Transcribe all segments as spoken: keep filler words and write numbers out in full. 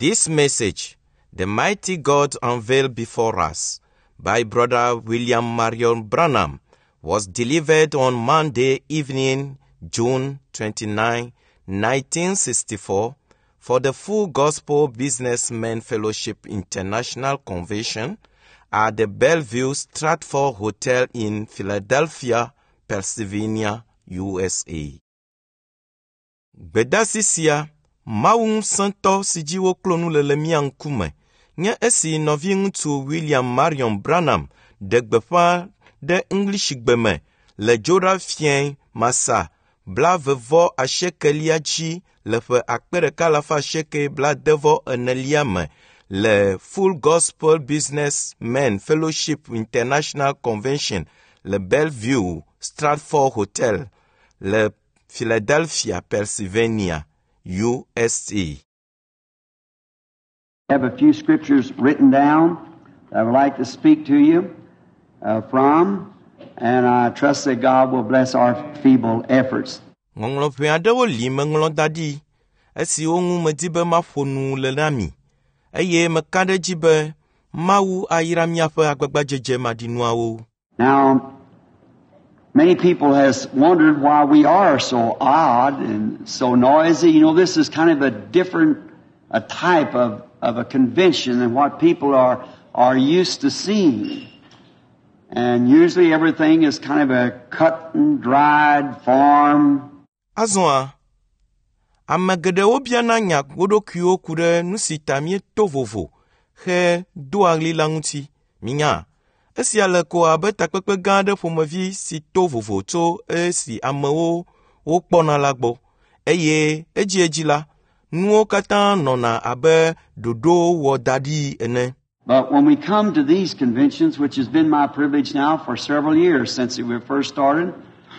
This message, the mighty God unveiled before us by Brother William Marion Branham, was delivered on Monday evening, June twenty-ninth, nineteen sixty-four, for the Full Gospel Businessmen Fellowship International Convention at the Bellevue Stratford Hotel in Philadelphia, Pennsylvania, U S A. Bedasisia, Maung Santo Sijiwo Klonu Lelemian Kume, Nye esi novi ngutu William Marion Branham, degbefa de English gbeme, le jora fien masa, bla vevo a shekelia chi, le fe akpere kalafa sheke bla devo eneliame, le Full Gospel Businessmen Fellowship International Convention, le Bellevue Stratford Hotel, le Philadelphia, Pennsylvania, U S A. I have a few scriptures written down that I would like to speak to you uh, from, and I trust that God will bless our feeble efforts. Ngonglo pe adewo li menglo dadi, esi ongu medibe mafonu lelami, eye mekade jibe mawu ayira miafe agbagba jeje madinuawo. Now, many people has wondered why we are so odd and so noisy. You know, this is kind of a different a type of, of a convention than what people are, are used to seeing. And usually everything is kind of a cut and dried form. Azwa, amagede obiana nyak wodo kyo kure nusita mie tovovo, he duagli languti, minya. Esi aleko abe takpekpe gande fomevi si tovovo to e si ameo okpona lagbo, eye eji eji la, nuo kata nona abe dodo wodadi ene. But when we come to these conventions, which has been my privilege now for several years since we first started,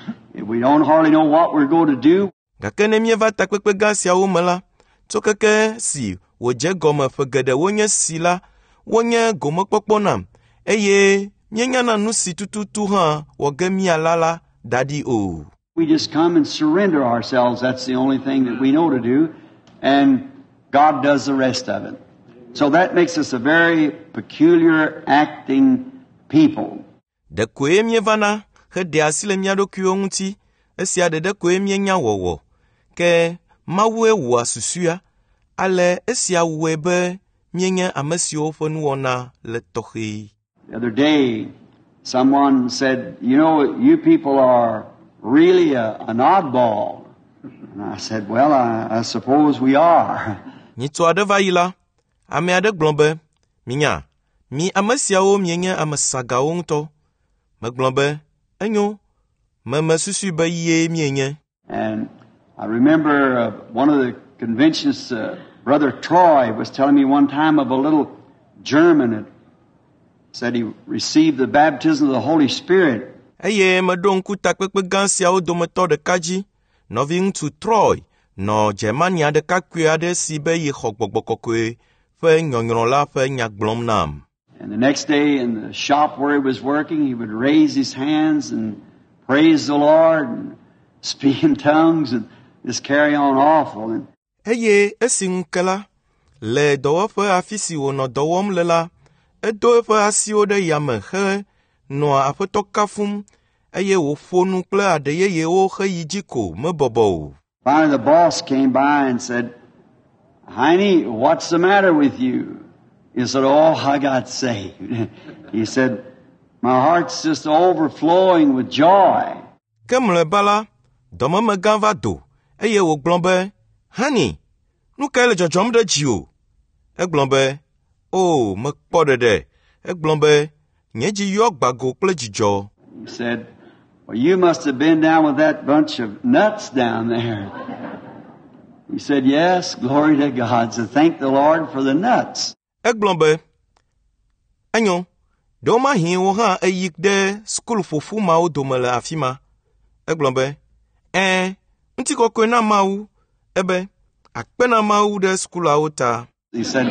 we don't hardly know what we're going to do. Gakene mieva takpekpe gasia umela, tokeke si woje gome fegede wonye sila, wonye gome pokponam, eye nyenya nusi tututu ha wogemi alala dadi o. We just come and surrender ourselves. That's the only thing that we know to do, and God does the rest of it. So that makes us a very peculiar acting people. De kwe mievana he de asile miado kyonguti esia de de kwe mienya wowo ke mawe wa susua ale esia webe mienya amesio fonu wona le tohi. The other day someone said, "You know, you people are really a, an oddball." And I said, "Well, I, I suppose we are." Nito adeva ila ame ade glombe minya mi amesia o mienya amesaga onto me glombe enyo me mesusu be ye mienya. And I remember uh, one of the conventions, uh, Brother Troy was telling me one time of a little German that said he received the baptism of the Holy Spirit. Eye me don ku takpekpe gansia o do meto de kaji novi ntu Troy no Germania de kakwe ade si be ye xogbogbokokwe fe nyonyon la fe nyaglom nam. And the next day in the shop where he was working, he would raise his hands and praise the Lord and speak in tongues and just carry on awful. And eye esinkela le dowo fe afisi wo no dowom lela edo fe asio de yame he no afeto kafum eye wo fonu kle adeyeye o he yijiko me bobo. Finally the boss came by and said, "Heine, what's the matter with you?" He said, "Oh, I got saved." He said, "My heart's just overflowing with joy." Kemle bala doma me ganva do eye wo glombe hani nu kele jojom de jio e glombe o me kpode de e glombe nyeji yo gbago ple jijo. He said, "Well, you must have been down with that bunch of nuts down there." He said, "Yes, glory to God. So thank the Lord for the nuts." Eglombe anyo do ma hin wo ha eyik de school fofu ma o do mele afima. Eglombe eh nti kokwe na mawu ebe akpe na mawu de school auta. He said,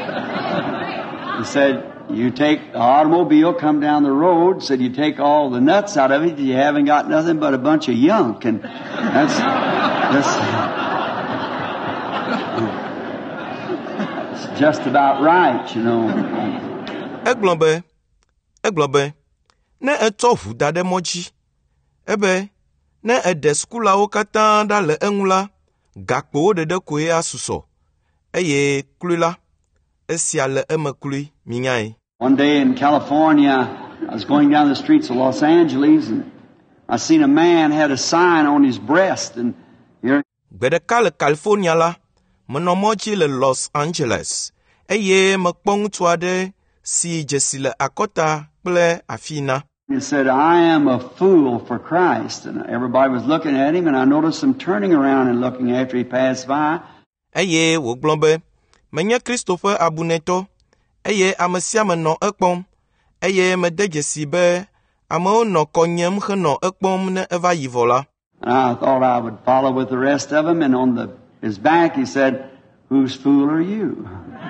he said, "You take the automobile, come down the road, said you take all the nuts out of it, you haven't got nothing but a bunch of yunk." And that's, that's It's just about right, you know. Eglobe, eglobe, ne eto ʋu da ɖe mɔ dzi, ebe ne eɖe skulawo katã ɖa le eŋu la, gakpowo ɖeɖe koe asusɔ, eye kloe la, esia le eme kloe minyae. One day in California, I was going down the streets of Los Angeles, and I seen a man had a sign on his breast, and here. Gbe ɖeka le California la, menɔ mɔ dzi le Los Angeles, eye mekpɔ ŋutsu aɖe si dzesi le akɔta kple afina. He said, "I am a fool for Christ," and everybody was looking at him, and I noticed him turning around and looking after he passed by. Eye wògblɔ be, menye Kristo ƒe abunɛtɔ, eye ame sia ame nɔ ekpɔm, eye mede dzesi be amewo nɔ kɔ nyem henɔ ekpɔm ne eva yi vɔ la. And I thought I would follow with the rest of them, and on the, his back he said, "Whose fool are you?"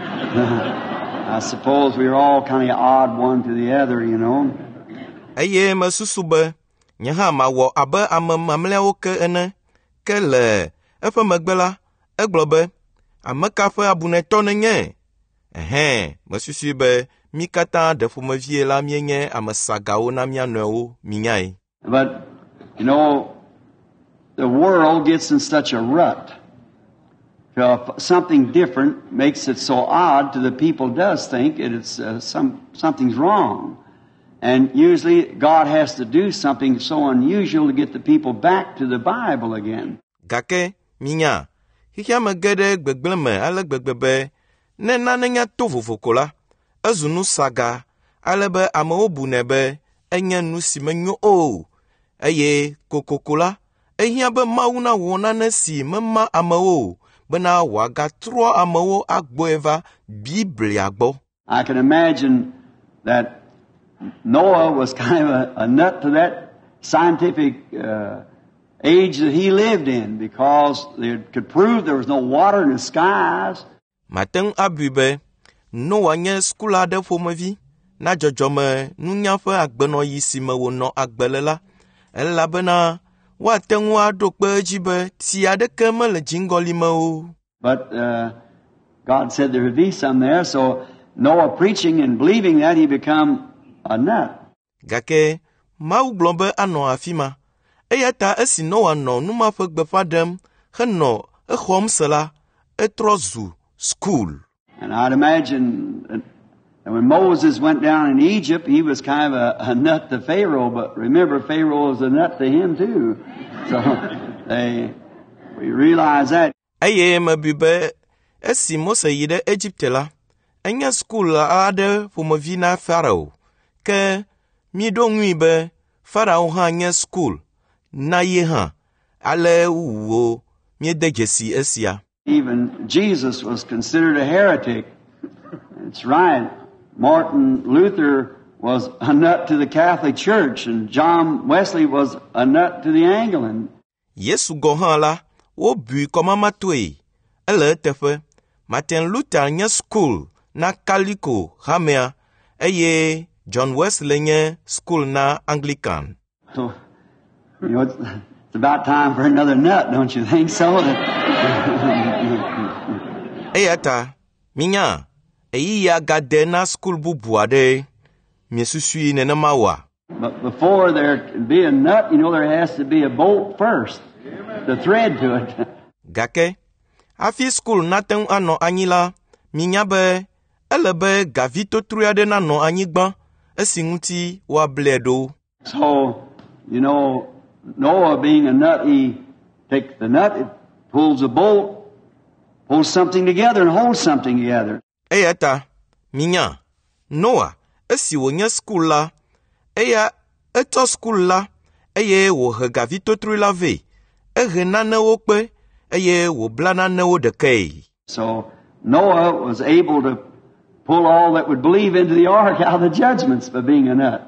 I suppose we were all kind of odd one to the other, you know. Eye mesusu be, nye hã mawɔ abe ame mamlɛawo ke ene, ke le eƒe megbe la, egblɔ be, ame ka ƒe abunɛtɔ nenye? Ehẽ, mesusui be, mi katã ɖe ƒomevie la mienye ame sagawo na mia nɔewo minyae. But, you know, the world gets in such a rut. Uh, something different makes it so odd to the people does think it it's uh, some something's wrong. And usually God has to do something so unusual to get the people back to the Bible again. Gake, minya, hihia me ge ɖe gbegble me ale gbegbe be, ne nanenya to vovo ko la, ezu nu saga, ale be amewo bune be, enye nu si menyo o, eye kokoko la, ehia be Mawu na wɔ nane si mema amewo, bena wagatrɔ amewo agbo eva Biblia gbɔ. I can imagine that Noah was kind of a, a nut to that scientific uh, age that he lived in, because they could prove there was no water in the skies. Mateng abui be, Noah nye skula aɖe ƒomevi, na dzɔdzɔme nunya ƒe agbenɔyi si me wònɔ agbe le la, elabena woate ŋu aɖo kpe edzi be ti aɖeke mele dziŋgɔli me o. But uh, God said there would be some there, so Noah preaching and believing that, he become a nut. Gake, Mawu gblɔ be anɔ afi ma, eya ta esi Noah nɔ numa ƒe gbeƒã ɖem henɔ exɔm se la, etrɔ zu school. And I'd imagine that when Moses went down in Egypt, he was kind of a, a nut to Pharaoh, but remember, Pharaoh was a nut to him too. So they, we realize that. Eye mebi be, esi Mose yi ɖe Egypte la, enye school aɖe ƒomevi na Pharaoh, ke mi ɖo ŋui be Pharaoh hã nye school na ye hã, ale wuwo mi de dzesi esia. Even Jesus was considered a heretic. It's right. Martin Luther was a nut to the Catholic Church, and John Wesley was a nut to the Anglican. Yesu gɔ hã la, wo bui kɔmamatoe, ele eteƒe, Martin Luther nye school na Kaliko hamea, eye John Wesley nye school na Anglican. So, you know, it's, it's about time for another nut, don't you think so? Eya ta, minya, eyi ya gade na school bubu aɖe, miesusui nenema wa. But before there can be a nut, you know, there has to be a bolt first, the thread to it. Gake, afi school nate ŋu anɔ anyi la, minya be, ele be gavi totru aɖe nanɔ anyigba, esi ŋuti woablɛ ɖo. So, you know, Noah being a nut, he takes the nut, it pulls a bolt, pulls something together and holds something together. Eya ta, minya, Noah, esi wònye school la, eya etɔ school la, eye wòhe gavi totru la vɛ, ehe nanewo kpe, eye wòbla nanewo ɖekee. So Noah was able to pull all that would believe into the ark out of the judgments by being a nut.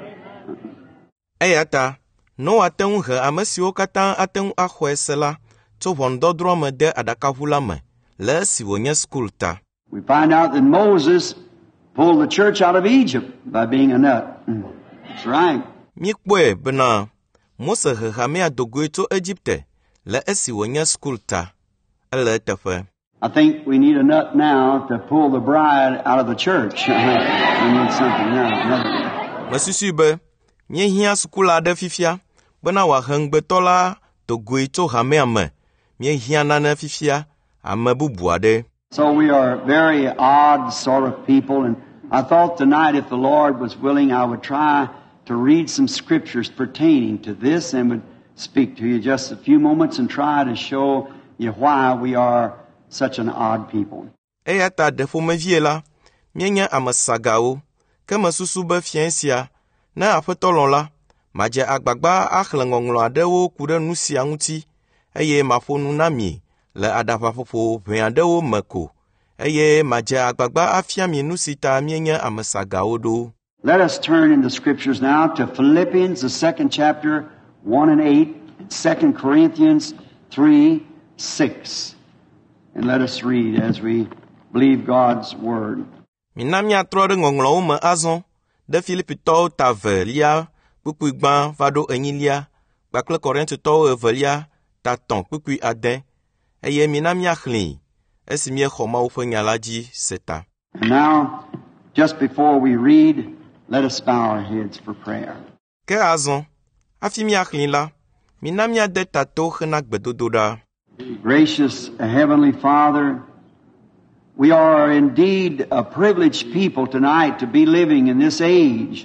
Eya ta, Noah te ŋu he ame siwo katã ate ŋu axɔe se la, tso ʋɔnudɔdrɔ̃ me de aɖakaʋu la me, le esi wònye school ta. We find out that Moses pulled the church out of Egypt by being a nut. That's right. Mi kpɔe bena Mose he hamea do goe tso Egypte, le esi wònye school ta, ele eteƒe. I think we need a nut now to pull the bride out of the church. We need something now. Masusu be, mie hia sukula de fifia, bena wa hengbe to gui to hame ame. Mie hia nane fifia, ame bubu ade. So we are very odd sort of people, and I thought tonight if the Lord was willing, I would try to read some scriptures pertaining to this and would speak to you just a few moments and try to show you why we are such an odd people. Eyata defo me viela, mienya amasagao, kema susu be fiensia, na apetolon la, maje agbagba akhlengonglo adewo kude nusia nguti, eye mafonu nami, le adafafofo veadewo meko, eye maje agbagba afiami nusita mienya amasagao do. Let us turn in the scriptures now to Philippians, the second chapter, one and eight, and Second Corinthians three, six. And let us read as we believe God's word. Minamia trode ngonglo me azon de Philippi to tavelia pupui gban vado enyilia bakle Korinthe to evelia taton pupui aden eye minamia khlin esimie khoma ofanya laji seta. And now, just before we read, let us bow our heads for prayer. Ke azon afimia khlin la minamia de tato khna gbedododa. Gracious Heavenly Father, we are indeed a privileged people tonight to be living in this age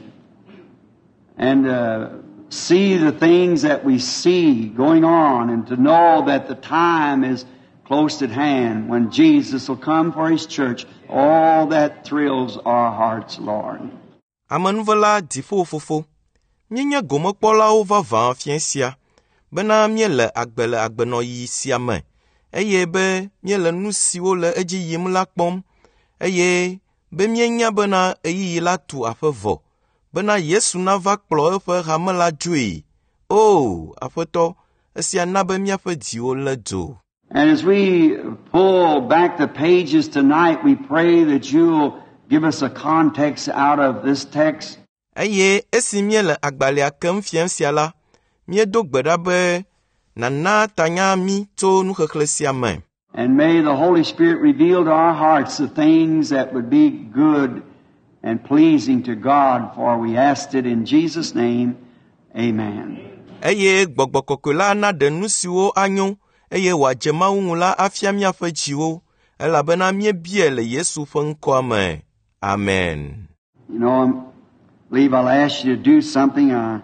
and uh, see the things that we see going on and to know that the time is close at hand when Jesus will come for His church. All that thrills our hearts, Lord. Amanvala difo fofo. Mienya gomokpola ova van fiensia. Bena miele agbele agbeno yi siame. Eye be miele nusiwo le eji yim la kpom. Eye be mienya bena eyi la tu afevo. Bena Yesu na va kplo efe hame la jui. Oh, afeto, esia na be miafe diwo le do. And as we pull back the pages tonight, we pray that you'll give us a context out of this text. Eye esi miele agbale akem fiensia la. Mie do gbedabe na na tanya mi to nu khlesia me. And may the Holy Spirit reveal to our hearts the things that would be good and pleasing to God, for we asked it in Jesus' name. Amen. Eye gbogbo kokola na de nusiwo anyo, eye wa jema ungula afia mi afajiwo, elabena mie bie le Yesu fe nko ame. Amen. You know, I believe I'll ask you to do something. I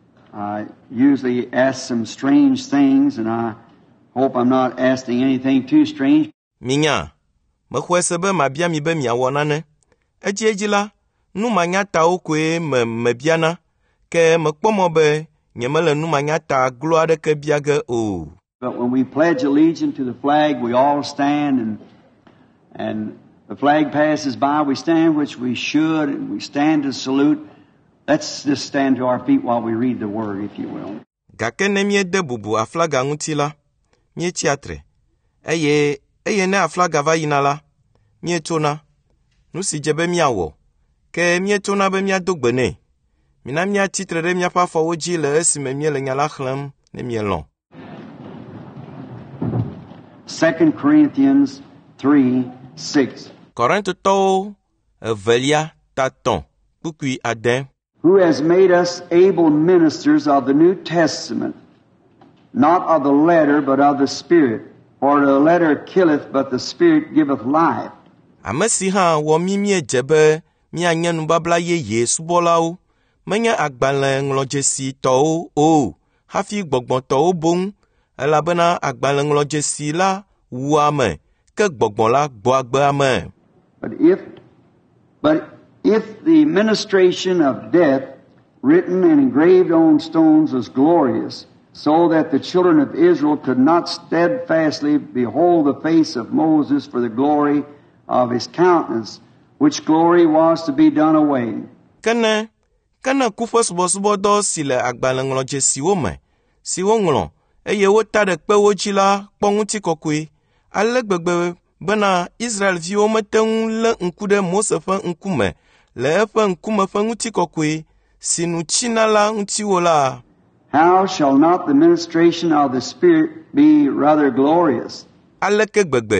I usually ask some strange things, and I hope I'm not asking anything too strange. Minya, me khwesebe mabia mi be miawonane. Eji ejila, nu manyata okwe me mebiana, ke me kpomo be nyemele nu manyata gloire ke biage o. But when we pledge allegiance to the flag, we all stand, and and the flag passes by, we stand, which we should, and we stand to salute. Let's just stand to our feet while we read the word, if you will. Gake ne mie de bubu aflaga ngutila, mie tiatre. Eye, eye ne aflaga va yinala, mie tona. Nusi jebe miawo. Ke mie tona be mia dogbene. Mina mia titre de mia pa fawoji le esi me mie le nyala khlem ne mie lon. Second Corinthians three, six. Korinthe to, evelia taton, pukui aden. Who has made us able ministers of the New Testament, not of the letter, but of the Spirit. For the letter killeth, but the Spirit giveth life. Amesi ha wo mimie jebe mi anyanu babla ye Yesu bolao. Menya agbale nglojesi to o. Hafi gbogbon to bon. Elabena agbale nglojesi la uame. Ke gbogbon la gbo agbe ame. But if, but if the ministration of death, written and engraved on stones, was glorious, so that the children of Israel could not steadfastly behold the face of Moses for the glory of his countenance, which glory was to be done away. Kene, kene kufa subo subo do sile agbale ngloje siwo me, siwo nglo, eye wo tade kpe wo chila, ponguti kokwe, alegbegbe bena Israel viwo meteng le nkude Mose fe nkume, le efe nkume fe nguti kokwe, sinu china la nguti wola. How shall not the ministration of the Spirit be rather glorious? Aleke gbegbe,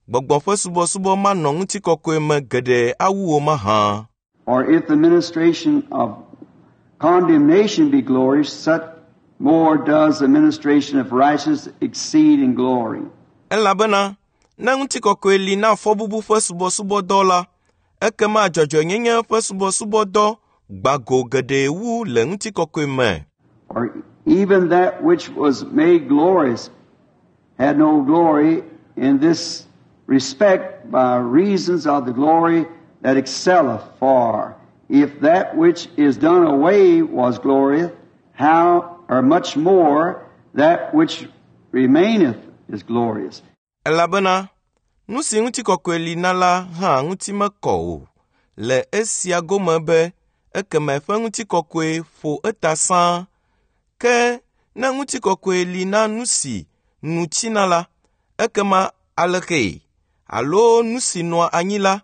gbɔgbɔ ƒe subɔsubɔ manɔ ŋutikɔkɔe me geɖe awuwo mahã. Or if the ministration of condemnation be glorious, such more does the ministration of righteousness exceed in glory. Elabena ne ŋutikɔkɔe li na fɔbubu ƒe subɔsubɔdɔ la, ekema dzɔdzɔenyenye ƒe subɔsubɔdɔ gbago geɖe wu le ŋutikɔkɔe me. Or even that which was made glorious had no glory in this respect by reasons of the glory that excelleth. For if that which is done away was glorious, how or much more that which remaineth is glorious. Elabena nu si ŋutikɔkɔe li na la hã ŋuti mekɔ o, le esia gome be ekeme ƒe ŋutikɔkɔe ƒo eta sãa, ke ne ŋutikɔkɔe li na nu si nu tsina la, ekema aleke, alo nu si nɔa anyi la,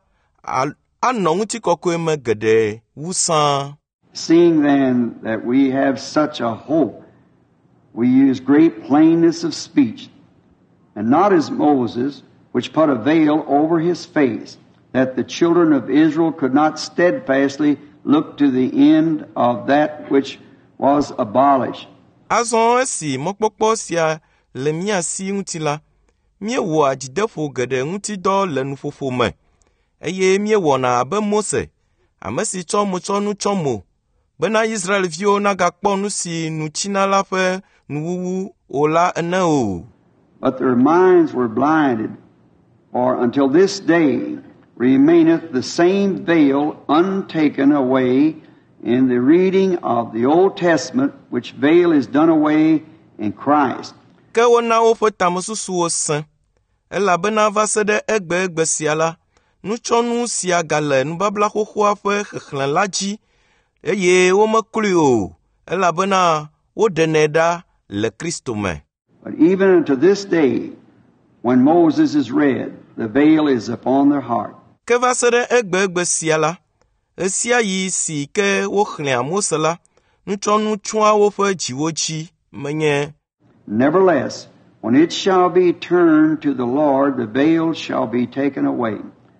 anɔ ŋutikɔkɔe me geɖe wu sãa. Seeing then that we have such a hope, we use great plainness of speech, and not as Moses, which put a veil over his face, that the children of Israel could not steadfastly look to the end of that which was abolished. Azɔ esi mɔkpɔkpɔ sia le mía si ŋuti la, míewɔ adzideƒo geɖe ŋutidɔ le nuƒoƒo me, eye míewɔna abe Mose, ame si tsɔ motsɔnu tsɔ mo, bena Israelviwo nagakpɔ nu si nu tsina la ƒe nuwuwu o la ene o. But their minds were blinded, for until this day remaineth the same veil untaken away in the reading of the Old Testament, which veil is done away in Christ. Ke wona woƒe tamesusuwo sẽ, elabena va se ɖe egbe egbe sia la, nutsɔnu sia gale nubabla xoxoa ƒe xexlẽ la dzi, eye womekloe o, elabena woɖenɛ ɖa le Kristo me. But even unto this day, when Moses is read, the veil is upon their heart. Ke va se ɖe egbe egbe sia la, esia yi si ke woxlẽa Mose la, nutsɔnu tsɔa woƒe dziwo dzi menye. Nevertheless, when it shall be turned to the Lord, the veil shall be taken away.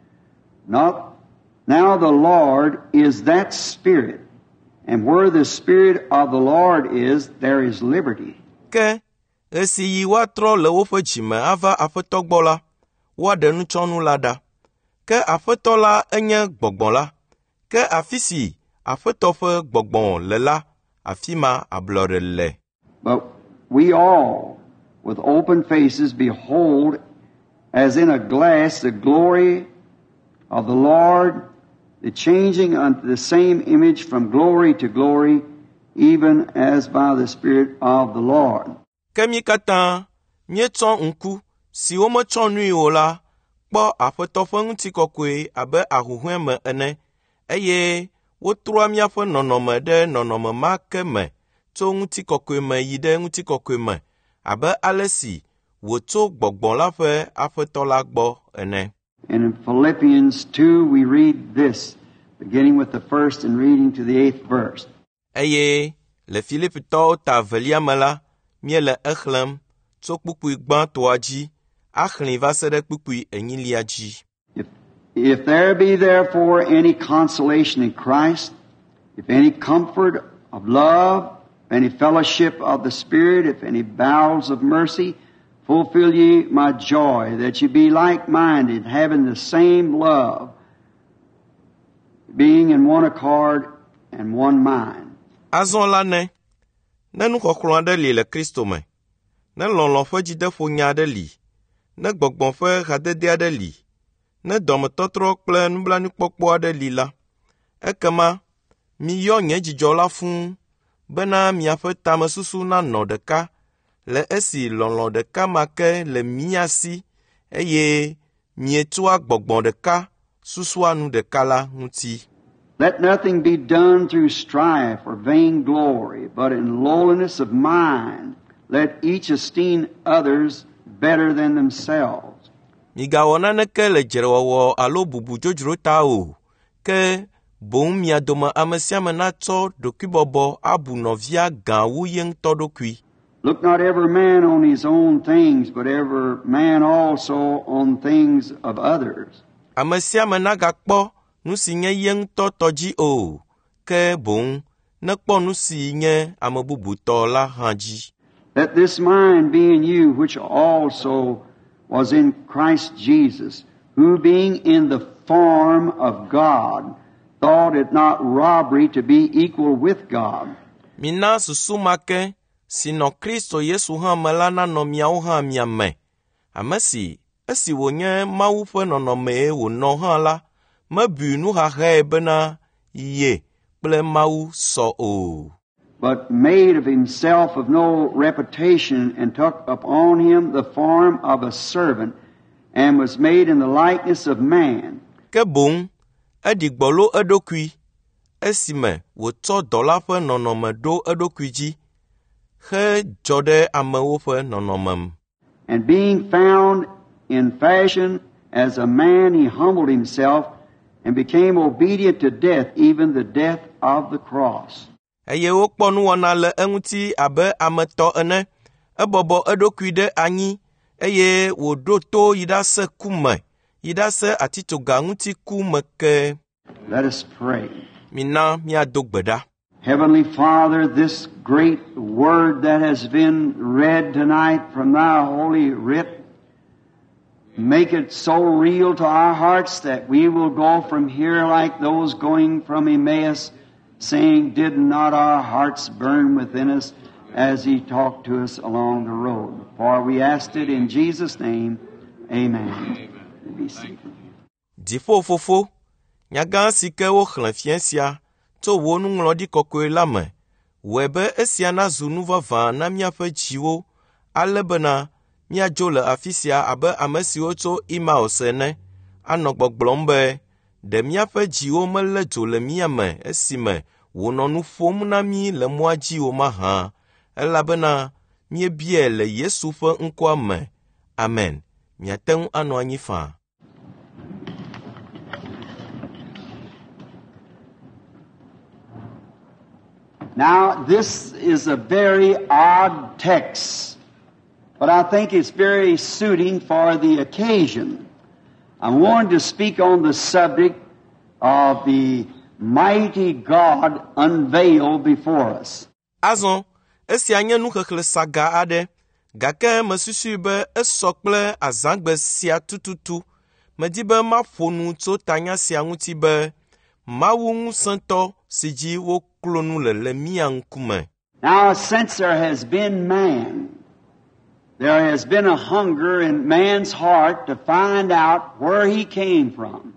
Not now the Lord is that Spirit, and where the Spirit of the Lord is, there is liberty. Ke esi yi woatrɔ le woƒe dzime ava Aƒetɔ gbɔ la, woaɖe nutsɔnu la ɖa. Ke Aƒetɔ la enye gbɔgbɔ la, ke afi si Aƒetɔ ƒe gbɔgbɔ le la, afi ma ablɔɖe le. But we all, with open faces, behold, as in a glass, the glory of the Lord, the changing unto the same image from glory to glory, even as by the Spirit of the Lord. Ke mi katã míetsɔ ŋku siwo metsɔ nui o la kpɔ Aƒetɔ ƒe ŋutikɔkɔe abe ahuhɔe me ene, eye wotrɔa míaƒe nɔnɔme ɖe nɔnɔme ma ke me tso ŋutikɔkɔe me yi ɖe ŋutikɔkɔe me, abe ale si wòtso gbɔgbɔ la ƒe Aƒetɔ la gbɔ ene. And in Philippians two, we read this, beginning with the first and reading to the eighth verse. Eye le Filipitɔwo ta velia me la, míele exlẽm tso kpukpui gbãtɔa dzi, axlẽ va se ɖe kpukpui enyilia dzi. If, if there be therefore any consolation in Christ, if any comfort of love, any fellowship of the Spirit, if any bowels of mercy, fulfill ye my joy, that ye be like-minded, having the same love, being in one accord and one mind. Azɔ la ne, ne nuxɔxlɔ̃ aɖe li le Kristo me, ne lɔlɔ̃ ƒe dzideƒo nya aɖe li, ne gbɔgbɔ ƒe hadede aɖe li, ne dɔmetɔtrɔ kple nublanuikpɔkpɔ aɖe li la, ekema miyɔ nye dzidzɔ la fũu, bena miaƒe tamesusu nanɔ ɖeka, le esi lɔlɔ̃ ɖeka ma ke le mia si, eye mietoa gbɔgbɔ ɖeka, susua nu ɖeka la ŋuti. Let nothing be done through strife or vain glory, but in lowliness of mind, let each esteem others better than themselves. Migawɔ naneke le dzrewɔwɔ alo bubu dzodzro ta o, ke boŋ mia dome ame sia ame natsɔ ɖokuibɔbɔ abu nɔvia gã wu ye ŋutɔ ɖokui. Look not every man on his own things, but every man also on things of others. Ame sia ame nagakpɔ nu si nye ye ŋutɔ tɔ dzi o, ke boŋ nekpɔ nu si nye ame bubu tɔ la hã dzi. Let this mind be in you, which also was in Christ Jesus, who being in the form of God, thought it not robbery to be equal with God. Mina susu make si nɔ Kristo Yesu hã me la nanɔ miawo hã mia me. Ame si esi wònye Mawu ƒe nɔnɔmee wònɔ hã la, mebui nuxaxae bena ye kple Mawu sɔ o. But made of himself of no reputation, and took upon him the form of a servant, and was made in the likeness of man. Ke boŋ eɖi gbɔlo eɖokui, esime wòtsɔ dɔla ƒe nɔnɔme ɖo eɖokui dzi, he dzɔ ɖe amewo ƒe nɔnɔme. And being found in fashion as a man, he humbled himself, and became obedient to death, even the death of the cross. Eye wokpɔ nuwɔna le eŋuti abe ame tɔ ene, ebɔbɔ eɖokui ɖe anyi, eye wòɖo to yi ɖase ku me, yi ɖase atitsoga ŋuti ku me ke. Let us pray. Mina miado gbe ɖa. Heavenly Father, this great word that has been read tonight from thy holy writ, make it so real to our hearts that we will go from here like those going from Emmaus, saying, did not our hearts burn within us as he talked to us along the road? For we asked it in Jesus' name. Amen. Be seated. Difo fofo, nyaga si ke wo xlẽ fia sia, tso wo nuŋlɔɖi kɔkɔe la me, wɔe be esia nazu nu vavã na míaƒe dziwo, ale bena míadzo le afi sia abe ame siwo tso Emmaus ene, anɔ gbɔgblɔm be, ɖe míaƒe dziwo melé dzo le mía me esime wònɔ nu ƒom na mí le mɔa dzi o mahã, elabena míebiae le Yesu ƒe ŋkɔa me. Amen. Miate ŋu anɔ anyi faa. Now, this is a very odd text, but I think it's very suiting for the occasion. I wanted to speak on the subject of the mighty God unveiled before us. Azɔ, esia nye nuxexlẽ saga aɖe, gake mesusui be esɔ kple azãgbe sia tututu. Medi be maƒo nu tso tanya sia ŋuti be Mawu ŋusẽtɔ si dzi woklo nu le le mía ŋkume. Now, since there has been man, there has been a hunger in man's heart to find out where he came from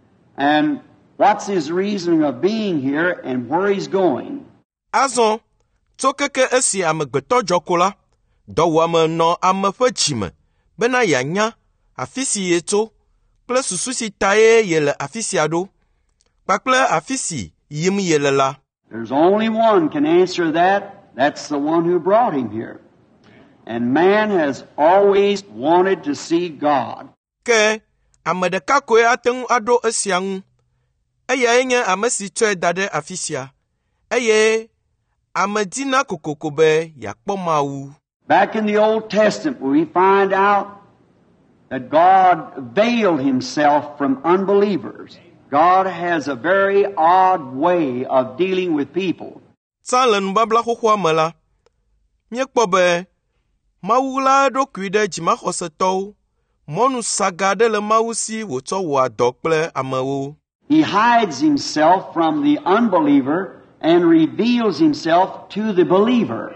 and what's his reason of being here and where he's going. Azɔ, tso keke esi amegbetɔ dzɔko la, dɔwuame nɔ ame ƒe dzime bena yeanya afi si yetso kple susu si tae yele afi sia ɖo, kpakple afi si yim yele la. There's only one can answer that. That's the one who brought him here. And man has always wanted to see God. Ke ame ɖeka koe ate ŋu aɖo esia ŋu. Eyae nye ame si tsɔe da ɖe afi sia. Eye ame dina kokoko be yakpɔ Mawu. Back in the Old Testament, we find out that God veiled himself from unbelievers. God has a very odd way of dealing with people. Tsã le nubabla xoxoa me la, míekpɔ be Mawu la eɖokui ɖe dzimaxɔsetɔwo, mɔnu saga aɖe le Mawu si wòtsɔ wɔa dɔ kple amewo. He hides himself from the unbeliever and reveals himself to the believer.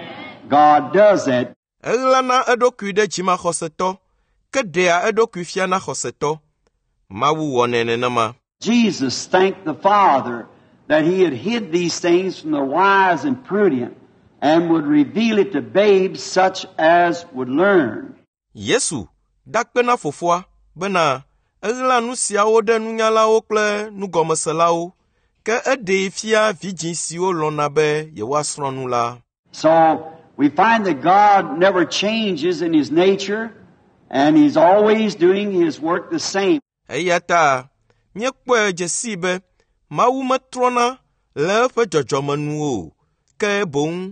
God does that. Eɣlana eɖokui ɖe dzimaxɔsetɔ, ke ɖea eɖokui fia na xɔsetɔ. Mawu wɔnɛ nenema. Jesus thanked the Father that he had hid these things from the wise and prudent and would reveal it to babes such as would learn. Yesu dakpe na fofoa bena eɣla nu siawo ɖe nunyalawo kple nugɔmeselawo, ke eɖee fia vidzĩ siwo lɔ̃na be yewoasrɔ̃ nu la. So we find that God never changes in his nature and he's always doing his work the same. Eya ta míekpɔe dze si be Mawu metrɔna le eƒe dzɔdzɔme nu o, ke boŋ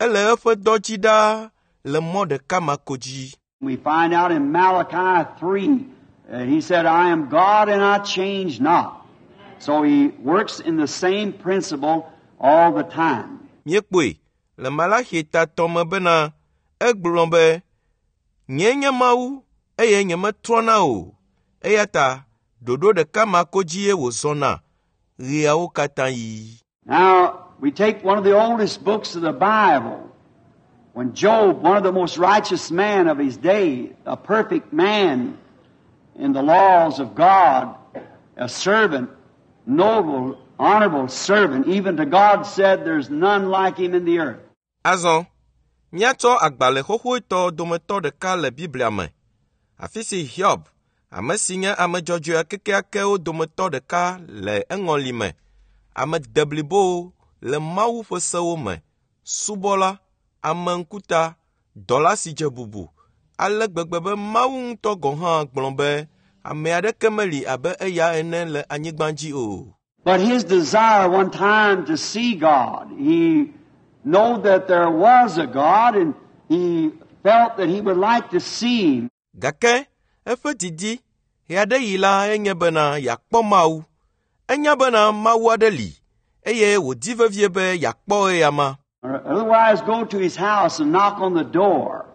ele eƒe dɔ dzi ɖaa le mɔ ɖeka ma ko dzi. We find out in Malachi three, uh, he said, I am God and I change not. So he works in the same principle all the time. Míekpɔe le Malachi tatɔ me bena egblɔ be nye nye Mawu eye nyemetrɔna o, eya ta ɖoɖo ɖeka ma ko dzie wòzɔna ɣeawo katã yi. Now, we take one of the oldest books of the Bible. When Job, one of the most righteous men of his day, a perfect man in the laws of God, a servant, noble, honorable servant, even to God said there's none like him in the earth. Azɔ, míatsɔ agbalẽ xoxoetɔ dometɔ ɖeka le Biblia me. Afi si Hiob, ame si nye ame dzɔdzɔe kekeakewo dometɔ ɖeka le eŋɔli me, ame deblibo le Mawu ƒe sewo me, subɔla, ame ŋkuta, dɔla si dze bubu, ale gbegbe be Mawu ŋutɔ gɔ̃ hã gblɔ be ame aɖeke meli abe eya ene le anyigba dzi o. But his desire one time to see God, he knew that there was a God and he felt that he would like to see him. Gake, eƒe didi, ya ɖe yi la enye bena yakpɔ Mawu. Enya bena Mawu aɖe li, eye wòdi vevie be yakpɔ eya ma. Or otherwise go to his house and knock on the door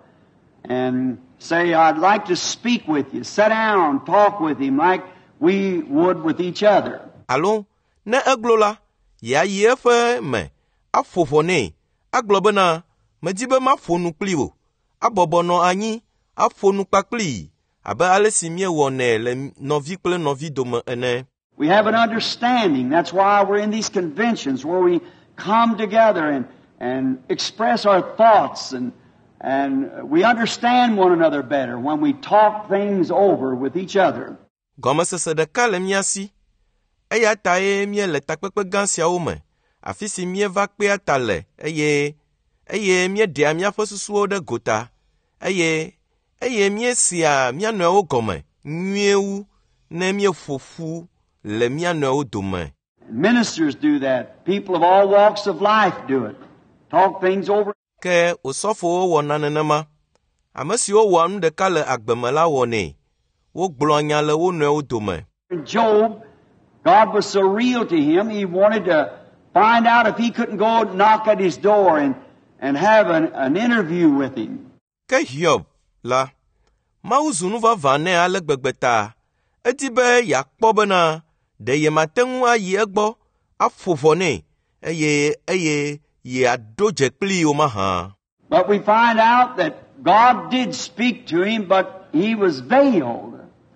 and say, I'd like to speak with you. Sit down, talk with him like we would with each other. Alo, ne eglo la, ya yi eƒe me, aƒo ƒo nɛ, agblɔ bena, medi be maƒo nu kpli wò, abɔbɔ nɔ anyi, aƒo nu kpakpli, abe ale si miewɔ nɛ le nɔvi kple nɔvi dome ene. We have an understanding. That's why we're in these conventions where we come together and, and express our thoughts and, and we understand one another better when we talk things over with each other. Gɔmesese ɖeka le mía si. Eya ta ye mie le takpekpe gã siawo me, afi si mieva kpea ta le, eye eye míeɖea míaƒe susuwo ɖe gota, eye eye míesia mía nɔewo gɔme nyuie wu ne míeƒo ƒu le mía nɔewo dome. Ministers do that. People of all walks of life do it. Talk things over. Ke osɔfowo wɔna nenema. Ame siwo wɔa nu ɖeka le agbeme la wɔnɛ. Wogblɔa nya le wo nɔewo dome. Job, God was so real to him, he wanted to find out if he couldn't go knock at his door and, and have an, an interview with him. Ke Hiob la, Mawu zu nu vavã nɛ ale gbegbe ta, edi be yakpɔ bena ɖe yemate ŋu ayi egbɔ, aƒo ʋɔ nɛ, eye eye yeaɖo dze kplii o mahã. But we find out that God did speak to him, but he was veiled.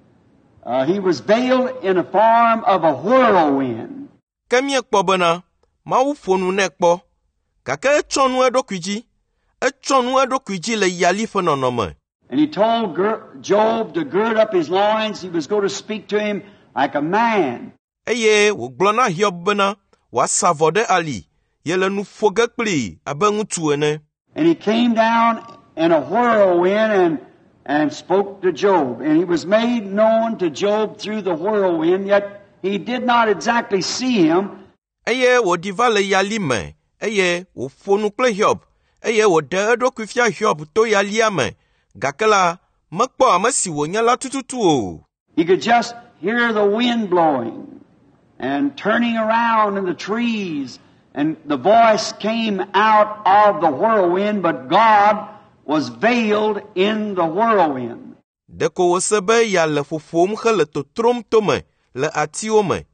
Uh, he was veiled in a form of a whirlwind. Ke míekpɔ bena Mawu ƒo nu nɛ kpɔ, gake etsɔ nu eɖokui dzi, etsɔ nu eɖokui dzi le yali ƒe nɔnɔme. And he told Job to gird up his loins. He was going to speak to him like a man. Eye wògblɔ na Hiob bena wòasa vɔ ɖe ali, ye le nu ƒo ge kplii abe ŋutsu ene. And he came down in a whirlwind and and spoke to Job. And he was made known to Job through the whirlwind, yet he did not exactly see him. Eye wòɖi va le yali me, eye wòƒo nu kple Hiob, eye wòɖe eɖokui fia Hiob to yalia me, gake la, mekpɔ ame si wònye la tututu o. He could just hear the wind blowing and turning around in the trees, and the voice came out of the whirlwind, but God was veiled in the whirlwind. Ɖeko wòse be ya le ƒoƒom hele totrom tome le atiwo me,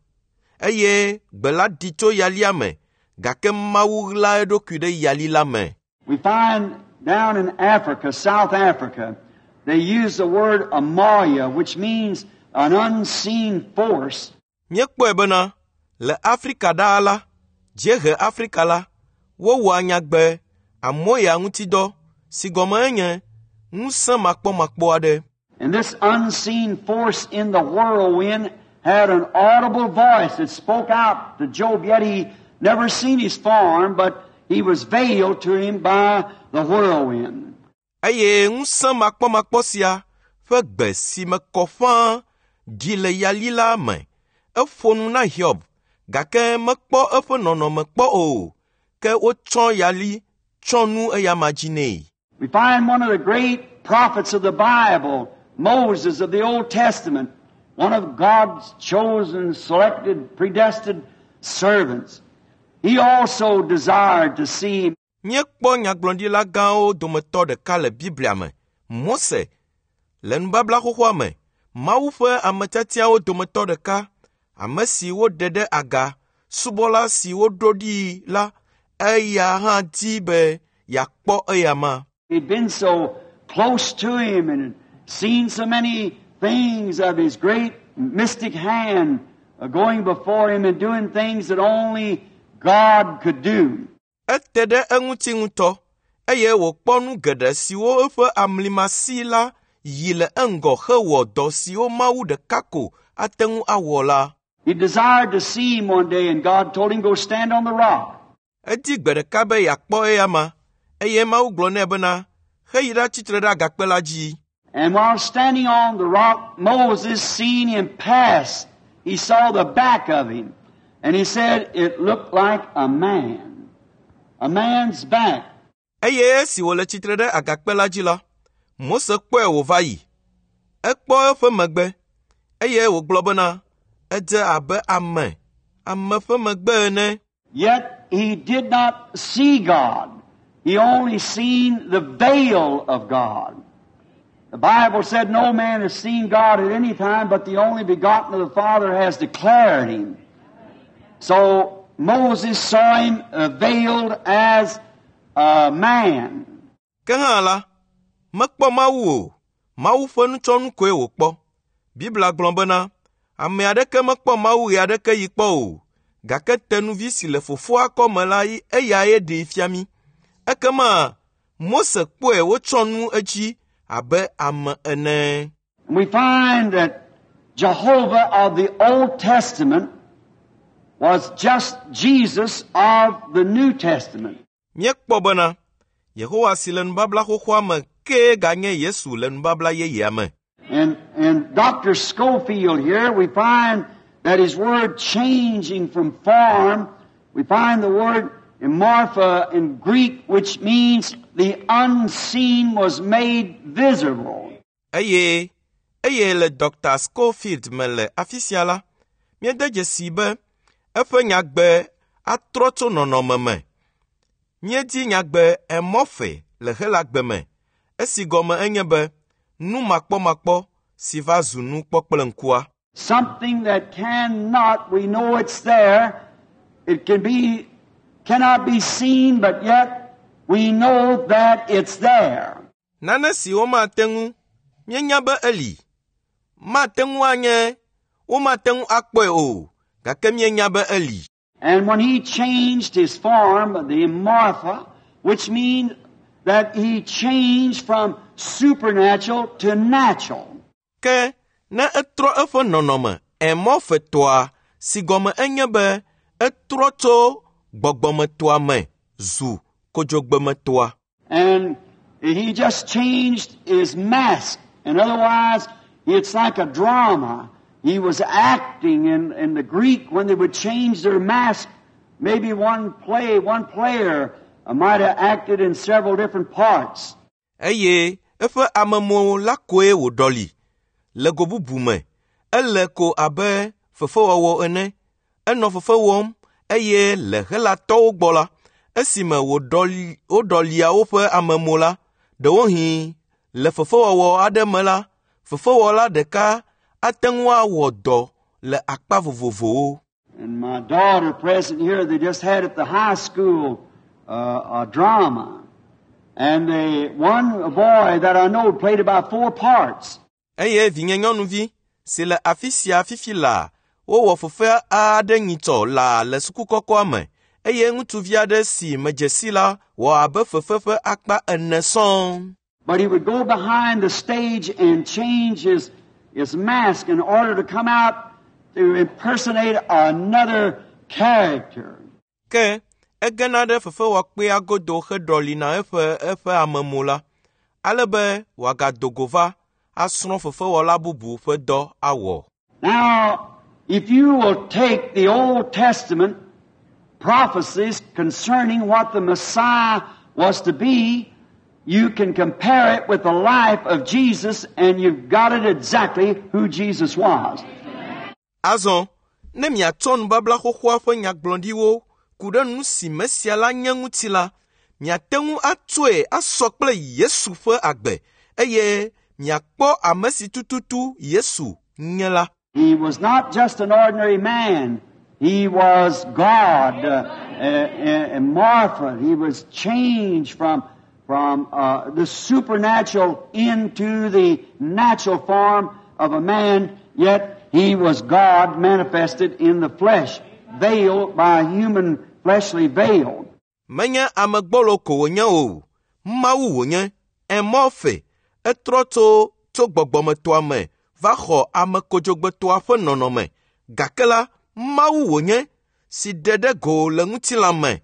eye gbe la ɖi tso yalia me, gake Mawu ɣla eɖokui ɖe yali la me. We find down in Africa, South Africa, they use the word Amaya, which means an unseen force. Míekpɔe bena le Afrika ɖaa la, dziehe Afrika la, wowɔa nyagbe Amoya ŋutidɔ si gɔme enye ŋusẽ makpɔmakpɔ aɖe. And this unseen force in the whirlwind had an audible voice that spoke out to Job, yet he never seen his form, but he was veiled to him by the whirlwind. Eye ŋusẽ makpɔmakpɔ sia ƒe gbe si me kɔ ƒãa ɖi le yali la me, eƒo nu na Hiob, gake mekpɔ eƒe nɔnɔme kpɔ o, ke wotsɔ yali tsɔnu eya ma dzi nɛ. We find one of the great prophets of the Bible, Moses of the Old Testament, one of God's chosen, selected, predestined servants. He also desired to see. Míekpɔ nyagblɔɖila gãwo dometɔ ɖeka le Biblia me, Mose. Le nubabla xoxoa me, Mawu ƒe ametiatiawo dometɔ ɖeka, ame si woɖe ɖe aga, subɔla si woɖo ɖi la, eya hã di be yeakpɔ eya ma. He'd been so close to him and seen so many things of his great mystic hand going before him and doing things that only God could do. Ete ɖe eŋuti ŋutɔ, eye wòkpɔ nu geɖe siwo eƒe amlimasi la yi le eŋgɔ hewɔ dɔ siwo Mawu ɖeka ko ate ŋu awɔ la. He desired to see him one day, and God told him, go stand on the rock. Edi gbe ɖeka be yeakpɔ eya ma, eye Mawu gblɔ nɛ bena, heyi ɖatsitre ɖe agakpe la dzi. And while standing on the rock, Moses seen him pass. He saw the back of him. And he said it looked like a man. A man's back. Eye esi wòle tsitre ɖe agakpe la dzi la, Mose kpɔe wòva yi. Ekpɔ eƒe megbe, eye wògblɔ bena, edze abe ame, ame ƒe megbe ene. Yet he did not see God. He only seen the veil of God. The Bible said no man has seen God at any time, but the only begotten of the Father has declared him. So Moses saw him uh, veiled as a man. Keha la, mekpɔ Mawu o, Mawu ƒe nutsɔnu koe wòkpɔ. Biblia gblɔ bena, ame aɖeke mekpɔ Mawu ɣe aɖeke yi kpɔ o, gake tenuvi si le fofoa kɔme la yi eyae ɖee fia mí. Ekema Mose kpɔe wotsɔ nu edzi abe ame ene. We find that Jehovah of the Old Testament was just Jesus of the New Testament. Míekpɔ bena, Yehowa si le nubabla xoxoa me ke ganye Yesu le nubabla yeyea me. And, and Doctor Schofield here, we find that his word changing from form, we find the word morpha in Greek, which means the unseen was made visible. Eye, eye le Doctor Schofield me le afisia la, miede dzesi be, eƒe nyagbe atrɔ tso nɔnɔme me. Miedi nyagbe emɔfe le helagbe me, esi gɔme enye be, nu makpɔmakpɔ si va zu nu kpɔkple ŋkua. Something that cannot, we know it's there, it can be, cannot be seen, but yet we know that it's there. Nane si wo mate ŋu, mienya be eli. Mate ŋu anye, wo mate ŋu akpɔe o, gake mienya be eli. And when he changed his form, the morpha, which means that he changed from supernatural to natural. Ke, ne etrɔ eƒe nɔnɔme, emɔfetoa, si gɔme enye be, etrɔ tso gbɔgbɔmetoa me, zu kodzogbemetoa. And he just changed his mask. And otherwise, it's like a drama. He was acting in, in the Greek when they would change their mask. Maybe one play, one player might have acted in several different parts. Eye, eƒe amemo la koe wòɖɔli. Le go bubu me, ele ko abe fefewɔwɔ ene. Enɔ fefe wɔm, eye le helatɔwo gbɔ la, esime wòɖɔli, wòɖɔlia woƒe amemo la, ɖewohĩ le fefewɔwɔ aɖe me la, fefewɔla ɖeka ate ŋu awɔ dɔ le akpa vovovowo. And my daughter present here, they just had at the high school uh, a drama. And they, one boy that I know played about four parts. Eye vinye nyɔnuvi, si le afi sia fifi la, wowɔ fefe aɖe nyitɔ la le sukukɔkɔa me, eye ŋutsuvi aɖe si medzesi la wɔ abe fefe ƒe akpa ene sɔŋ. But he would go behind the stage and change his, his mask in order to come out to impersonate another character. Ke, egena ɖe fefewɔkpea godo heɖɔlina eƒe eƒe amemo la, ale be wòagado go va asrɔ̃ fefewɔla bubu ƒe dɔ awɔ. Now, if you will take the Old Testament prophecies concerning what the Messiah was to be, you can compare it with the life of Jesus and you've got it exactly who Jesus was. Azon, ne miaton babla khokhwa fo nyagbondiwo, kude nu si mesia la nyangutila, miatengu atwe asokple Yesu fe agbe, eye miakpo amesi tututu Yesu nyela. He was not just an ordinary man. He was God, uh, uh, uh, Martha. He was changed from from uh, the supernatural into the natural form of a man, yet he was God manifested in the flesh, veiled by a human fleshly veil. Menya amagbolo ko wonya o, mawu wonya, emofe, etroto to gbogbome toa me, va xɔ ame kodzogbe toa ƒe nɔnɔme, gake la, mawu wònye si dede go le ŋutilã me,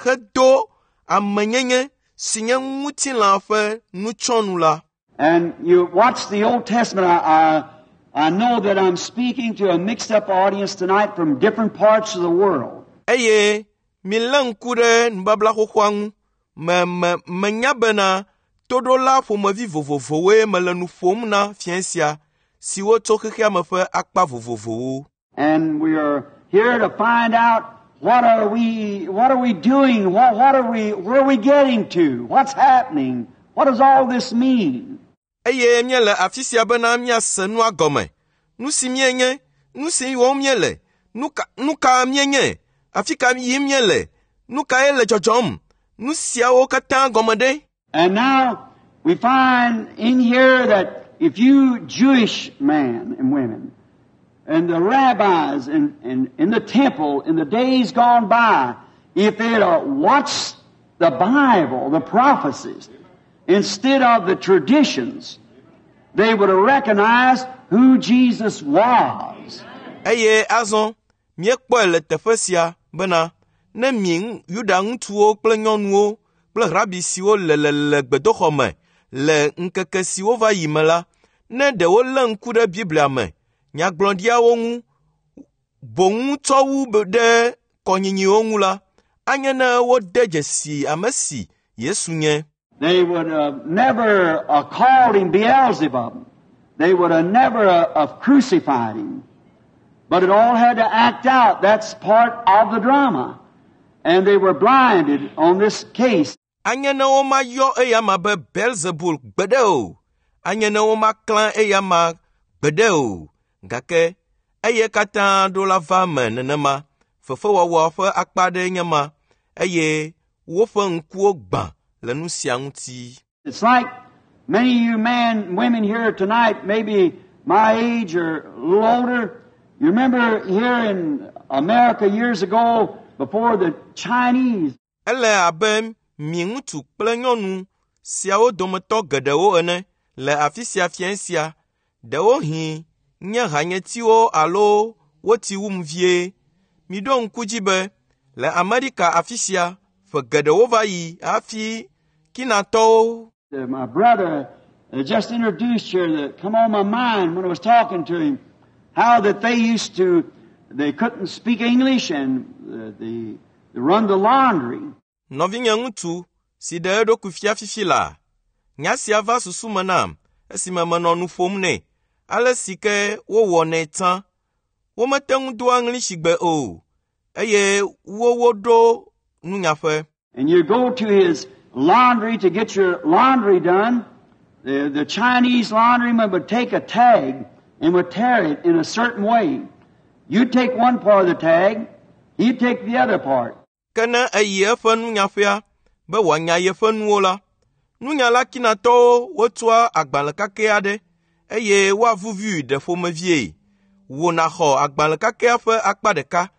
hedo amenyenye si nye ŋutilã ƒe nutsɔnu la. And you watch the Old Testament, I, I, I know that I'm speaking to a mixed up audience tonight from different parts of the world. Eye, mi le ŋku ɖe nubabla xoxoa ŋu, me me menya bena toɖola ƒomevi vovovowoe mele nu ƒom na fia sia, siwo tso xexea me ƒe akpa vovovowo. And we are here to find out what are we, what are we doing? What, what are we, where are we getting to? What's happening? What does all this mean? Eye miele afi sia bena miase nua gɔme. Nu si mienye, nu si wɔm miele, nu ka nu ka mienye, afi ka yim miele, nu ka ele dzɔdzɔm, nu siawo katã gɔme ɖe. And now we find in here that if you Jewish men and women and the rabbis in, in, in the temple in the days gone by, if they'd uh, watched the Bible, the prophecies, instead of the traditions, they would have recognized who Jesus was. Eye azon, miekpɔe le teƒe sia bena ne mi Yuda ŋutsuwo kple nyɔnuwo kple rabi siwo le le le gbedoxɔ me le ŋkeke siwo va yi me la, ne ɖewo lé ŋku ɖe Biblia me, nyagblɔɖiawo ŋu, boŋu tsɔ wu ɖe kɔnyinyiwo ŋu la, anye ne wode dzesi ame si Yesu nye. They would have never uh, called him Beelzebub. They would have never uh, have crucified him. But it all had to act out. That's part of the drama. And they were blinded on this case. Anye ne woma yɔ eya ma be Beelzebul gbede o. Anye ne woma klã eya ma gbede o. Gake, eye katã ɖo la va me nenema. Fefewɔwɔ ƒe akpa ɖe nye ma. Eye woƒe ŋkuwo gbã le nu sia ŋuti. It's like many of you men and women here tonight, maybe my age or a little older. You remember here in America years ago, before the Chinese. Ele abe mi ŋutsu kple nyɔnu siawo dometɔ geɖewo ene le afi sia fia sia. Ɖewo hĩ nye hanyetiwo alo woti wum vie. Mi ɖo ŋku dzi be le Amerika afi sia fe geɖewo va yi afi kinatɔwo. My brother uh, just introduced here that come on my mind when I was talking to him, how that they used to, they couldn't speak English and uh, they, they run the laundry. Novinye ŋutsu si ɖe eɖokui fia fifi la, nya sia va susu me nam esime menɔ nu ƒom nɛ, ale si ke wowɔnɛ tsã. Womete ŋu do Anglishi gbe o, eye wo woɖo nunyaƒe. And you go to his laundry to get your laundry done, the, the Chinese laundryman would take a tag and would tear it in a certain way. You take one part of the tag, he'd take the other part. Kene eyi eƒe nunyaƒea be wòanya yeƒe nuwo la, nunyala kinatɔwo wotsɔa agbalẽ kakɛ aɖe, eye woavuvui ɖe ƒomevie. Wona xɔ agbalẽ kakɛa ƒe akpa ɖeka,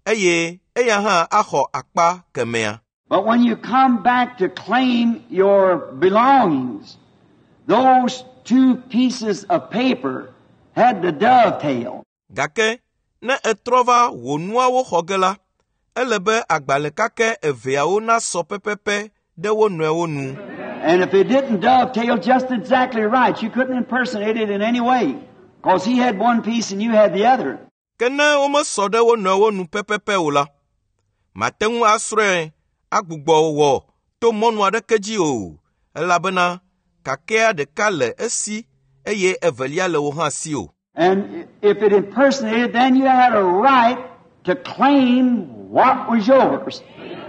eye eya hã axɔ akpa kemea. But when you come back to claim your belongings, those two pieces of paper had the dovetail. Gake, ne etrɔ va wò nuawo xɔ ge la, ele be agbalẽ kakɛ eveawo nasɔ pɛpɛpɛ ɖe wo nɔewo nu. And if it didn't dovetail just exactly right, you couldn't impersonate it in any way, because he had one piece and you had the other. Ke ne womesɔ ɖe wo nɔewo nu pɛpɛpɛ o la, mate ŋu asrɔ̃e agbugbɔ wɔ to mɔnu aɖeke dzi o, elabena kakea ɖeka le esi eye evelia le wo hã si o. And if it impersonated, then you had a right to claim what was yours.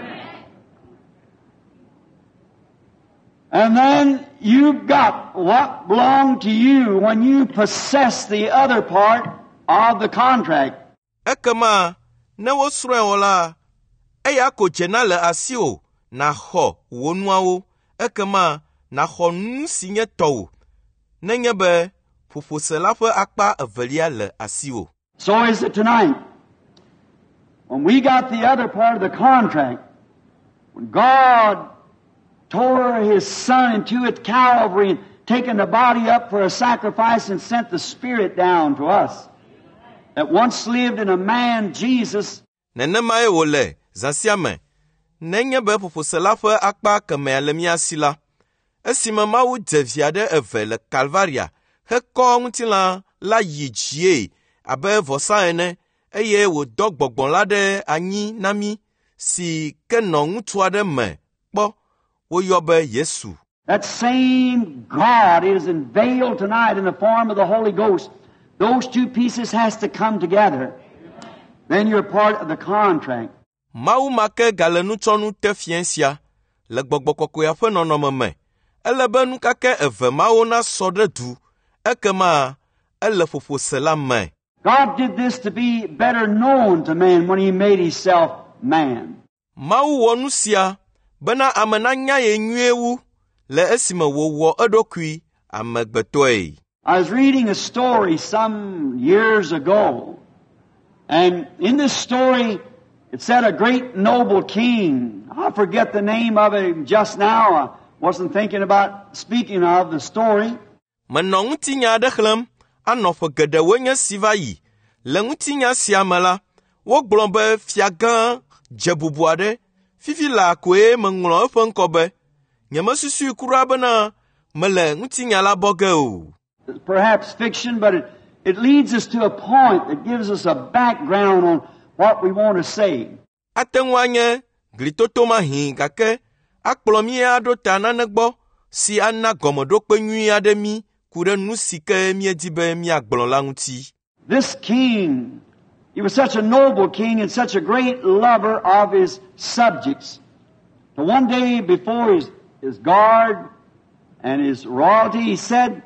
And then you got what belonged to you when you possessed the other part of the contract. Ekema ne wo srɔ̃e wɔ la, eya ko dzena le asi o, na xɔ wo nuawo, ekema na xɔ nu si nye tɔwo, nenye be ƒoƒose la ƒe akpa evelia le asi o. So is it tonight. When we got the other part of the contract, when God tore His Son into at Calvary and taken the body up for a sacrifice and sent the Spirit down to us that once lived in a man, Jesus. Nenema ye wole zasia me, nenye be ƒoƒose la ƒe akpa kemea le mia si la, esime Mawu dze via ɖe eve le Kalvaria hekɔ ŋutilã la yi dzie abe vɔsa ene, eye wòdɔ gbɔgbɔ la ɖe anyi na mi si ke nɔ ŋutsu aɖe me kpɔ woyɔ be Yesu. That same God is unveiled tonight in the form of the Holy Ghost. Those two pieces has to come together. Then you're part of the contract. Mawu make gale nutsɔnu te fia sia le gbɔgbɔ kɔkɔea ƒe nɔnɔme me. Ele be nukake eve mawo na sɔ ɖe du, ekema ele ƒoƒose la me. God did this to be better known to man when He made Himself man. Mawu wɔ nu sia bena ame nanya ye nyuie wu le esime wòwɔ eɖokui amegbetɔe. I was reading a story some years ago, and in this story it said a great noble king. I forget the name of it just now. I wasn't thinking about speaking of the story. Menɔ ŋutinya aɖe xlẽm anɔ ƒe geɖewoe nye si va yi. Le ŋutinya sia me la, wogblɔ be fia gã dzebubu aɖe fifi la koe meŋlɔ eƒe ŋkɔ be nyemesusui kura bena mele ŋutinya la bɔ ge o. Perhaps fiction, but it, it leads us to a point that gives us a background on what we want to say. Ate ŋu anye glitoto mahi gake akplɔ mi aɖo ta nane gbɔ si ana gɔmeɖokpe nyui aɖe mi ku ɖe nu si ke miedi be miagblɔ la ŋuti. This king, he was such a noble king and such a great lover of his subjects. So one day before his, his guard and his royalty, he said,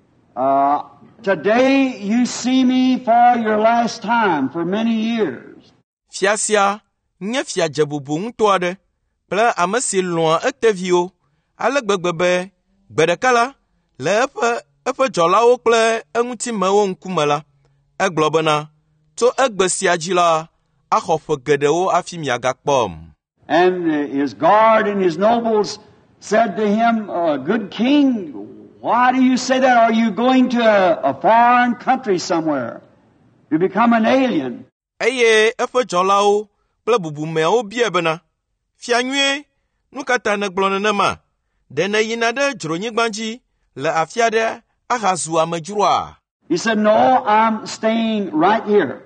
uh, today you see me for your last time for many years. Fia sia nye fia dzebubu ŋutɔ aɖe kple ame si lɔ̃a eteviwo ale gbegbe be gbe ɖeka la le eƒe eƒe dzɔlawo kple eŋutimewo ŋkume la egblɔ bena tso egbe sia dzi la axɔ ƒe geɖewo afi miagakpɔm. And his guard and his nobles said to him, uh, good king, why do you say that? Are you going to a, a foreign country somewhere? You become an alien. Eye eƒe dzɔlawo kple bubumeawo bia bena, fia nyuie, nu ka ta nègblɔ nenema? Ɖe nèyina ɖe dzronyigba dzi le afi aɖe ahazu amedzroa? He said, no, I'm staying right here.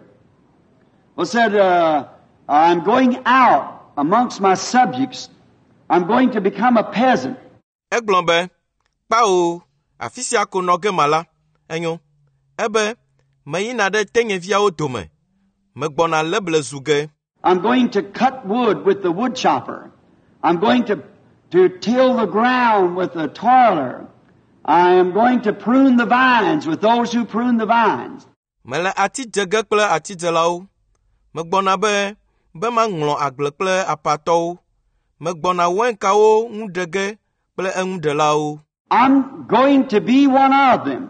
Well, said, uh, I'm going out amongst my subjects. I'm going to become a peasant. Egblɔ be, kpao, afi sia ko nɔ ge ma la, enyo. Ebe, meyina ɖe tenyeviawo dome. Megbɔna leble zu ge. I'm going to cut wood with the wood chopper. I'm going to, to till the ground with the toiler. I am going to prune the vines with those who prune the vines. Mele ati dzege kple ati dzelawo. Megbɔna be, be maŋlɔ agble kple apatɔwo. Megbɔna wainkawo ŋu ɖege kple eŋuɖelawo. I'm going to be one of them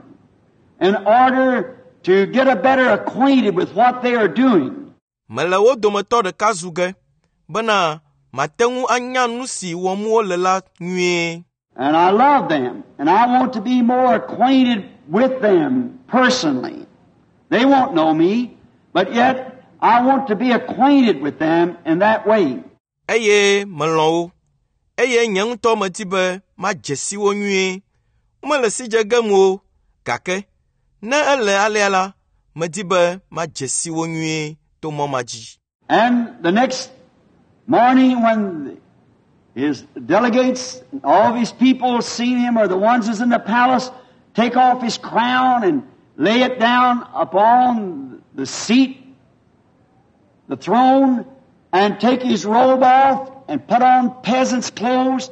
in order to get a better acquainted with what they are doing. Mele wo dometɔ ɖeka zu ge, bena mate ŋu anya nu si wɔm wole la nyuie. And I love them, and I want to be more acquainted with them personally. They won't know me, but yet I want to be acquainted with them in that way. Eye melɔ wo, eye nye ŋutɔ medi be madze si wo nyuie. Mele si dze gem o, gake ne ele alea la, medi be madze si wo nyuie to mɔ ma dzi. And the next morning when his delegates, all of his people seen him, or the ones who's in the palace, take off his crown and lay it down upon the seat, the throne, and take his robe off and put on peasant's clothes,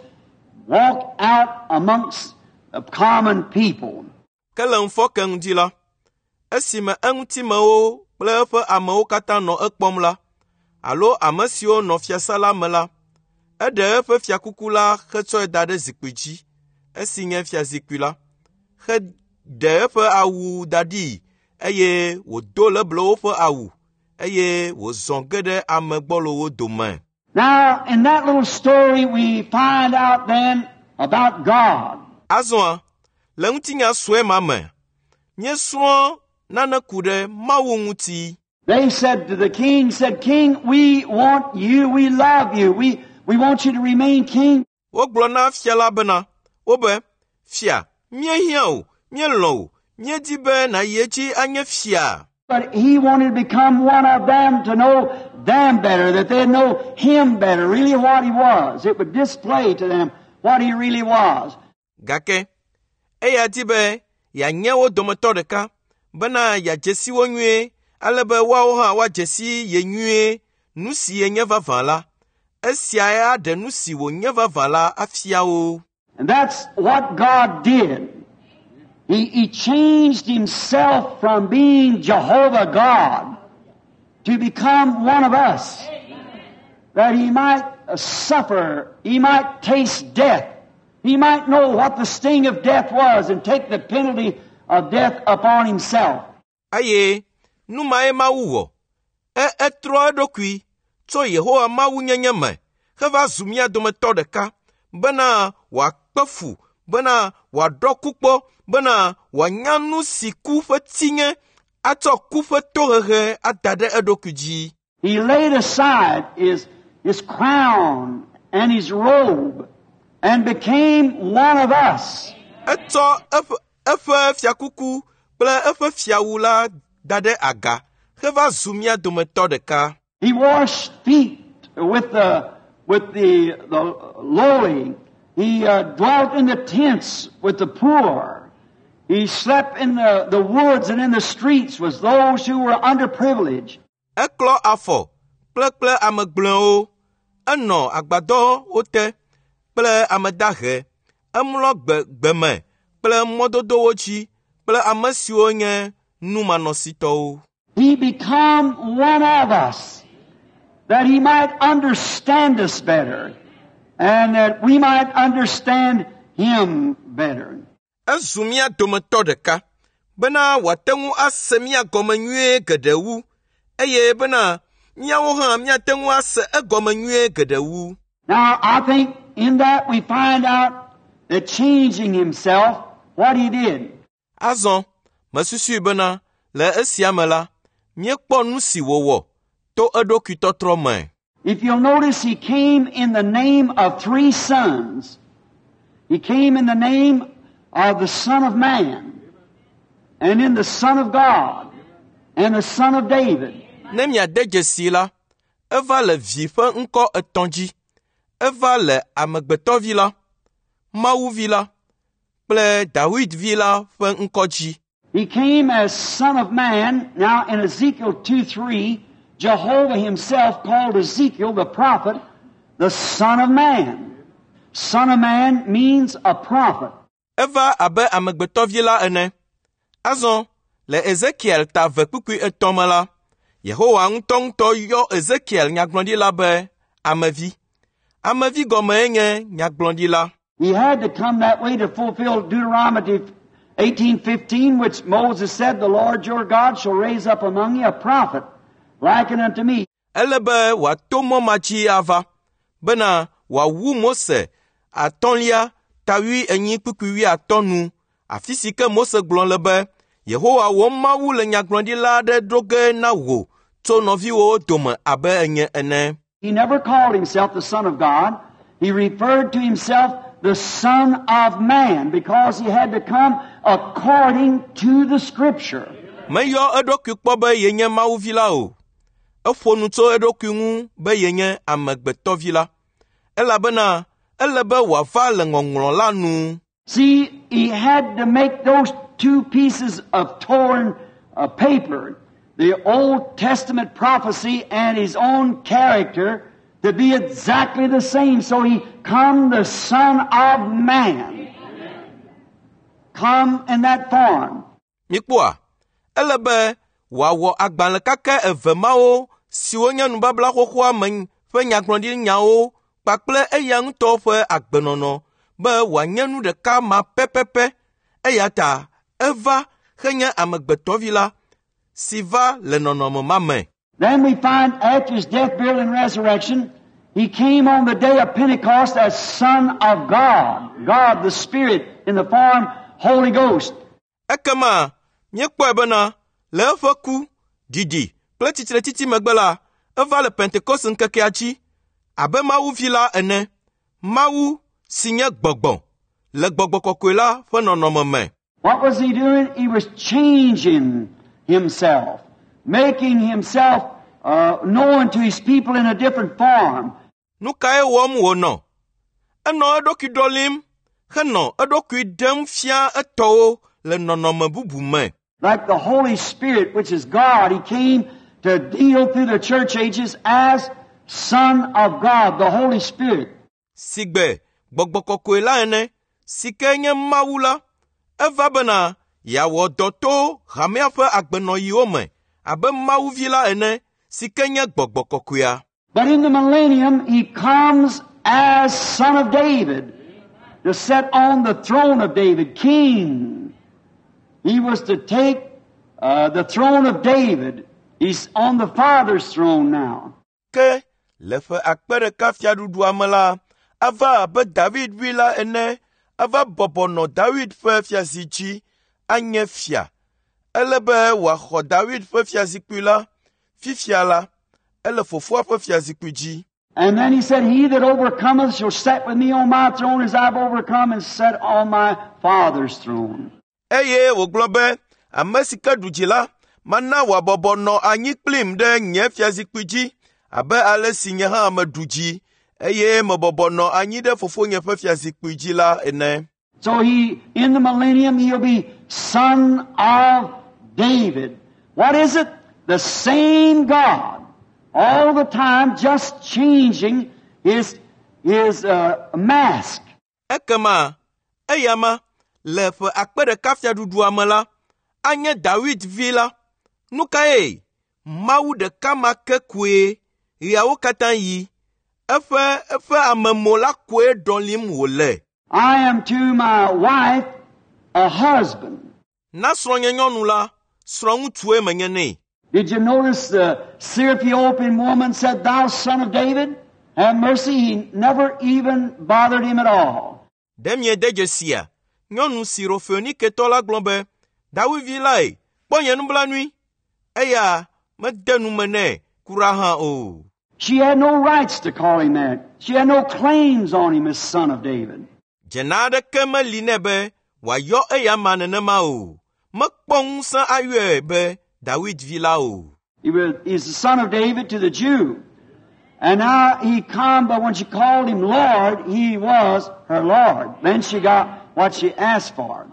walk out amongst the common people. Kelang fokeng dila. Esime engutimewo kple eƒe amewo katã nɔ ekpɔm la, alo ame siwo nɔ fiasa la me la, eɖe eƒe fiakuku la hetsɔe da ɖe zikpui dzi, esi nye fiazikpui la, heɖe eƒe awu da ɖi, eye wòdo leblewo ƒe awu, eye wòzɔ ge ɖe ame gbɔlowo dome. Now, in that little story, we find out then about God. Azɔa, le ŋutinya sue ma me, míesrɔ̃ nane ku ɖe Mawu ŋuti. They said to the king, said, King, we want you, we love you, we, we want you to remain king. Wogblɔ na fia la bena, wobe, fia, míehiã o, míelɔ̃ o, míedi be nàyi edzi anye fia. But he wanted to become one of them, to know them better, that they'd know him better, really what he was. It would display to them what he really was. Gake, eya di be, ya nye wo dometɔ ɖeka, bena ya dzesi wo nyuie, ale be woawo hã wa dzesi ye nyuie, nu si ye nye vavã la, esia aɖe nu si wo nye vavã la afia wo. And that's what God did. He, he changed himself from being Jehovah God to become one of us, that he might uh, suffer, he might taste death, he might know what the sting of death was and take the penalty of death upon himself. Aye, nu mae Mawu wɔ, e etrɔ eɖokui tso Yehowa Mawu nyenye me, heva zu mía dometɔ ɖeka, bena wòakpe fu, bena wòaɖɔ kukpɔ, bena wòanya nu si ku ƒe tinye, atsɔ ku ƒe tohehe ada ɖe eɖokui dzi. He laid aside his, his crown and his robe and became one of us. Etsɔ eƒe eƒe fiakuku kple eƒe fiawu la da ɖe aga, heva zu mía dometɔ ɖeka. He washed feet with the, with the, the lowly. He uh, dwelt in the tents with the poor. He slept in the, the woods and in the streets with those who were underprivileged. Eklɔ afɔ kple kple ame gblẽwo, enɔ agbadɔwo te kple ame dahe, emlɔ gbe gbeme kple mɔdodowo dzi kple ame siwo nye numanɔsitɔwo. He become one of us, that he might understand us better, and that we might understand him better. Ezu mía dometɔ ɖeka, bena wòate ŋu ase mía gɔme nyuie geɖe wu, eye bena míawo hã míate ŋu ase egɔme nyuie geɖe wu. Now, I think in that we find out that changing himself, what he did. Azɔ, mesusui bena le esia me la, míekpɔ nu si wòwɔ to eɖokui tɔtrɔ me. If you'll notice, he came in the name of three sons. He came in the name of the Son of Man, and in the Son of God, and the Son of David. Ne miade dzesi la, eva le vi ƒe ŋkɔ etɔ̃ dzi, eva le amegbetɔvi la, Mawuvi la, kple David vi la ƒe ŋkɔ dzi. He came as Son of Man. Now in Ezekiel two three, Jehovah himself called Ezekiel the prophet the Son of Man. Son of Man means a prophet. Eva abe amegbetɔvi la ene. Azɔ, le Ezekiel ta ve kpukpui etɔ̃ me la, Yehowa ŋutɔ ŋutɔ yɔ Ezekiel nyagblɔɖila be amevi. Amevi gɔmee nye nyagblɔɖila. He had to come that way to fulfill Deuteronomy eighteen fifteen, which Moses said, the Lord your God shall raise up among you a prophet, likened unto me. Ele be wòato mɔ ma dzi ava, bena wòawu Mose atɔ̃lia tawi enyi kpukpui wi atɔ̃ nu, afi si ke Mose gblɔ le be, Yehowa wò Mawu le nyagblɔɖila aɖe ɖo ge na wò tso nɔviwo dome abe enye ene. He never called himself the Son of God. He referred to himself the Son of Man, because he had to come according to the Scripture. Meyɔ eɖokui kpɔ be yenye Mawuvi la o. Eƒo nu tso eɖokui ŋu be yenye amegbetɔvi la. Elabena ele be wòava le ŋɔŋlɔ la nu. See, he had to make those two pieces of torn uh, paper, the Old Testament prophecy and his own character, to be exactly the same. So he come the Son of Man. Come in that form. Mikpoa, ele be wòawɔ agbalẽ kake eve mawo siwo nye nubabla xoxoa me ƒe nyagblɔɖi nyawo kpakple eya ŋutɔ ƒe agbenɔnɔ be wòanye nu ɖeka ma pɛpɛpɛ, eya ta eva henye amegbetɔvi la si va le nɔnɔme ma me. Then we find after his death, burial, and resurrection, he came on the day of Pentecost as Son of God, God the Spirit in the form Holy Ghost. Ekema, míekpɔe bena le eƒe ku, didi kple titretiti megbe la, eva le Pentecost ŋkekea dzi abe Mawu vi la ene, Mawu si nye gbɔgbɔ le gbɔgbɔ kɔkɔe la ƒe nɔnɔme me. What was he doing? He was changing himself, making himself uh, known to his people in a different form. Nu kae wɔm wònɔ? Enɔ eɖokui ɖɔlim, henɔ eɖokui ɖem fia etɔwo le nɔnɔme bubu me. Like the Holy Spirit, which is God, he came to deal through the church ages as Son of God, the Holy Spirit. Sigbe, gbɔgbɔ kɔkɔe la ene, si ke nye Mawu la, eva bena yeawɔ dɔ to hamea ƒe agbenɔyiwo me, abe Mawu vi la ene, si ke nye gbɔgbɔ kɔkɔea. But in the millennium, he comes as Son of David, to sit on the throne of David, King. He was to take uh, the throne of David. He's on the Father's throne now. Ke, le ƒe akpe ɖeka fiaɖuɖua me la, ava abe David vi la ene, ava bɔbɔ nɔ David ƒe fiazi dzi, anye fia. Ele be wòaxɔ David ƒe fiazikpui la, fifia la, ele fofoa ƒe fiazikpui dzi. And then he said, he that overcometh shall sit with me on my throne as I've overcome and sat on my Father's throne. Eye wògblɔ be, ame si ke ɖu dzi la, mana wòabɔbɔ nɔ anyi kplim ɖe nye fiazikpui dzi, abe ale si nye hã meɖu dzi, eye mebɔbɔ nɔ anyi ɖe fofonye ƒe fiazikpui dzi la ene. So he, in the millennium, he'll be Son of David. What is it? The same God. All the time, just changing his, his uh, mask. Ekema, eyama, le ƒe akpe ɖeka fiaɖuɖua me la, anye David vi la, nu kae, Mawu ɖeka ma ke koe, ɣeawo katã yi, eƒe, eƒe amemo la koe ɖɔlim wòle. I am to my wife a husband. Na srɔ̃nye nyɔnu la, srɔ̃ŋutsue menye nɛ. Did you notice the Syrophoenician woman said, "Thou son of David, have mercy"? He never even bothered him at all. Demie de jesia, nyɔnu Sirofeniketɔ la gblɔ be, David vi lae, kpɔ nye nublanui, eya mede nu me nɛ kura hã o. She had no rights to call him that. She had no claims on him as son of David. Dzena aɖeke meli nɛ be wòayɔ eya ma nenema o. Mekpɔ ŋusẽ ayɔe be David vi la o. He was, he's the son of David to the Jew. And now he come, but when she called him Lord, he was her Lord. Then she got what she asked for.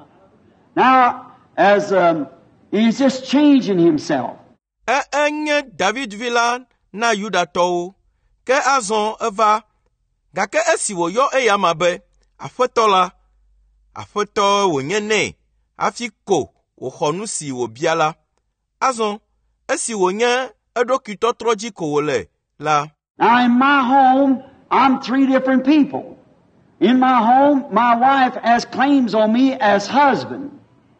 Now, as um, he's just changing himself. E enye David vi la na Yudatɔwo, ke azɔ eva, gake esi wòyɔ eya ma be Aƒetɔ la, Aƒetɔ wònye nɛ, hafi ko wòxɔ nu si wòbia la. Azɔ, esi wònye eɖokui tɔtrɔ dzi ko wòle la. Now in my home, I'm three different people. In my home, my wife has claims on me as husband.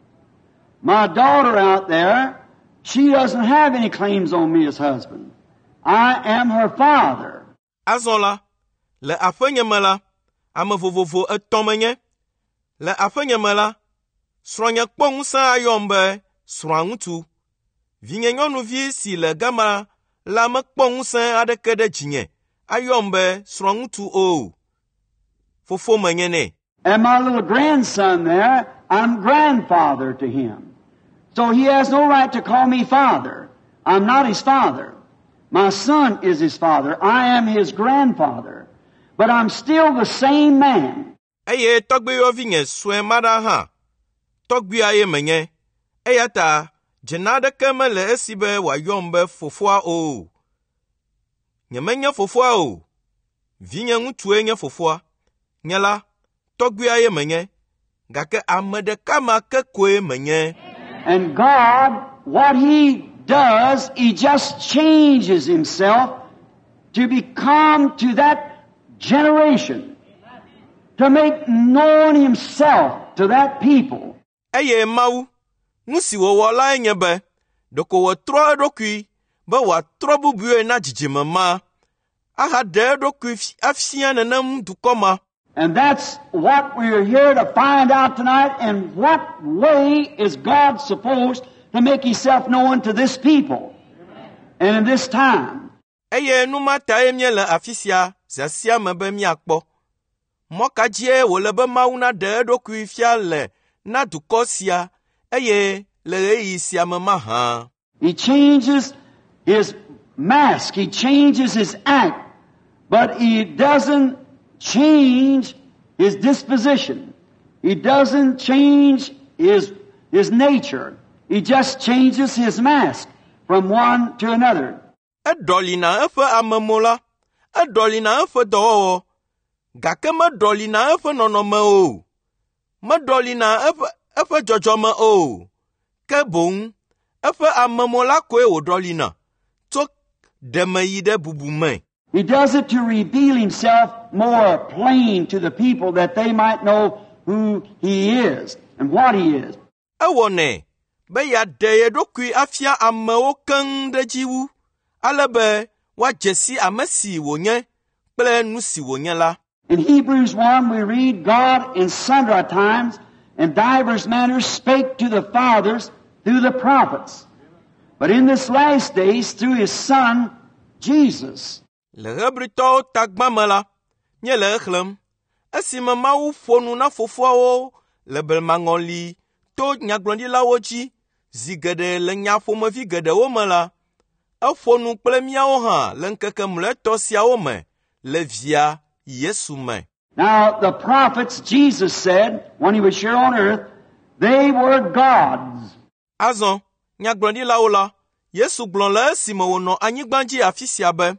My daughter out there, she doesn't have any claims on me as husband. I am her father. Azɔ la, le aƒenye me la, ame vovovo etɔ̃ menye. Le aƒenye me la, srɔ̃nye kpɔ ŋusẽ ayɔm be srɔ̃a ŋutsu. Vinye nyɔnuvi si le gama la mekpɔ ŋusẽ aɖeke ɖe dzinye, ayɔm be srɔ̃a ŋutsu o. Fofo menye nɛ. And my little grandson there, I'm grandfather to him. So he has no right to call me father. I'm not his father. My son is his father. I am his grandfather. but I'm still the same man. Eye togbe yo vinye swe mada ha. Togbe aye menye. Eya ta jenade keme le esibe wa yombe fofua o. Nyemenye fofua o. Vinye ngutue nye fofua. Nyela togbe aye menye. Gake amede kama ke kwe menye. And God, what He does, He just changes Himself to become to that generation, to make known Himself to that people. Eye mau, nusi wo wala enyebe, doko wo tro dokui, ba wa tro bubuye na jijimama. Aha de dokui afsia nanam dukoma. And that's what we're here to find out tonight. And what way is God supposed to make Himself known to this people and in this time? Eye numa ta emye le afisia, zasia mebe mi akpo. Moka jie wo lebe mau na de dokui fia le na dukosia, eye le rei sia mama ha. He changes His mask, He changes His act, but He doesn't change His disposition. He doesn't change His, his nature. He just changes His mask from one to another. E dolina efe amemola, e dolina efe dowo, gake me dolina efe nonome o, me dolina efe, efe jojome o, ke bon, efe amemola kwe o dolina, tok deme yide bubume. He does it to reveal Himself more plain to the people that they might know who He is and what He is. Ewone, be ya deye dokui afia ame o keng de jiwu, alebe wa jesi amesi wonye, ple nusi wonye la. In Hebrews one we read, God in sundry times and divers manners spake to the fathers through the prophets. But in this last days through His Son, Jesus. Le rebrito tagmamela, nye le echlem, esime mawu fonu na fofua wo, le belmangoli, to nyaglondi la woji, zigede le nyafomevi gede wo me la, efonu kple miawo ha, le nkeke mleto siawo me, le via Yesu me. Now the prophets, Jesus said, when He was here on earth, they were gods. Azon, nyaglondi la ola, Yesu glon le esime wo no anyigbanji afisia be,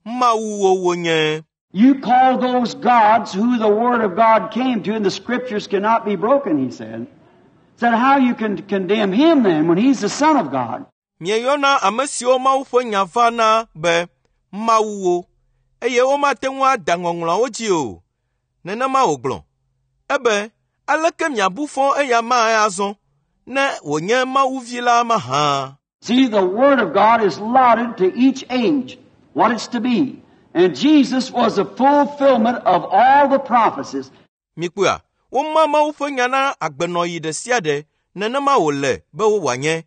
you call those gods who the Word of God came to, and the Scriptures cannot be broken, He said. Said, how you can condemn Him then when He's the Son of God? Mieyona amesio maufo nyavana be mauwo. Eye oma tenwa dangongla ojio. Nena ma oglon. Ebe, aleke miabufon eya ma azon. Ne wonye mauvila maha. See, the Word of God is lauded to each age what it's to be. And Jesus was a fulfillment of all the prophecies. Mikuya, umma maufo nyana agbenoyi de siade, nenema ole, be wanye.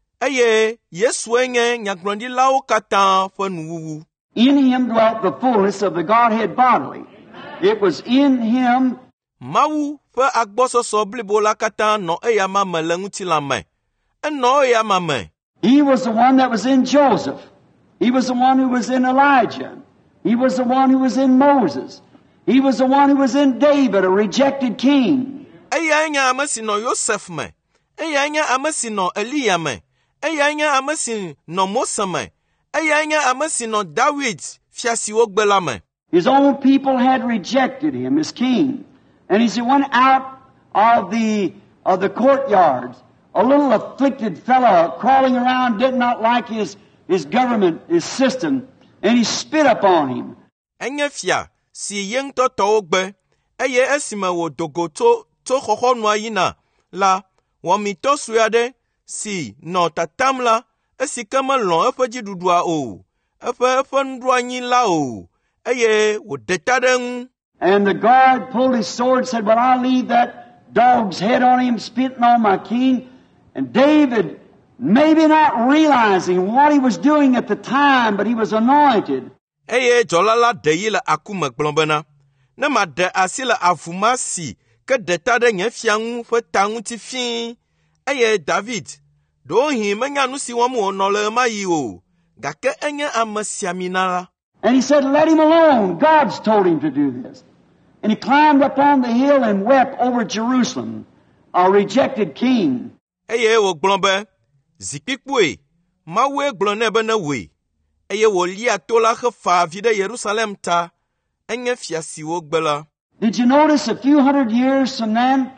Eye, Yesu enye nyaglondi lao kata fenuwu. In Him dwelt the fullness of the Godhead bodily. It was in Him. Mawu fe agboso so blibola kata no eya mame lenguti lame. Eno eya mame. He was the one that was in Joseph. He was the one who was in Elijah. He was the one who was in Moses. He was the one who was in David, a rejected king. Eya nya amasi no Yosef me. Eya nya amasi no Elia me. Eya nya amasi no Mose me. Eya nya amasi no David fiasi ogbela me. His own people had rejected him as king. And as he went out of the of the courtyards, a little afflicted fellow crawling around did not like his his government, his system, and he spit upon him. Enye fia, si yeng to to ogbe, eye esime wo dogo to, to hoho nwa yina, la, wami to suyade, si, no tatam la, esi kama lon efe jidudua o, efe efe ndua nyi la o, eye wo detadeng. And the guard pulled his sword and said, well, I'll leave that dog's head on him, spitting on my king. And David, maybe not realizing what he was doing at the time, but he was anointed. Eye jolala deyila akume blombena. Nema de asila afumasi ke detade nye fiangu fe tangu ti fin. Eye David, do hi menya nusi wamu onole ma yi o. Gake enye amasiaminala. And he said, let him alone. God's told him to do this. And he climbed up on the hill and wept over Jerusalem, a rejected king. Eye wo gblɔ be, zikpikpoe, Mawu gblɔ nɛ be ne woe. Eye wo lia to la he fa avi ɖe Yerusalem ta, enye fia si wo gbe la. Did you notice a few hundred years from then,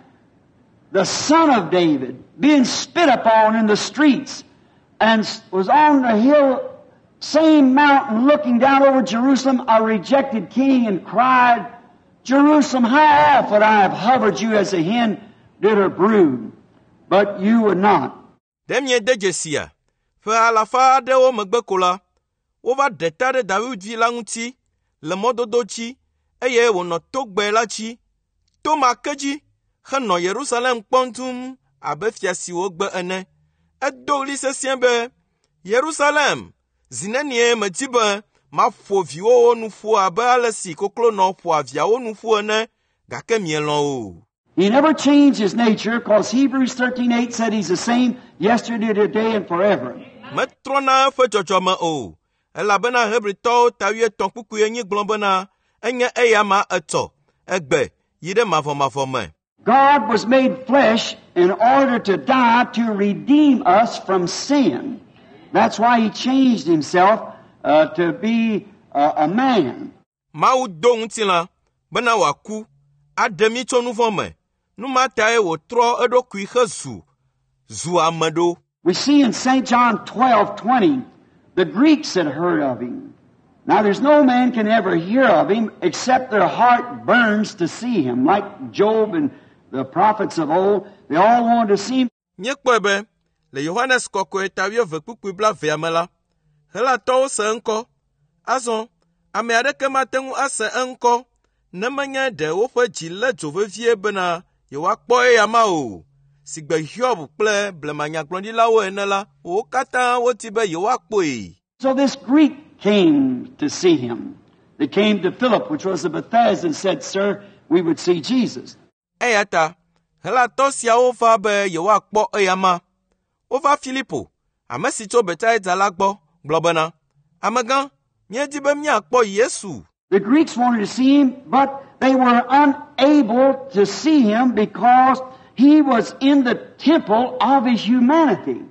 the son of David being spit upon in the streets and was on the hill, same mountain, looking down over Jerusalem, a rejected king, and cried, Jerusalem, how oft would I have hovered you as a hen did her brood, but you would not. Dem ye de Jesia, fe alafa aɖewo megbe ko la, wova ɖe ta ɖe David vi la ŋuti, le mɔdodo dzi, eye wònɔ togbe la dzi, to ma ke dzi, henɔ Yerusalem kpɔm tum abe fia si wogbe ene. Edo ɣli sesĩe be, Yerusalem, zi nenie medi be maƒo viwo nu ƒu abe ale si koklo nɔ ƒoa viawo nu ƒu ene, gake mielɔ̃ o. He never changed his nature, because Hebrews thirteen eight said he's the same yesterday, today, and forever. Metrɔna eƒe dzɔdzɔme o, elabena Hebritɔwo tawie tɔ̃ kpukpui enyi gblɔ bena enye eya ma etɔ, egbe, yi ɖe mavɔmavɔ me. God was made flesh in order to die to redeem us from sin. That's why he changed himself uh, to be uh, a man. Mawu do ŋutilã bena wòaku, aɖe mí tso nu vɔ̃ me. Nu ma tae wòtrɔ eɖokui hezu, zu ame ɖo. We see in Saint John twelve twenty, the Greeks had heard of him. Now there's no man can ever hear of him except their heart burns to see him. Like Job and the prophets of old, they all wanted to see him. Nyekpɔe be, le Yohanes kɔkɔe tawieve kpukpui blavea me la, helatɔwo se eŋkɔ, azɔ, ame aɖeke mate ŋu ase eŋkɔ, ne menye ɖe woƒe dzi le dzo vevie bena yewoakpɔ eya ma o. Sigbe Hiob kple blemanyagblɔɖilawo ene la, wo katã woti be yewoakpɔe. So this Greek came to see him. They came to Philip, which was of Bethsaida, and said, Sir, we would see Jesus. Eya ta, helatɔ siawo va be yewoakpɔ eya ma. Wova Filipo, ame si tso Bethsaida la gbɔ, gblɔ bena, Amegã, míedi be míakpɔ Yesu. The Greeks wanted to see him, but they were unable to see him because he was in the temple of his humanity.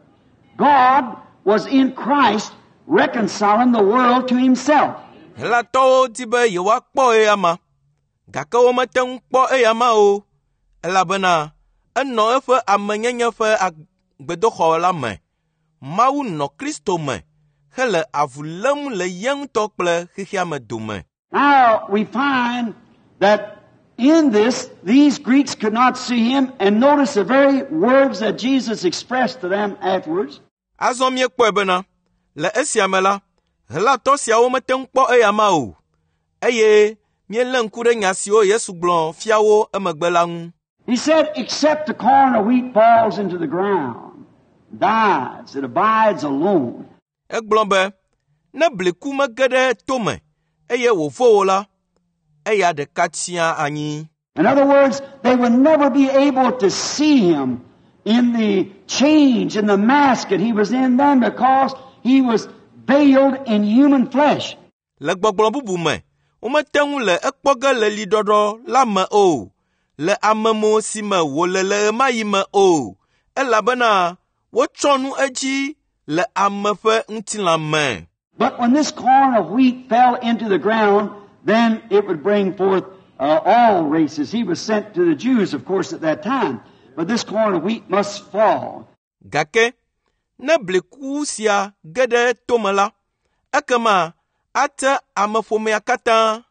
God was in Christ reconciling the world to himself. Helatɔwo di be yewoakpɔ eya ma, gake womete ŋu kpɔ eya ma o, elabena enɔ eƒe amenyenye ƒe agbedoxɔ la me. Mawu nɔ Kristo me, hele avu lém le ye ŋutɔ kple xexea me dome. Now we find that in this, these Greeks could not see him, and notice the very words that Jesus expressed to them afterwards. Azɔ míekpɔe bena, le esia me la, helatɔ siawo mete ŋu kpɔ eya ma o, eye míelé ŋku ɖe nya siwo Yesu gblɔ fia wo emegbe la ŋu. He said, except the corn of wheat falls into the ground, dies, it abides alone. Egblɔ be, ne bliku mege ɖe tome, eye wòvo wo la, eya ɖeka tia anyi. In other words, they would never be able to see him in the change, in the mask that he was in then, because he was veiled in human flesh. Le gbɔgblɔ bubu me, womete ŋu le ekpɔ ge le liɖɔɖɔ la me o, le amemo si me wòle le ɣe ma ɣi me o, elabena wotsɔ nu edzi le ame ƒe ŋutilã me. But when this corn of wheat fell into the ground, then it would bring forth uh, all races. He was sent to the Jews, of course, at that time. But this corn of wheat must fall. Gake, ne bliku sia ge ɖe tome la, ekema ate ameƒomea katã.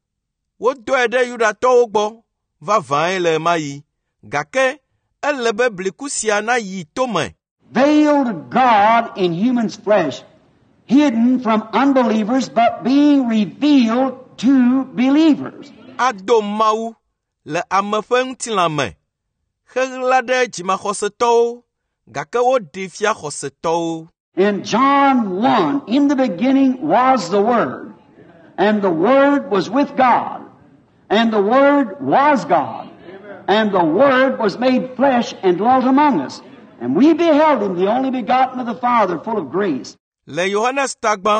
Wodɔe ɖe Yudatɔwo gbɔ, vavãe le ema yi. Gake, ele be bliku sia nayi tome. Veiled God in human's flesh, hidden from unbelievers, but being revealed to believers. Ado Mawu le ame ƒe ŋutilã me, heɣla ɖe dzimaxɔsetɔwo, gake woɖe fia xɔsetɔwo. In John one, in the beginning was the Word, and the Word was with God, and the Word was God, and the Word was made flesh and dwelt among us, and we beheld him, the only begotten of the Father, full of grace. Le Yohanes tagba,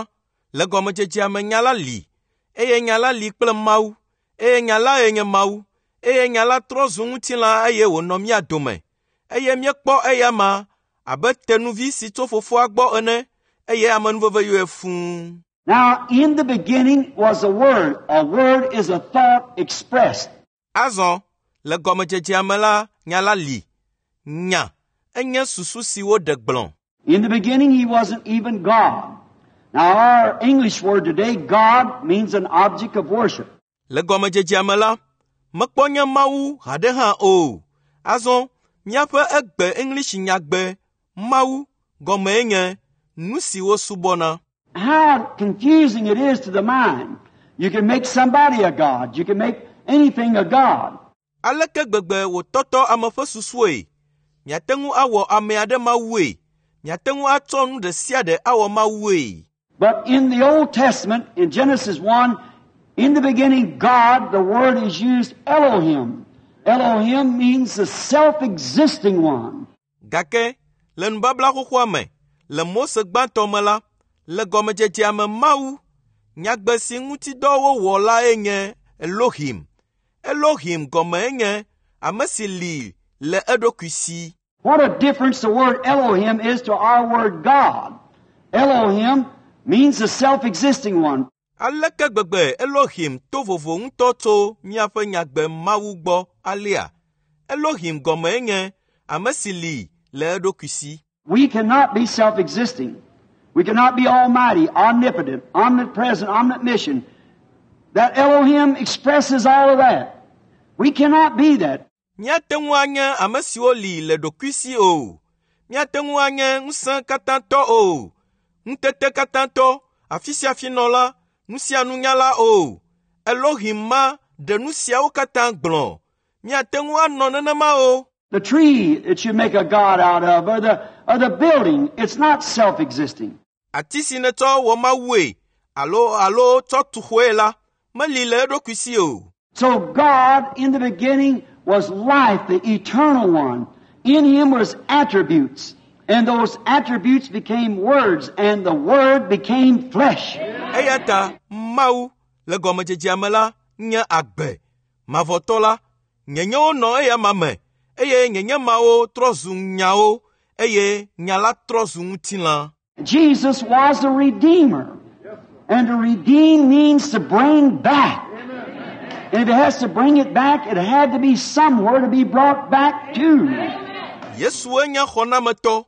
Le gɔmedzedzea me nya la li, eye nya la li kple Mawu, eye nya la enye Mawu, eye nya la trɔ zu ŋutilã eye wònɔ mía dome, eye míekpɔ eya ma abe tenuvi si tso fofoa gbɔ ene, eye amenuveve yɔe fũu. Now, in the beginning was a word. A word is a thought expressed. Azɔ, le gɔmedzedzea me la, nya la li. Nya, enye susu si woɖe gblɔ. In the beginning, he wasn't even God. Now, our English word today, God, means an object of worship. Le gɔmedzedzea me la, mekpɔ nye Mawu haɖe hã o. Azɔ, míaƒe egbe English nyagbe, Mawu, gɔmee nye nu si wosubɔna. How confusing it is to the mind. You can make somebody a God. You can make anything a God. Aleke gbegbe wòtɔtɔ ame ƒe susue. Miate ŋu awɔ ame aɖe Mawue. Miate ŋu atsɔ nu ɖe sia ɖe awɔ Mawue. But in the Old Testament, in Genesis one, in the beginning, God, the word is used Elohim. Elohim means the self-existing one. Gake, le nubabla xoxoa me, le Mose gbãtɔ me la, le gɔmedzedzea me Mawu, nyagbe si ŋuti dɔ wowɔ la enye Elohim. Elohim gɔme enye ame si li le eɖokui si. What a difference the word Elohim is to our word God. Elohim means the self-existing one. Aleke gbegbe Elohim to vovo ŋutɔ tso míaƒe nyagbe Mawu gbɔ alia. Elohim gɔme enye ame si li le eɖokui si. We cannot be self-existing. We cannot be almighty, omnipotent, omnipresent, omniscient. That Elohim expresses all of that. We cannot be that. Míate ŋu anye ame siwo li le ɖokui si o. Míate ŋu anye ŋusẽ katãtɔ o. Ŋutete katãtɔ, afi sia afi nɔla, nu sia nunyala o. Elohim ma ɖe nu siawo katã gblɔ. Míate ŋu anɔ nenema o. The tree that you make a god out of, or the, or the building, it's not self-existing. Ati si netsɔ wɔ Mawue, alo alo tsɔ tu xɔe la, meli le eɖokui si o. So God, in the beginning, was life, the eternal one. In him was attributes. And those attributes became words, and the word became flesh. Eya ta, Mawu, le gɔmedzedzea me la, nye agbe. Mavɔtɔ la, nyenyewo nɔ eya ma me, eye nyenye mawo trɔ zu nyawo, eye nya la trɔ zu ŋutilã. Jesus was a redeemer. And to redeem means to bring back. And if it has to bring it back, it had to be somewhere to be brought back to. Yesu enye xɔnametɔ,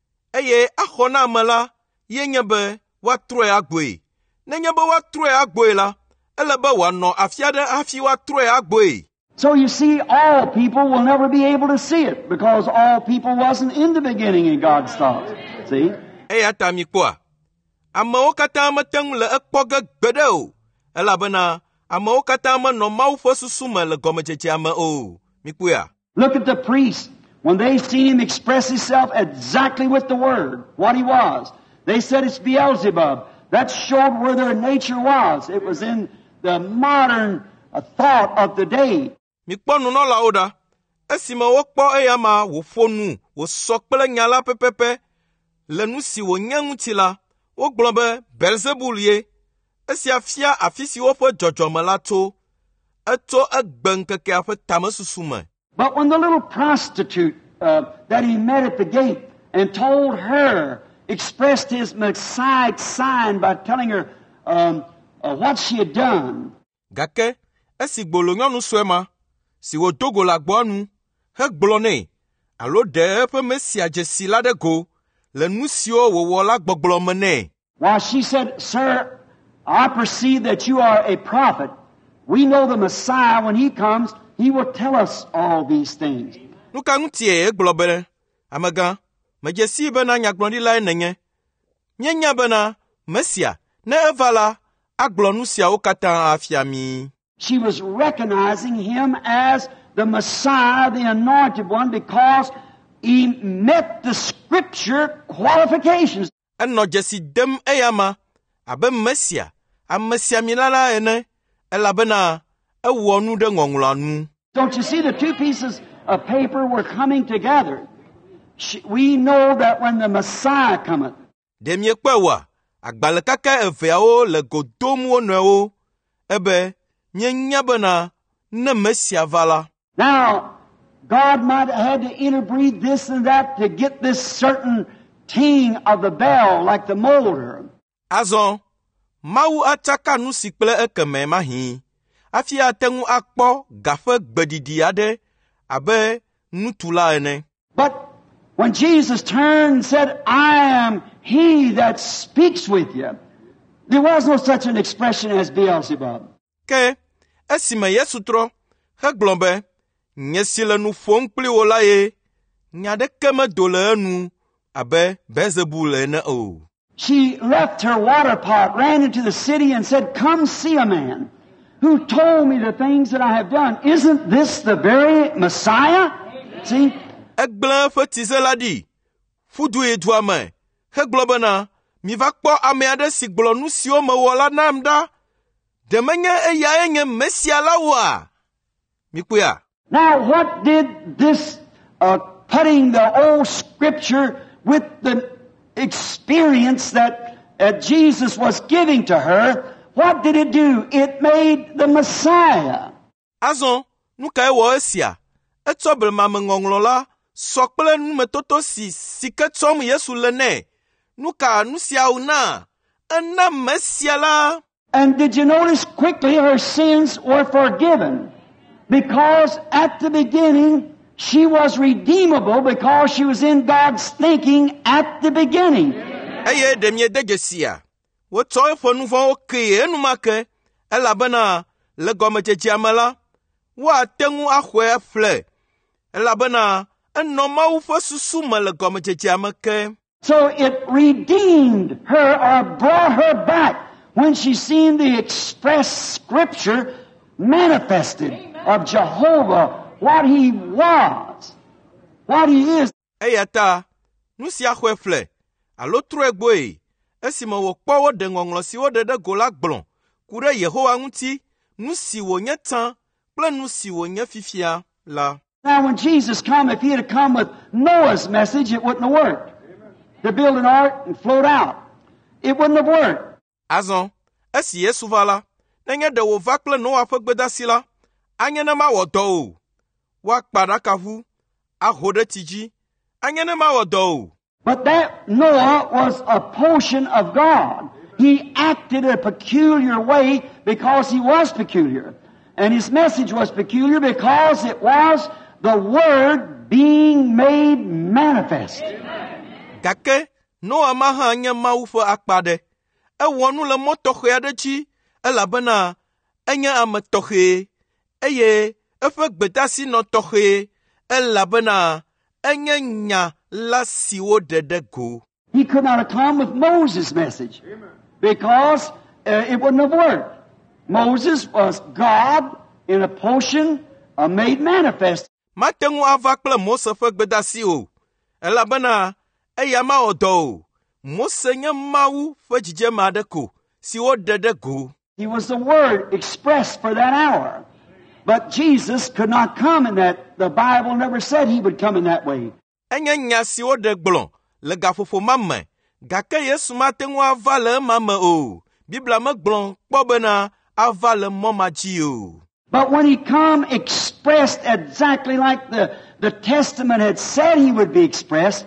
eye axɔname la, ye nye be woatrɔe agboe. Nenye be woatrɔe agboe la, ele be wòanɔ afi aɖe hafi woatrɔe agboe. So you see, all people will never be able to see it, because all people wasn't in the beginning in God's thoughts. See? Eya ta mikpɔa, amewo katã mete ŋu le ekpɔ ge gbeɖe o, elabena amewo katã menɔ Mawu ƒe susu me le gɔmedzedzea me o. Mikpɔa. Look at the priests. When they seen him express himself exactly with the word, what he was, they said it's Beelzebub. That showed where their nature was. It was in the modern uh, thought of the day. Mikpɔ nunɔlawo ɖa, esime wokpɔ eya ma wòƒo nu, wòsɔ kple nya la pɛpɛpɛ, le nu si wònye ŋuti la, wogblɔ be Belzebul ye. Esia fia afi si woƒe dzɔdzɔme la tso, etso egbe ŋkekea ƒe tamesusu me. But when the little prostitute uh, that he met at the gate and told her, expressed his Messiah sign by telling her um, uh, what she had done. Gake, esi gbolo nyɔnu sue ma, si wòdogo le agboa nu, hegblɔ nɛ, alo ɖe eƒe Mesia dzesi la ɖe go, le nu siwo wòwɔ la gbɔgblɔ me nɛ. While she said, Sir, I perceive that you are a prophet. We know the Messiah, when he comes, he will tell us all these things. Nu ka ŋutie egblɔ be, amegã, medze si bena nyagblɔɖilae nenye. Míenya bena Mesia, ne eva la, agblɔ nu siawo katã afia mí. She was recognizing him as the Messiah, the anointed one, because he met the scripture qualifications. Enɔ dzesi dem eya ma, abe Mesia, ame siamila la ene, elabena ewɔ nu ɖe ŋɔŋlɔa nu. Don't you see the two pieces of paper were coming together? She, we know that when the Messiah cometh. De miekpɔe wa, agbalekaka eveawo le godom wo nɔewo ebe mienya bena ne Mesia va la. Now, God might have had to interbreed this and that to get this certain ting of the bell, like the molar. Azɔ, Mawu atsaka nu si kple ekeme mahi, afi ate ŋu akpɔ gaƒe gbedidi aɖe abe nutula ene. But when Jesus turned and said, I am he that speaks with you, there was no such an expression as Beelzebub. Ke, esime Yesu trɔ, hegblɔ be, nye si le nu ƒom kpli wo la ye, nya ɖeke medo le enu abe Beelzebul ene o. She left her water pot, ran into the city and said, come see a man who told me the things that I have done. Isn't this the very Messiah? See? Egblẽ eƒe tize la ɖi, ƒudu yi dua me, hegblɔ bena, mi va kpɔ ame aɖe si gblɔ nu siwo mewɔ la nam ɖa, ɖe menye eyae nye Mesia la oa? Mikpɔea. Now, what did this uh, putting the old scripture with the experience that uh, Jesus was giving to her, what did it do? It made the Messiah. Azɔ, nu ka ewɔ esia? Etsɔ blemameŋɔŋlɔ la sɔ kple numetoto si si ke tsɔm Yesu le nɛ. Nu ka nu siawo na? Ena Mesia la. And did you notice quickly her sins were forgiven? Because at the beginning, she was redeemable because she was in God's thinking at the beginning. Eye de mie de jesia. Wo tsɔ eƒe nu vɔ̃wo kee enumake, elabena le gɔmedzedzea me la, woate ŋu axɔe aƒle, elabena enɔ Mawu ƒe susu me le gɔmedzedzea me ke. So it redeemed her or brought her back when she seen the express scripture manifested of Jehovah, what he was, what he is. Eya ta, nu sia xɔe ƒle, alo trɔe gboe, esime wòkpɔ woɖe ŋɔŋlɔ si woɖe ɖe go la gblɔ, ku ɖe Yehowa ŋuti, nu si wònye tsã, kple nu si wònye fifia la. Now when Jesus come, if he had come with Noah's message, it wouldn't have worked. To build an ark and float out. It wouldn't have worked. Azɔ, esi Yesu va la, nenye ɖe wòva kple Noa ƒe gbedasi la, anye ne mawɔ dɔ o. Woakpa ɖakaʋu, aho ɖe tsi dzi, anye ne mawɔ dɔ o. But that Noah was a portion of God. He acted a peculiar way because he was peculiar. And his message was peculiar because it was the Word being made manifest. Gake, Noa ma hã nye Mawu ƒe akpa ɖe. Ewɔ nu le mɔ tɔxɛ aɖe dzi, elabena enye ame tɔxɛ, eye eƒe gbedasi nɔ tɔxɛ, elabena enye nya la si woɖe ɖe go. He could not have come with Moses' message because uh, it wouldn't have worked. Moses was God in a portion uh, made manifest. Mate ŋu ava kple Mose ƒe gbedasi o, elabena eya mawɔ dɔ o. Mose nye Mawu ƒe dzidzeme aɖe ko, si woɖe ɖe go. He was the Word expressed for that hour. But Jesus could not come in that. The Bible never said he would come in that way. Enye nya si woɖe gblɔ le gaƒoƒo ma me, gake Yesu mate ŋu ava le ema me o. Biblia megblɔ kpɔ bena ava le mɔ ma dzi o. But when he come expressed exactly like the, the Testament had said he would be expressed,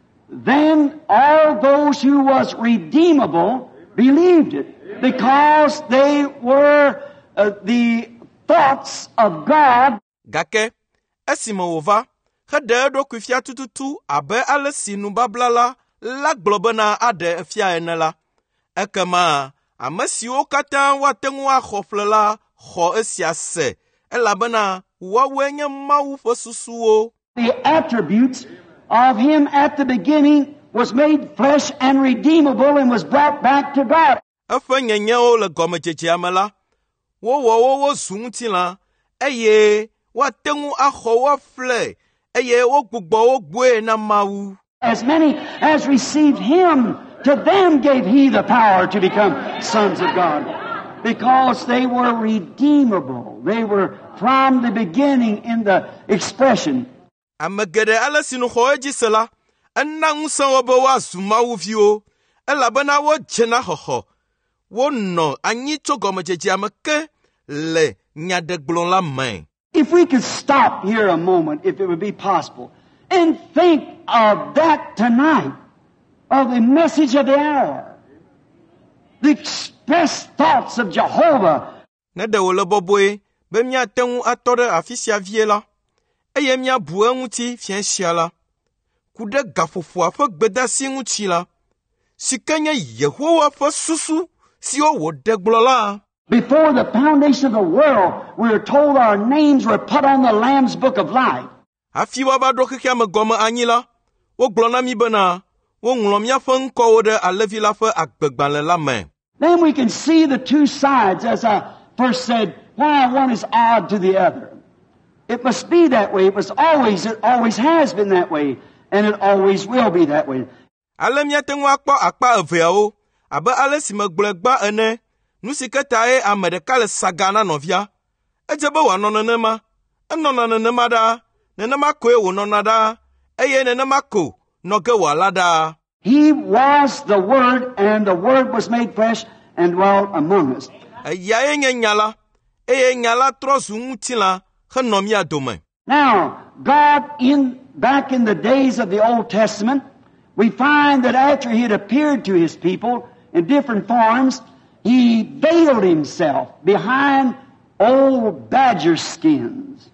then all those who was redeemable believed it because they were uh, the thoughts of God. Gake, esime wòva, heɖe eɖokui fia tututu abe ale si nubabla la la gblɔ bena aɖe efia ene la. Ekema, ame siwo katã woate ŋu axɔ ƒle la xɔ esia se, elabena woawoe nye Mawu ƒe susuwo. The attributes of him at the beginning was made flesh and redeemable and was brought back to God. Eƒe nyenyewo le gɔmedzedzea me la, wowɔ wo wozu ŋutilã, eye woate ŋu axɔ wo ƒle, eye wogbugbɔ wo gbɔe na Mawu. As many as received him, to them gave he the power to become sons of God. Because they were redeemable. They were from the beginning in the expression. Ame geɖe ale si nu xɔ edzi se la, ena ŋusẽ wo be woazu Mawu viwo, elabena wo dzena xɔxɔ wo nɔ anyi tso gɔmedzedzea me ke le nyadegblɔ la me. If we could stop here a moment, if it would be possible, and think of that tonight, of the message of the hour, the expressed thoughts of Jehovah. Ne de wo le bɔbɔe be míate ŋu atɔ ɖe afi sia vie la, eye míabu eŋuti fia sia la, ku ɖe gaƒoƒoa ƒe gbedasi ŋuti la, si ke nye Yehowa ƒe susu siwo wòɖe gblɔ la. Before the foundation of the world, we were told our names were put on the Lamb's Book of Life. Hafi woava ɖo xexea me gɔme anyi la, wogblɔ na mí bena woŋlɔ míaƒe ŋkɔwo ɖe Alevi la ƒe agbegbalẽ la me. Then we can see the two sides, as I first said, why one is odd to the other. It must be that way. It was always, it always has been that way, and it always will be that way. Ale míate ŋu akpɔ akpa eveawo, abe ale si megblɔe gbã ene, nu si ke tae ame ɖeka le saga na nɔvia, edze be wòanɔ nenema, enɔna nenema ɖaa, nenema koe wònɔna ɖaa, eye nenema ko nɔ ge wòala ɖaa. He was the Word, and the Word was made flesh and dwelt among us. Eyae nye nya la, eye nya la trɔ zu ŋutilã henɔ mía dome. Now, God, in back in the days of the Old Testament, we find that after He had appeared to His people in different forms, He veiled Himself behind old badger skins.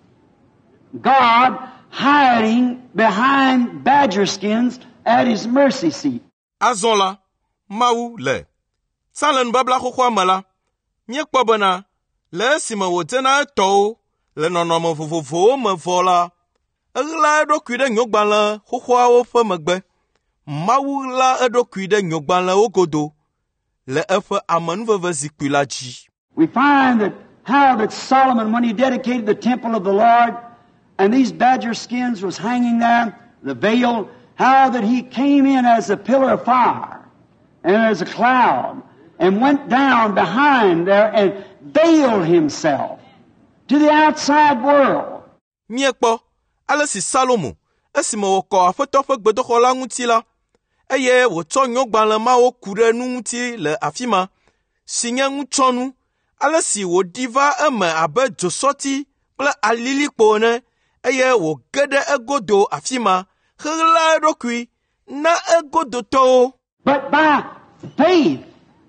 God hiding behind badger skins at His mercy seat. Azɔ la, Mawu le. Sa le nubabla xoxoa me la, míekpɔ bena, le esime wòdzena etɔwo le nɔnɔme vovovowo me vɔ la, eɣla eɖokui ɖe nyɔgbalẽ xoxoawo ƒe megbe. Mawu ɣla eɖokui ɖe nyɔgbalẽwo godo le eƒe amenuveve zikpui la dzi. We find that how that Solomon, when he dedicated the temple of the Lord, and these badger skins was hanging there, the veil, how that he came in as a pillar of fire and as a cloud and went down behind there and veiled himself to the outside world. Miekpɔ, ale si Salomo, esime wòkɔ Aƒetɔ ƒe gbedoxɔ la ŋuti la, eye wòtsɔ nyɔgbalẽ mawo ku ɖe nu ŋuti le afi ma, si nye ŋutsɔnu, ale si wòɖi va eme abe dzosɔti kple alilikpo ene, eye wòge ɖe egodo afi ma, heɣla eɖokui na egodotɔwo. But by faith,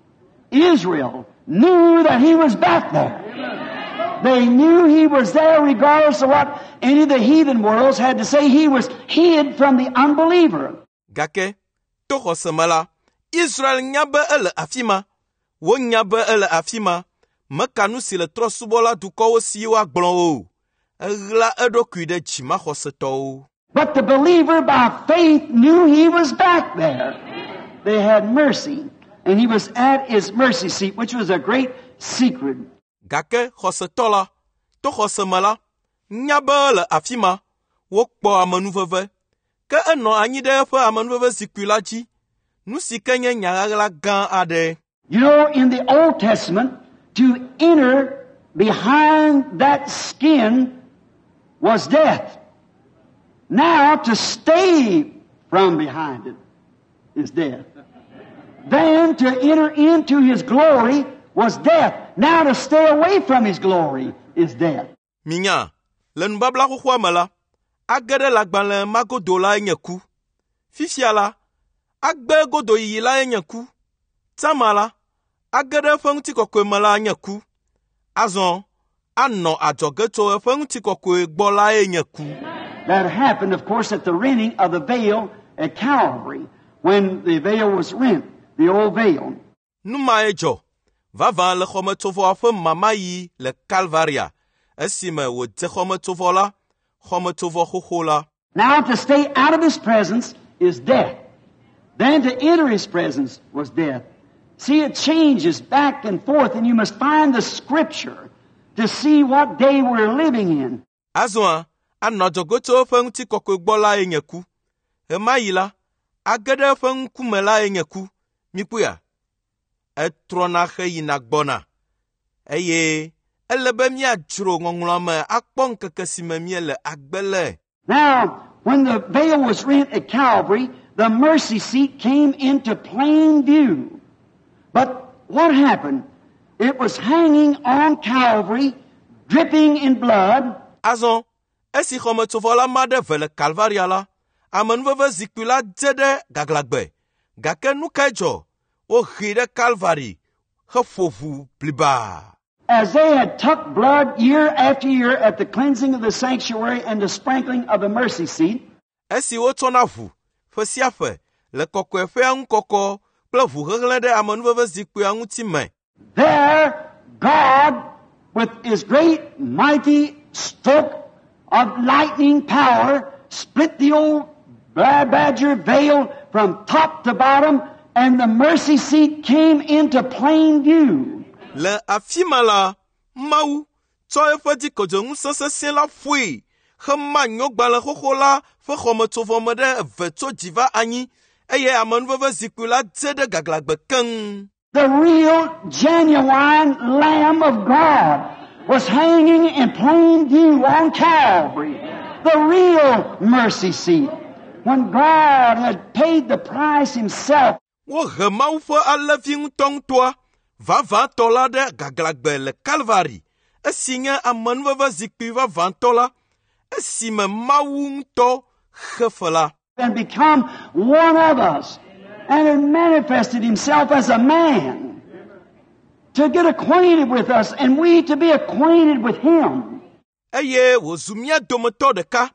Israel knew that He was back there. They knew He was there regardless of what any of the heathen worlds had to say. He was hid from the unbeliever. Gake, to xɔse me la, Israel nya be ele afi ma, wonya be ele afi ma, meka nu si le trɔ̃subɔla dukɔwo siwo agblɔ o, eɣla eɖokui ɖe dzimaxɔsetɔwo. But the believer by faith knew He was back there. They had mercy, and He was at His mercy seat, which was a great secret. Gake xɔsetɔ la, to xɔse me la, nya be le afi ma, wokpɔ amenuveve, ke enɔ anyi ɖe eƒe amenuveve zikpui la dzi, nu si ke nye nyaɣaɣla gã aɖe. You know, in the Old Testament, to enter behind that skin was death. Now, to stay from behind it is death. Then to enter into His glory was death. Now to stay away from His glory is death. Minya, le nubabla xoxoa me la, age ɖe lãgbalẽ ma godo la nye ku. Fifia la, agbe godo yiyi la nye ku. Tsama la, age ɖe eƒe ŋutikɔkɔe me la nye ku. Azɔ, anɔ adzɔge tso eƒe ŋutikɔkɔe gbɔ la nye ku. That happened, of course, at the rending of the veil at Calvary, when the veil was rent, the old veil. Numa edzo, vava le xɔmetsovɔa ƒe mama yi le Calvaria, esime wòdze xɔmetsovɔ la, xɔmetsovɔ xoxo la. Now to stay out of His presence is death. Then to enter His presence was death. See, it changes back and forth, and you must find the Scripture to see what day we're living in. Azɔa, anɔ adzɔge tso eƒe ŋutikɔkɔe gbɔ la nye ku. Ema yi la, age ɖe eƒe ŋkume la nye ku. Mikpuia, etrɔna xe yina gbɔna, eye ele be míadzro ŋɔŋlɔa me akpɔ ŋkeke si me míele agbe le. Now, when the veil was rent at Calvary, the mercy seat came into plain view. But what happened? It was hanging on Calvary, dripping in blood. Azon, esi xɔmetsovɔ la ma ɖe ve le Calvaria la, amenuveve zikpui la dze ɖe gaglagbe, gake nu ka dzɔ? Wohee ɖe Calvary, heƒo ʋu bliba. As they had tucked blood year after year at the cleansing of the sanctuary and the sprinkling of the mercy seat, esi wotsɔna ʋu ƒe sia ƒe le kɔkɔeƒea ŋu kɔkɔ kple ʋu hehlẽ ɖe amenuveve zikpuia ŋuti me, there God, with His great mighty stroke of lightning power, split the old blood badger veil from top to bottom, and the mercy seat came into plain view. le afi ma la, Mawu tsɔ eƒe dzikɔdzɔnu sesesẽ la ƒoe, hema nyɔgbalẽ xoxo la ƒe xɔmetsovɔ me ɖe eve tso dzi va anyi, eye amenuveve zikpui la dze ɖe gaglagbe keŋ. The real, genuine Lamb of God was hanging in plain view on Calvary. The real mercy seat. When God had paid the price Himself. Wohe Mawu ƒe alẽvi ŋutɔ ŋutɔa, vavãtɔ la ɖe gaglagbe le Calvary, esi nye amenuveve zikpui vavãtɔ la, esi me Mawu ŋutɔ xe fe la. And become one of us. And had manifested Himself as a man to get acquainted with us and we to be acquainted with Him. Eye wòzu mía dometɔ ɖeka,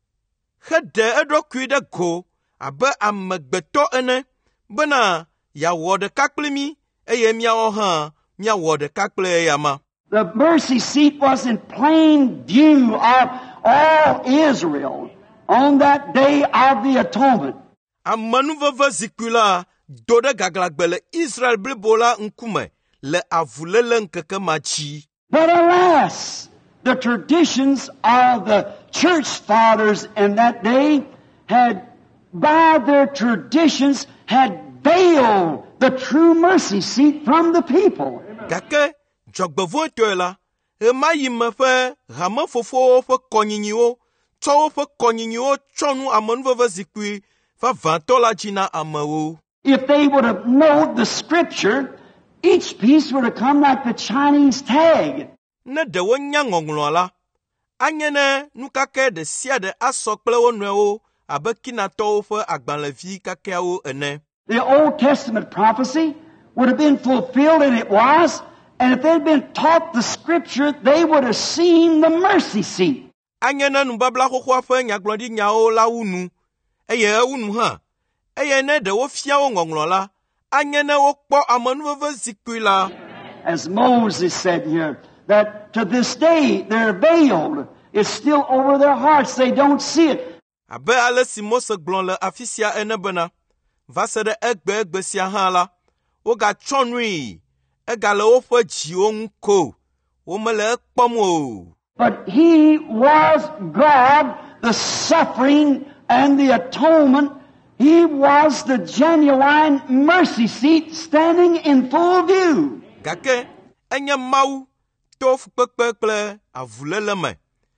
heɖe eɖokui ɖe go abe amegbetɔ ene, bena yeawɔ ɖeka kpli mí, eye míawo hã míawɔ ɖeka kple eya ma. The mercy seat was in plain view of all Israel on that day of the atonement. Amenuveve zikpui la do ɖe gaglagbe le Israel blibo la ŋkume le avuléle ŋkeke ma dzi. But alas, the traditions of the church fathers in that day had, by their traditions, had veiled the true mercy seat from the people. Gake dzɔgbevɔ̃tɔe la, ema yi me ƒe hamefofowo ƒe kɔnyinyiwo tsɔ woƒe kɔnyinyiwo tsɔ nu amenuveve zikpui vavãtɔ la dzi na amewo. If they would have known the scripture, each piece would have come like the Chinese tag. Ne ɖe wonya ŋɔŋlɔa la, anye ne nukake ɖe sia ɖe asɔ kple wo nɔewo abe kinatɔwo ƒe agbalẽvi kakeawo ene. The Old Testament prophecy would have been fulfilled, and it was, and if they had been taught the scripture, they would have seen the mercy seat. Anye ne nubabla xoxoa ƒe nyagblɔɖinyawo la wu nu, eye ewu nu hã, eye ne ɖe wofia wo ŋɔŋlɔ la, anye ne wokpɔ amenuveve zikpui la. As Moses said here, that to this day they're veiled. It's still over their hearts. They don't see it. Abe ale si Mose gblɔ le afi sia ene bena, va se ɖe egbe egbe sia hã la, wogatsɔ nui, egale woƒe dziwo ŋu ko, womele ekpɔm o. But He was God, the suffering and the atonement. He was the genuine mercy seat standing in full view. Gake, enye Mawu to fukpekpe kple avuléle me.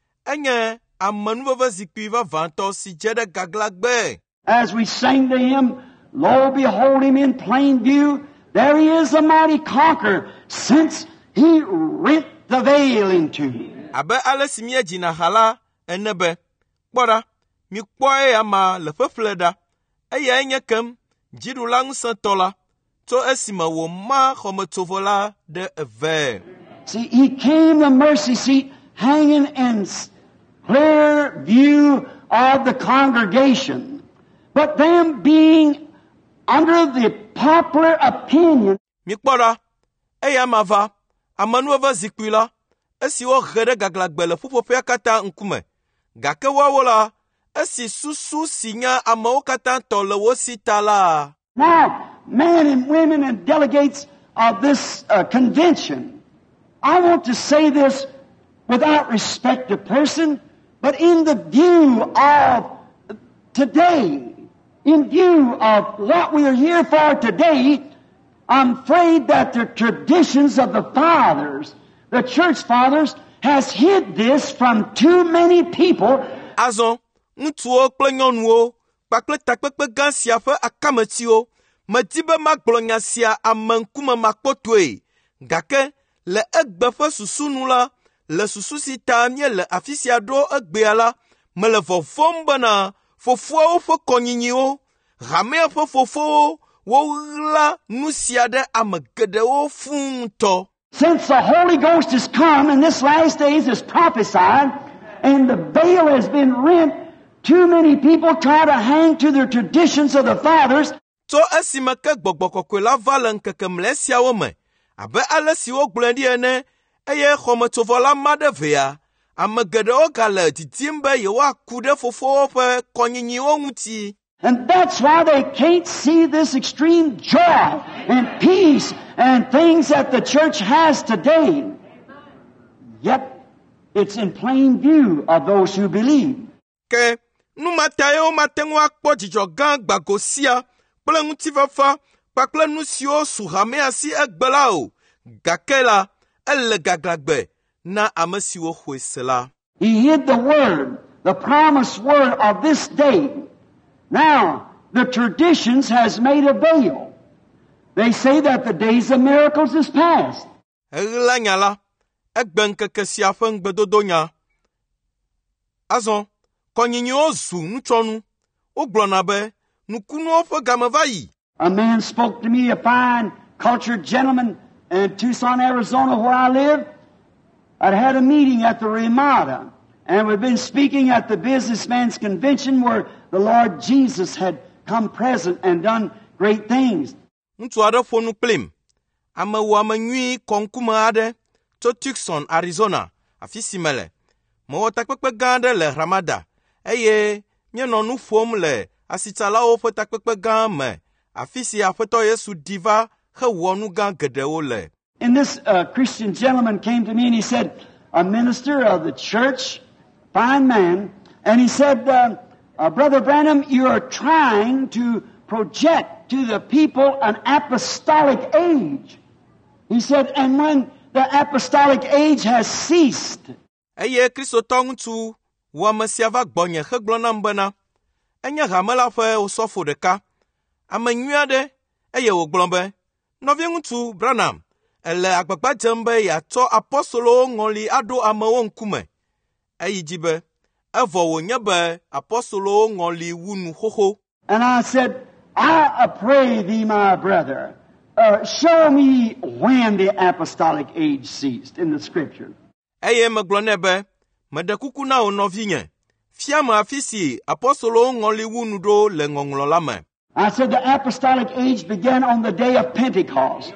Enye amenuveve zikpui vavãtɔ si dze ɖe gaglagbe. As we sang to Him, lo, behold Him in plain view. There He is, the mighty conqueror, since He rent the veil in two. Abe ale si míedzina ha la ene be, kpɔɖa, mikpɔ eya ma le ƒeƒle ɖa, eya enye kem, dziɖula ŋusẽtɔ la, tso esime wòma xɔmetsovɔ la ɖe eve. See, He came the mercy seat hanging in clear view of the congregation. But them being under the popular opinion. Mikpɔɖa, eya ma va, amenuveve zikpui la, esi wohe ɖe gaglagbe le ƒuƒoƒea katã ŋkume, gake woawo la, esi susu si nya amewo katã tɔ le wo si ta la. Now, men and women and delegates of this uh, convention, I want to say this without respect to person, but in the view of today, in view of what we are here for today, I'm afraid that the traditions of the fathers, the church fathers, has hid this from too many people. Azɔ, ŋutsuwo kple nyɔnuwo kpakple takpekpe gã sia ƒe akametiwo, medi be magblɔ nya sia ame ŋkume makpɔtɔe, gake le egbe ƒe susu nu la, le susu si ta míele afi sia ɖo egbea la, mele vɔvɔm bena fofoawo ƒe kɔnyinyiwo, Hamea ƒe fofowo, woɣla nu sia ɖe ame geɖewo fũu ŋutɔ. Since the Holy Ghost has come in this last days is prophesied, and the veil has been rent, too many people try to hang to their traditions of the fathers. Tso esime ke gbɔgbɔ kɔkɔe la va le ŋkeke mlɛ siawo me, abe ale si wogblɔe ɖi ene, eye xɔmetsovɔ la ma ɖe vea, ame geɖewo gale didim be yewoaku ɖe fofowo ƒe kɔnyinyiwo ŋuti. And that's why they can't see this extreme joy and peace and things that the church has today. Yet, it's in plain view of those who believe. Ke numatayo matengu akpɔ dzidzɔ gã gbago sia kple ŋutifafa kpakple nu siwo su Hamea si egbe la o, gake la ele gaglagbe na ame siwo xɔe se la. He hid the word, the promised word of this day. Now, the traditions has made a veil. They say that the days of miracles is past. Eɣla nya la, egbe ŋkeke sia ƒe ŋgbedodo nya. Azɔ, kɔnyinyiwo zu nutsɔnu. Wogblɔna be, nukunuwo ƒe game va yi. A man spoke to me, a fine, cultured gentleman in Tucson, Arizona, where I live. I'd had a meeting at the Ramada, and we've been speaking at the businessman's convention where the Lord Jesus had come present and done great things. Ŋutsu aɖe ƒo nu kplim. Amewo ame nyui kɔŋkume aɖe tso Tucson, Arizona, afi si mele. Mewɔ takpekpe gã aɖe le Ramada, eye míenɔ nu ƒom le asitsalawo ƒe takpekpe gã me, afi si Aƒetɔ Yesu di va hewɔ nu gã geɖewo le. And this uh, Christian gentleman came to me and he said, a minister of the church, fine man, and he said, uh, uh, Brother Branham, you are trying to project to the people an apostolic age. He said, and when the apostolic age has ceased. Eye Kristotɔ ŋutsu wɔ ame sia va gbɔnye hegblɔ nam bena, enye hame la ƒe osɔfo ɖeka, ame nyui aɖe, eye wògblɔ be, nɔvie ŋutsu Branham, ele agbagba dzem be yeatsɔ apɔstolowo ŋɔli aɖo amewo ŋkume. Eyi dzi be, evɔ wònye be apɔstolowo ŋɔli wu nu xoxo. And I said, I pray thee, my brother, uh, show me when the apostolic age ceased in the scripture. Eye megblɔ nɛ be, meɖe kuku na wò nɔvinye, fia me afi si apɔstolowo ŋɔli wu nu ɖo le ŋɔŋlɔ la me. I said the apostolic age began on the day of Pentecost.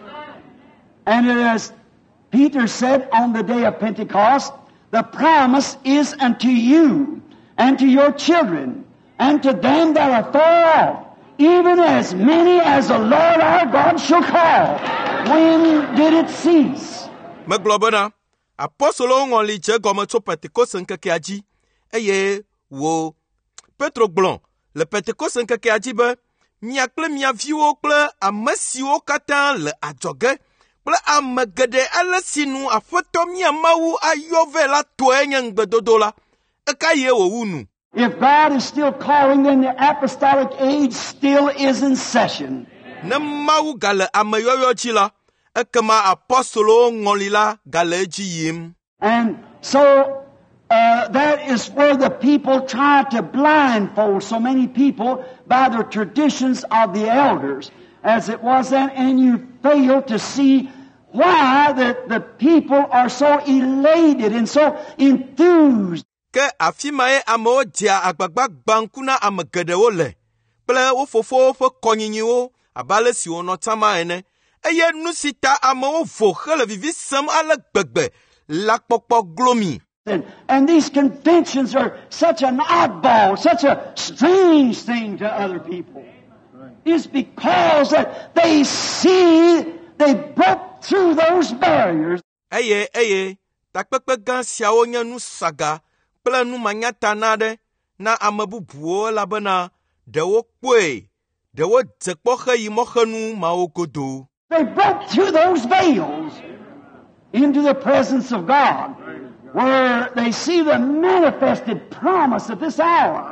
And as Peter said on the day of Pentecost, the promise is unto you and to your children and to them that are far off, even as many as the Lord our God shall call. When did it cease? Megblɔ bena, apɔstolowo ŋɔli dze gɔme tso Pentecost ŋkekea dzi, eye wo Petro gblɔ le Pentecost ŋkekea dzi be, mia kple mia viwo kple ame siwo katã le adzɔge kple ame geɖe ale si nu Aƒetɔ mia Mawu ayɔ ve la tɔe nye ŋgbedodo la, eka ye wòwu nu. If God is still calling, then the apostolic age still is in session. Ne Mawu gale ameyɔyɔ dzi la, ekema apɔstolowo ŋɔli la gale edzi yim. And so uh, that is where the people try to blindfold so many people by the traditions of the elders, as it was then, and you fail to see why the, the people are so elated and so enthused. Ke afi ma ye amewo dzea agbagba gbanku na ame geɖewo le, kple wo fofowo ƒe kɔnyinyiwo abe ale si wònɔ tsama ene, eye nu si ta amewo vo hele vivi sem ale gbegbe la kpɔkpɔ glomi. And, and these conventions are such an oddball, such a strange thing to other people. It's because that they see they broke through those barriers. Eye, eye, takpekpe gã siawo nye nu saga kple nu manyata na ɖe na ame bubuwo elabena ɖewo kpɔe, ɖewo dze kpɔ heyi mɔxenu mawo godo. They broke through those veils into the presence of God, where they see the manifested promise of this hour.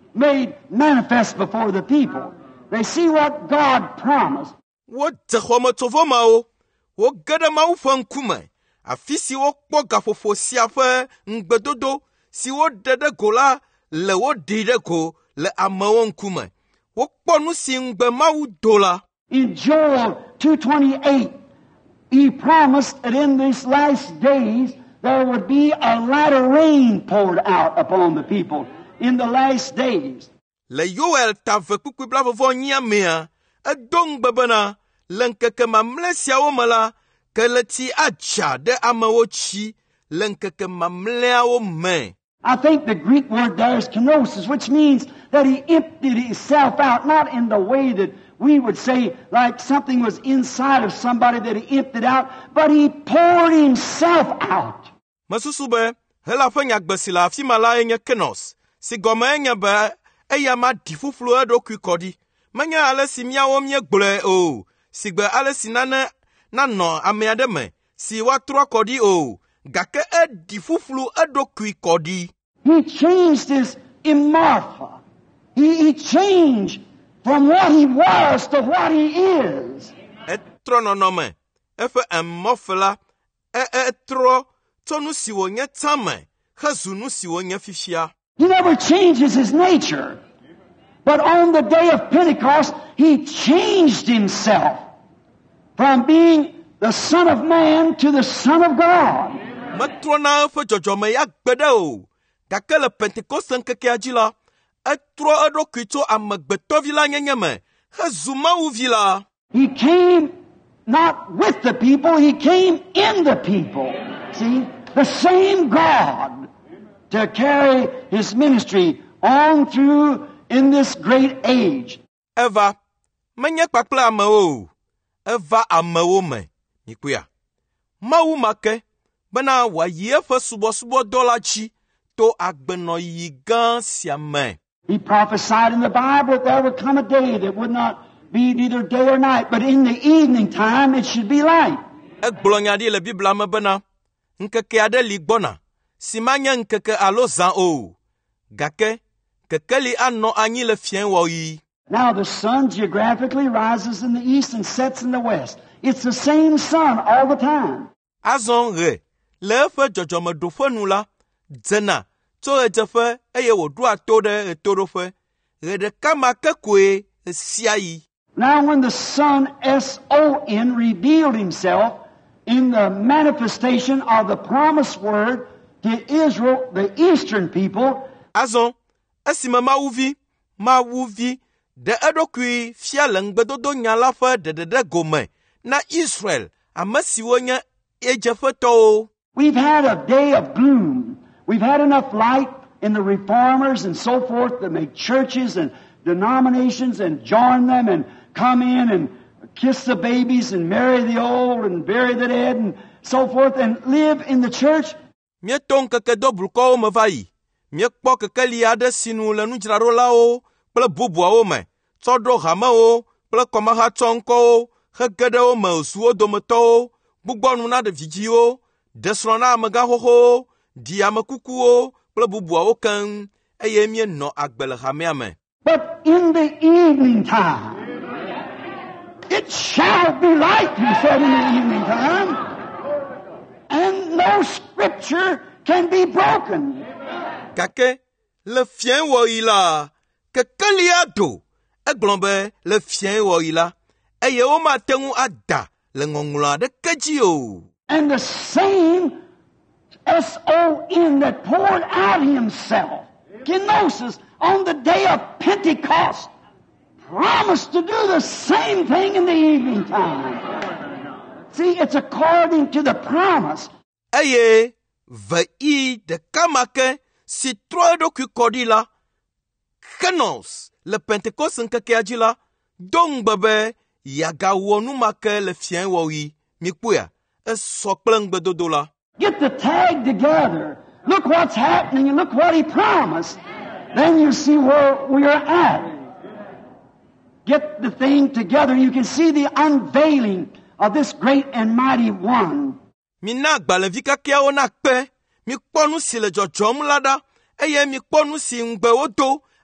made manifest before the people. They see what God promised. Wo dzexɔme tsovo ma wo, wo ge ɖe Mawu ƒe ŋkume, afi si wokpɔ gafofo sia ƒe ŋugbedodo si woɖe ɖe go la le wo ɖi ɖe go le amewo ŋkume. Wokpɔ nu si ŋugbe Mawu do la. In Joel two twenty-eight, he promised that in these last days there would be a latter rain poured out upon the people in the last days. Le Yoel ta ve kpukpui blavɔvɔ nyia mea, edo ŋugbe bena le ŋkeke mamlɛ siawo me la, ke le tsi atsa ɖe amewo tsi le ŋkeke mamlɛawo me. I think the Greek word there is kenosis, which means that he emptied himself out, not in the way that we would say like something was inside of somebody that he emptied out, but he poured himself out. Masusu be, hela ƒe nyagbe si le afi ma la enye kenos, si gɔme enye be eya ma ɖi ƒuƒlu eɖokui kɔ ɖi. Menye ale si míawo míegblɔe o, si gbe ale si nane nanɔ ame aɖe me, si woatrɔ kɔ ɖi o, gake eɖi ƒuƒlu eɖokui kɔ ɖi. He changed his immortal. He, he changed from what he was to what he is. Etrɔ nɔnɔme, eƒe emɔfe la, etrɔ tso nu si wònye tame, hezu nu si wònye fifia. He never changes his nature. But on the day of Pentecost, he changed himself from being the Son of Man to the Son of God. Metrɔ na eƒe dzɔdzɔme ya gbe ɖe o, gake le Pentecost ŋkekea dzi la, etrɔ eɖokui tso amegbetɔvi la nyenye me, hezu Mawuvi la. He came not with the people, he came in the people. See, the same God to carry his ministry on through in this great age. Eva, menye kpakple amewo, eva amewo me, mikuya. Mawu make, bena wayi eƒe subɔsubɔdɔ la dzi to agbenɔyiyi gã sia me. He prophesied in the Bible that there would come a day that would not be neither day or night, but in the evening time it should be light. Egblɔ nya ɖi le Biblia me bena, ŋkeke aɖe li gbɔna, si manye ŋkeke alo zã o, gake kekeli anɔ anyi le fiẽwɔɣi. Now the sun geographically rises in the east and sets in the west. It's the same sun all the time. Azɔ ɣe le eƒe dzɔdzɔmeɖoƒe nu la, dzena tso ɣedzeƒe eye wòɖoa to ɖe ɣetoɖoƒe. Ɣe ɖeka ma ke koe sia yi. Now when the sun, S O N, revealed himself in the manifestation of the promised word to Israel, the eastern people, azɔ esime Mawuvi, Mawuvi, de eɖokui fia le ŋugbedodo nya la ƒe ɖeɖeɖe gome na Israel, ame siwo nye edzeƒetɔwo. We've had a day of gloom. We've had enough light in the reformers and so forth that make churches and denominations and join them and come in and kiss the babies and marry the old and bury the dead and so forth and live in the church. Míeto ŋkeke do blukɔwo me va yi. Míekpɔ kekeli aɖe si nu le nudzraɖolawo kple bubuawo me, tsɔ ɖo hamewo kple kɔmeha tsɔŋkɔwo, hege ɖe wo me zu wo dometɔwo, gbugbɔ nu na ɖevidziwo, de srɔ̃ na amegã xoxowo, ɖi ame kukuwo kple bubuawo keŋ, eye míenɔ agbe le hamea me. But in the evening time, it shall be light, he said, in the evening time, and no scripture can be broken. Gake le fiẽwɔɣi la, kekeli aɖo, egblɔ be le fiẽwɔɣi la, eye womate ŋu ada le ŋɔŋlɔ aɖeke dzi o. And the same S O N that poured out himself, kenosis, on the day of Pentecost, promised to do the same thing in the evening time. See, it's according to the promise. Eye vei ɖeka ma ke si trɔ eɖokui kɔ ɖi la, Kenos le Pentecost ŋkekea dzi la, do ŋugbe be yeagawɔ nu ma ke le fiẽwɔɣi. Mikpɔea, esɔ kple ŋugbedodo la. Get the tag together. Look what's happening and look what he promised. Then you see where we are at. Get the thing together. You can see the unveiling of this great and mighty one. Mina agbalẽvi kakeawo na kpe, mikpɔ nu si le dzɔdzɔm la ɖa, eye mikpɔ nu si ŋugbe wodo,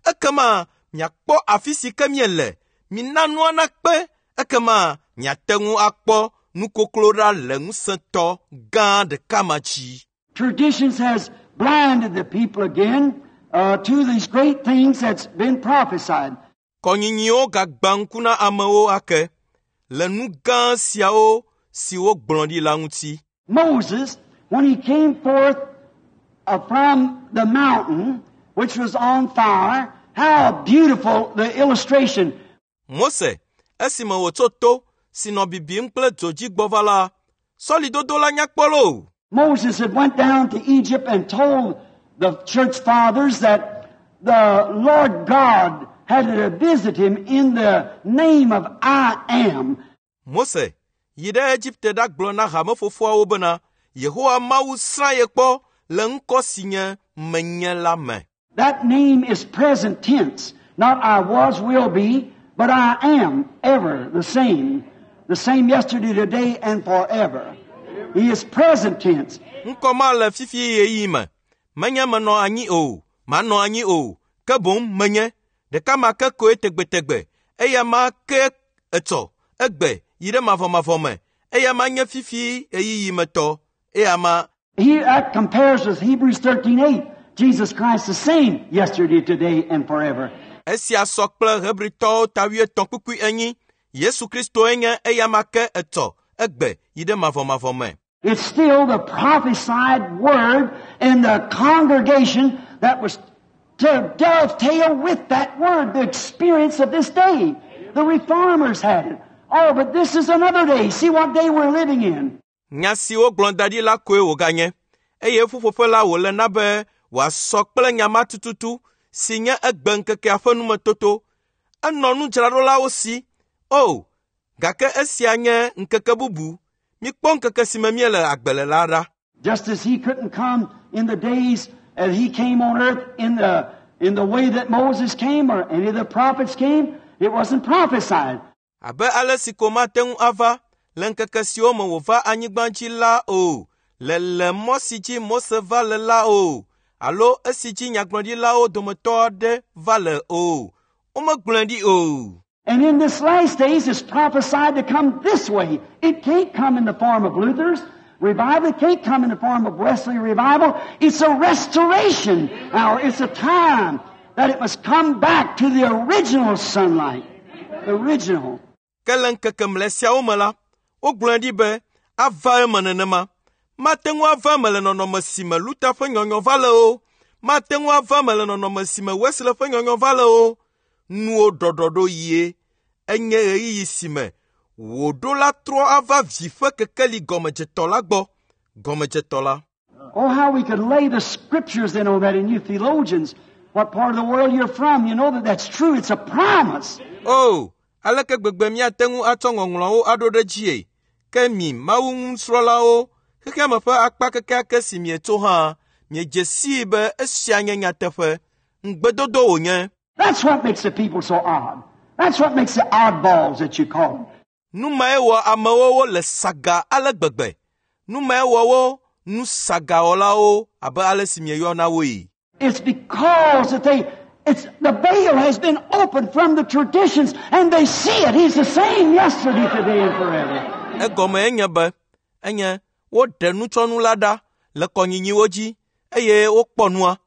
ekema miakpɔ afi si ke miele, mina nua nakpe, ekema miate ŋu akpɔ nukoklo ɖa le ŋusẽtɔ gã ɖeka ma dzi. Traditions has blinded the people again uh, to these great things that's been prophesied. Kɔnyinyiwo gagba ŋku na amewo ake le nu gã siawo siwo gblɔ ɖi la ŋuti. Moses, when he came forth uh, from the mountain, which was on fire, how beautiful the illustration. Mose, esime wòtso to si nɔ bibim kple dzo dzi gbɔ va la, sɔlidodo la nyakpɔ lo. Moses had went down to Egypt and told the church fathers that the Lord God had to visit him in the name of I am. Mose, yi ɖe Egypte ɖa gblɔ na hame fofoawo bena, Yehowa Mawu srã ye kpɔ le ŋkɔ si nye menye la me. That name is present tense, not I was, will be, but I am ever the same. The same yesterday, today, and forever. He is present tense. Ŋkɔ ma le fifi ye yi me, menye menɔ anyi o, manɔ anyi o, ke boŋ menye, ɖeka ma ke koe tegbetegbe, eya ma ke etsɔ, egbe, yi ɖe mavɔmavɔ me, eya ma nye fifi eyiyi metɔ, eya ma. He that compares with Hebrews thirteen eight. Jesus Christ the same yesterday, today, and forever. Esia sɔ kple Hebritɔwo tawietɔ̃ kpukpui enyi, Yesu Kristo enye eya ma ke etsɔ, egbe, yi ɖe mavɔmavɔ me. It's still the prophesied word in the congregation that was to dovetail with that word, the experience of this day. The reformers had it. Oh, but this is another day. See what day we're living in. Nya siwo gblɔ da ɖi la koe wòganye, eye ƒuƒoƒe la wòle na be wòasɔ kple nyama tututu si nye egbe ŋkekea ƒe numetoto. Enɔ nudzraɖolawo si. O, gake esia nye ŋkeke bubu. Mikpɔ ŋkeke si me miele agbe le la ɖa. Just as he couldn't come in the days that he came on earth in the in the way that Moses came or any of the prophets came, it wasn't prophesied. Abe ale si ko mate ŋu ava le ŋkeke siwo me wòva anyigba dzi la o, le le mɔ si dzi Mose va le la o, alo esi dzi nyagblɔɖilawo dometɔ aɖe va le o, womegblɔe ɖi o. And in this last days, it's prophesied to come this way. It can't come in the form of Luther's revival. It can't come in the form of Wesley revival. It's a restoration hour. It's a time that it must come back to the original sunlight. The original. Kele ŋkeke mle siawo me la, wogblɔe ɖi be ava eme nenema. Mate ŋu ava eme le nɔnɔme si me Luther ƒe nyɔnyɔ va le o. Mate ŋu ava eme le nɔnɔme si me Wesley ƒe nyɔnyɔ va le o. Nuwo ɖɔɖɔ ɖo yie, enye ɣeyiɣi si me wòɖo la trɔ ava vi ƒe kekeli gɔmedzetɔ la gbɔ, gɔmedzetɔ la. Oh, how we could lay the scriptures in on that, in you theologians, what part of the world you're from, you know that that's true. It's a promise. Oh, aleke gbegbe miate ŋu atsɔ ŋɔŋlɔwo aɖo ɖe dzie, ke mi Mawu ŋusrɔ̃lawo, xexea me ƒe akpa kekeake si mieto hã, miedze sii be esia nye nyateƒe, ŋugbedodo wònye. That's what makes the people so odd. That's what makes the oddballs that you call them. Numae wɔ amewo wo le saga ale gbegbe. Numae wɔ wo nu sagawɔlawo abe ale si mieyɔna woe. It's because that they, it's the veil has been opened from the traditions and they see it. He's the same yesterday, today, and forever. Egɔme enye be, enye woɖe nutsɔnu la ɖa le kɔnyinyiwo dzi, eye wokpɔ nua.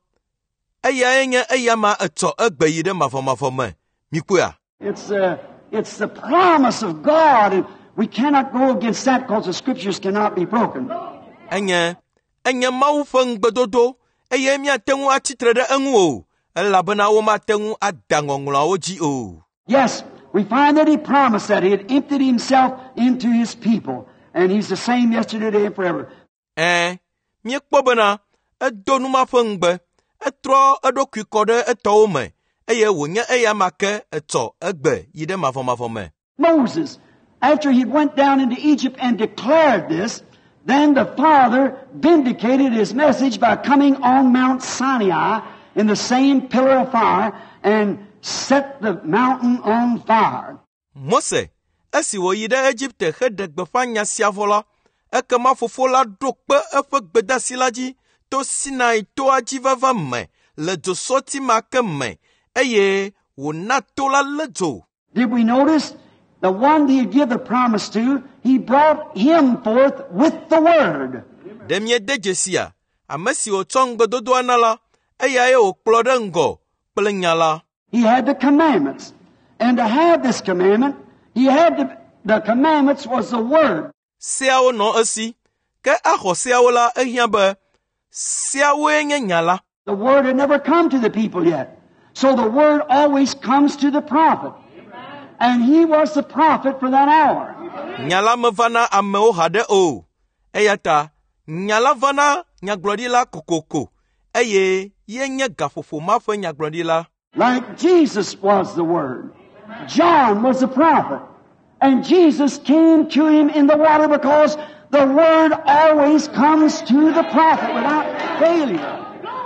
Eya enye eya ma etsɔ egbe yi ɖe mavɔmavɔ me. Mikpoa. It's uh, it's the promise of God, and we cannot go against that because the scriptures cannot be broken. Enye, enye Mawu ƒe ŋugbedodo, eye miate ŋu atsitre ɖe eŋu o, elabena womate ŋu ada ŋɔŋlɔawo dzi o. Yes, we find that he promised that he had emptied himself into his people, and he's the same yesterday, today, and forever. Eh, miekpɔ bena edo numa ƒe ŋugbe, etrɔ eɖokui kɔ ɖe etɔwo me, eye wònye eya ma ke etsɔ egbe yi ɖe mavɔmavɔ me. Moses, after he went down into Egypt and declared this, then the Father vindicated his message by coming on Mount Sinai in the same pillar of fire and set the mountain on fire. Mose, esi wòyi ɖe Egypte heɖe gbeƒã nya sia vɔ la, ekema fofo la ɖo kpe eƒe gbedasi la dzi to Sinai toa dzi vava me le dzosɔti ma ke me, eye wòna to la le dzo. Did we notice the one he had given the promise to, he brought him forth with the word. De mie de jesia, ame si wòtsɔ ŋgbedodoa na la, eya ye wòkplɔ ɖe ŋgɔ kple nya la. He had the commandments. And to have this commandment, he had the, the commandments was the word. Seawo nɔ esi, ke axɔ seawo la ehiã be, seawoe nye nya la. The word had never come to the people yet. So the word always comes to the prophet. And he was the prophet for that hour. Nya la me va na amewo haɖe o. Eya ta, nya la va na nyagblɔɖila kokoko. Eye ye nye gaƒoƒo ma ƒe nyagblɔɖila. Like Jesus was the word. John was the prophet. And Jesus came to him in the water because the word always comes to the prophet without failure.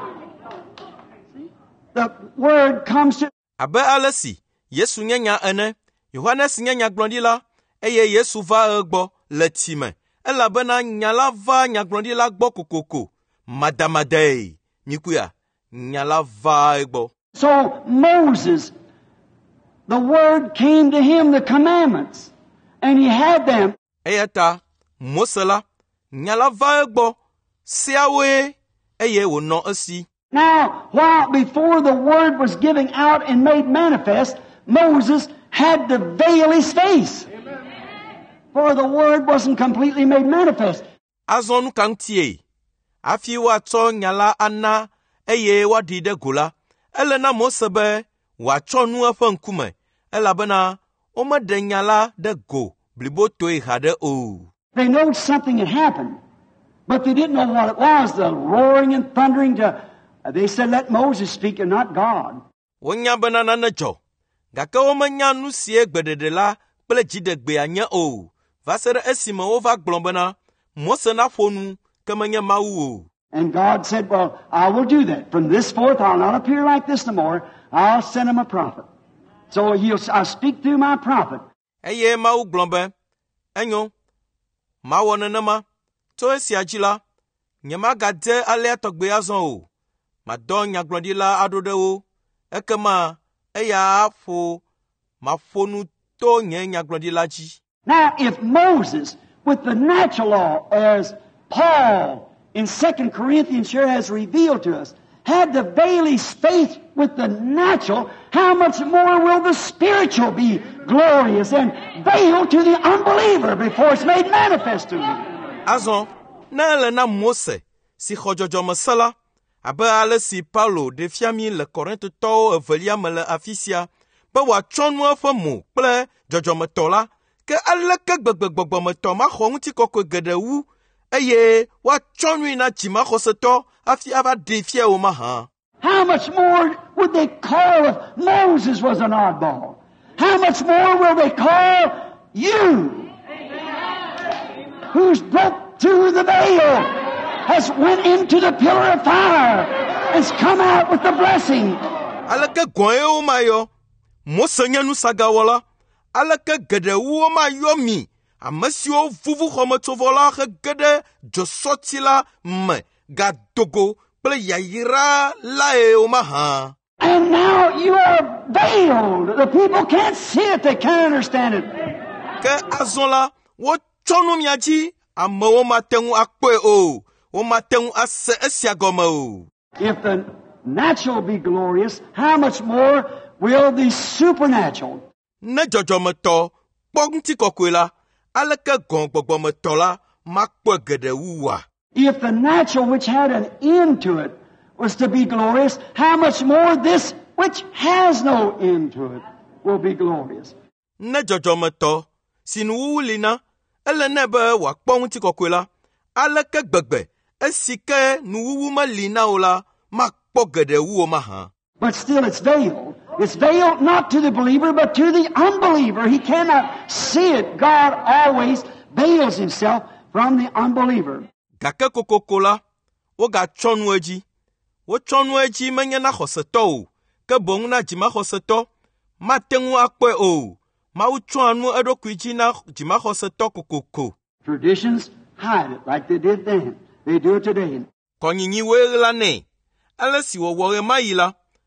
The word comes to... Abe ale si, Yesu nye nya ene, Yohanes nye nyagblɔɖila, eye Yesu va egbɔ le tsi me, elabena nya la va nyagblɔɖila gbɔ kokoko, madamadae, mikuya, nya la va egbɔ. So Moses, the word came to him, the commandments, and he had them. Eya ta, Mose la, nya la va egbɔ, seawoe, eye wònɔ esi. Now, while before the word was giving out and made manifest, Moses had to veil his face. For the word wasn't completely made manifest. Azɔ nu kaŋ tie, afi woatsɔ nya la ana, eye woaɖi ɖe go la, ele na Mose be wòatsɔ nu eƒe ŋkume, elabena womeɖe nya la ɖe go blibo toe haɖe o. They know something had happened, but they didn't know what it was, the roaring and thundering to... They said, let Moses speak and not God. Wonya bena nane dzɔ, gake womenya nu sie gbeɖeɖe la kple dziɖegbea nye o. Va se ɖe esime wova gblɔ bena Mose naƒo nu ke menye Mawu o. And God said, well, I will do that. From this forth, I'll not appear like this no more. I'll send him a prophet. So he'll, I'll speak through my prophet. Eye Mawu gblɔ be, enyo, mawɔ nenema, tso esia dzi la, nyemagade alea tɔgbe azɔ o. Madɔ nyagblɔɖila aɖo ɖe wo, ekema eya aƒo maƒo nu to nye nyagblɔɖila dzi. Now, if Moses, with the natural law, as Paul in Second Corinthians here has revealed to us, had to veil his faith with the natural, how much more will the spiritual be glorious and veiled to the unbeliever before it's made manifest to him? Azɔ, ne ele na Mose, si xɔ dzɔdzɔme se la, abe ale si Paulo ɖe fia mi le Korintotɔwo evelia me le afi sia, be wòatsɔ nu eƒe mo kple dzɔdzɔmetɔ la, ke aleke gbegbegbɔgbɔmetɔ maxɔ ŋutikɔkɔe geɖe wu, eye woatsɔ nui na dzimaxɔsetɔ hafi ava ɖe fia wo mahã. How much more would they call if Moses was an oddball? How much more will they call you, who's broke through the veil, has went into the pillar of fire, has come out with the blessing. Aleke gɔ̃e wo ma yɔ, Mose nye nusagawɔla, aleke geɖe wo ma yɔ mi, ame siwo vuvu xɔmetsovɔ la he ge ɖe dzosɔti la me, gadogo kple yayira lae wo mahã. And now you are veiled. The people can't see it, they can't understand it. Ke azɔ la, wotsɔ nu mia dzi, amewo mate ŋu akpɔe o. If the natural be glorious, how much more will the supernatural? Ne dzɔdzɔmetɔ kpɔ ŋutikɔkɔe la, aleke gɔ̃gbɔgbɔmetɔ la makpɔ geɖe wua. If the natural which had an end to it was to be glorious, how much more this which has no end to it will be glorious. Ne dzɔdzɔmetɔ si nuwuwu li na, ele ne be wòakpɔ ŋutikɔkɔe la, aleke gbegbe esike nuwuwu meli na wo la, makpɔ geɖe wu wo mahã. But still it's veiled. It's veiled not to the believer, but to the unbeliever. He cannot see it. God always veils himself from the unbeliever. Gake kokoko la, wogatsɔ nu edzi. Wotsɔ nu edzi menye na xɔsetɔ o, ke boŋ na dzimaxɔsetɔ, mate ŋu akpɔe o. Mawu tsɔa nu eɖokui dzi na dzimaxɔsetɔ kokoko. Traditions hide it like they did then. They do it today. Kɔnyinyiwoe la nɛ, ale si wɔwɔ ɣe ma yi la,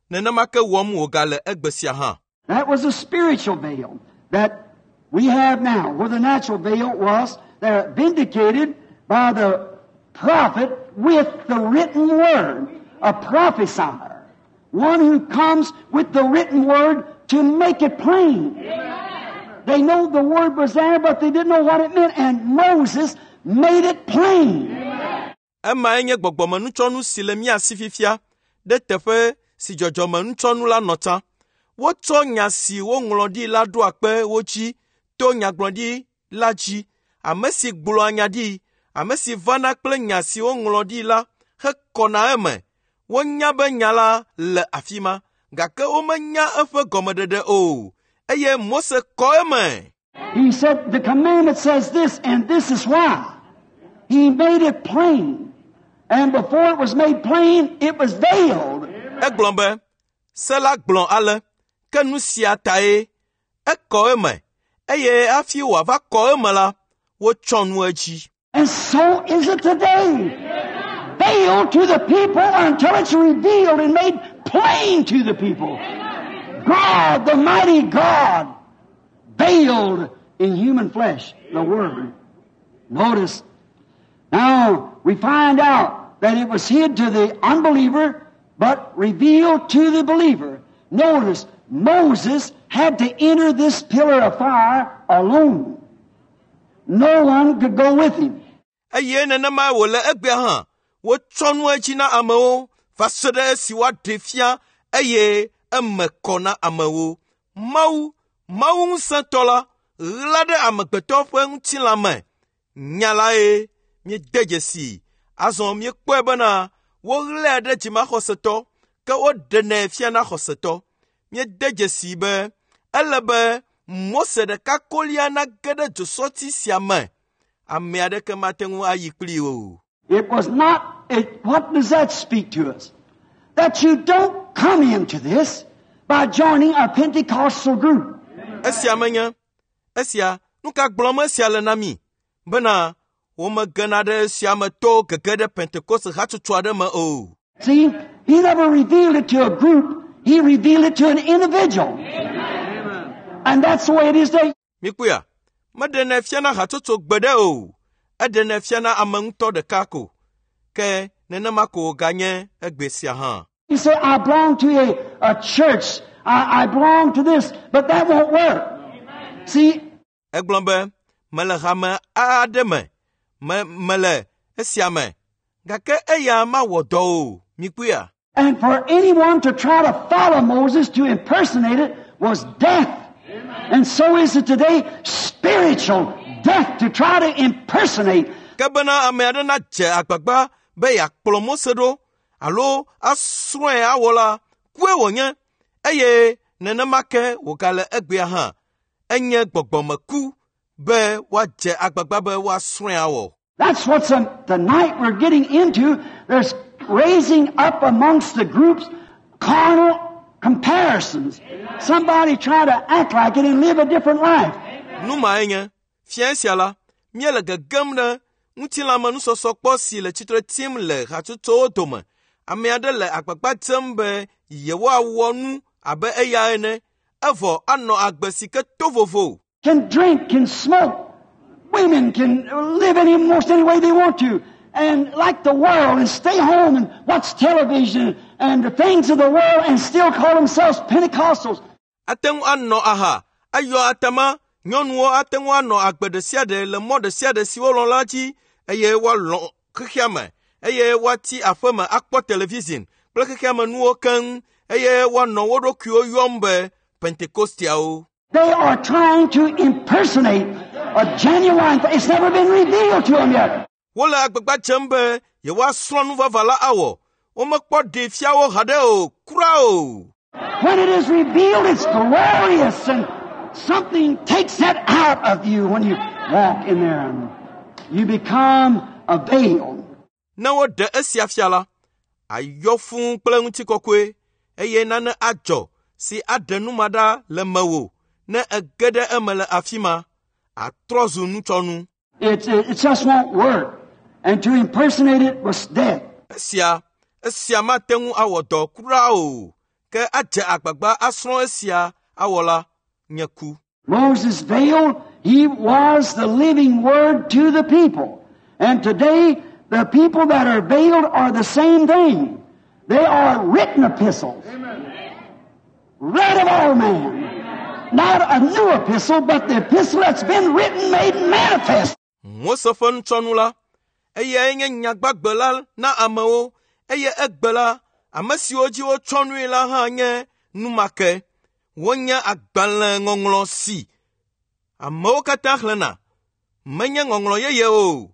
nenema ke wɔm wogale egbesia ha. That was a spiritual veil that we have now, where the natural veil was there vindicated by the prophet with the written word, a prophesier, one who comes with the written word to make it plain. They know the word was there, but they didn't know what it meant, and Moses made it plain. Ema enye gbogbome nutsɔnu si le mia si fifia de teƒe si dzɔdzɔme nutsɔnu la nɔta. Wotsɔ nya si woŋlɔ ɖi la ɖo akpe wo dzi to nyagblɔɖi la dzi. Ame si gblɔa nya ɖi, ame si vana kple nya si woŋlɔ ɖi la hekɔna eme. Wonya be nya la le afi ma, gake womenya eƒe gɔmeɖeɖe o. Eye Mose kɔ eme. He said, the commandment says this, and this is why. He made it plain. And before it was made plain, it was veiled. Egblɔ be, se la gblɔ ale, ke nu sia tae, ekɔ eme, eye afi wòava kɔ eme la, wotsɔ nu edzi. And so is it today. Veiled to the people until it's revealed and made plain to the people. God, the mighty God, veiled in human flesh, the Word. Notice, now we find out that it was hid to the unbeliever, but revealed to the believer. Notice, Moses had to enter this pillar of fire alone. No one could go with him. Eye nenema wole egbea ha, wotsɔ nu edzi na amewo, va se ɖe esi woaɖe fia, eye eme kɔ na amewo. Mawu, Mawu ŋusẽtɔ la, ɣla ɖe amegbetɔ ƒe ŋutilã me. Nya lae, miede dzesi. Azɔ miekpɔe bena, woɣlae ɖe dzimaxɔsetɔ, ke woɖenɛ fia na xɔsetɔ. Miede dzesi be, ele be, Mose ɖeka kolia na ge ɖe dzosɔti sia me. Ame aɖeke mate ŋu ayi kpli o. It was not, it, what does that speak to us? That you don't come into this by joining a Pentecostal group. Esia menye, esia, nuka gblɔm esia le na mi, bena, womegena ɖe esia me to gege ɖe Pentecost hatsotso aɖe me o. See, he never revealed it to a group, he revealed it to an individual. And that's the way it is today. Mikuya, meɖe ne fia na hatsotso gbe ɖe o, eɖe ne fia na ame ŋutɔ ɖeka ko, ke nenema ko ganye egbe sia hã. You say, I belong to a, a church, I, I belong to this, but that won't work. See, egblɔ be, mele hame aɖe me, me mele esia me, gake eya mawɔ dɔ o, mikuya. and for anyone to try to follow Moses, to impersonate it, was death. And so is it today, spiritual death, to try to impersonate. Kebena ame aɖe na dze agbagba be yakplɔ Mose ɖo, alo asrɔ̃e awɔ la, kue wònye, eye nenema ke wògale egbea hã, enye gbɔgbɔmeku be woadze agbagba be woasrɔ̃e awɔ. That's what's the, the night we're getting into. There's raising up amongst the groups carnal comparisons. Somebody try to act like it and live a different life. Numa enye, fia sia la, miele gegem ɖe ŋutilãme nusɔsɔ kpɔ si le tsitre tim le hatsotsowo dome. Ame aɖe le agbagba dzem be yewoawɔ nu abe eya ene, evɔ anɔ agbe si ke to vovo. Can drink, can smoke. Women can live any most any way they want to. And like the world, and stay home and watch television and the things of the world and still call themselves Pentecostals. Ateŋu anɔ aha, ayɔ atama, nyɔnuwo ateŋu anɔ agbe ɖe sia ɖe le mɔ ɖe sia ɖe si wolɔ̃ la dzi, eye woalɔ̃ xexea me, eye woati aƒe me akpɔ television kple xexea me nuwo keŋ, eye woanɔ wo ɖokuiwo yɔm be Pentecostiawo. They are trying to impersonate a genuine. It's never been revealed to them yet. Wole agbagba dzem be yewoasrɔ̃ nu vava la awɔ. Womekpɔ ɖe fiawo haɖe o, kura o. When it is revealed, it's glorious, and something takes that out of you when you walk in there. You become a veil. Ne woɖe esia fia la, ayɔ fũu kple ŋutikɔkɔe, eye nane adzɔ si aɖe numa ɖa le mewò, ne ege ɖe eme le afi ma, atrɔ zu nutsɔnu. It, it, it just won't work. And to impersonate it was death. Esia, esia mate ŋu awɔ dɔ kura o, ke adze agbagba asrɔ̃ esia awɔla nye ku. Moses' veil, he was the living word to the people. And today, the people that are veiled are the same thing. They are written epistles. Amen. Read of all men. Not a new epistle, but the epistle that's been written, made manifest. Mosofon chonula, eye enye nyagbagbe na amewo, eye egbe la, ame siwo dzi wo tsɔnui la hã nye numake. Wonye agbalẽ ŋɔŋlɔ si. Amewo katã xlẽna. Menye ŋɔŋlɔ yeye o.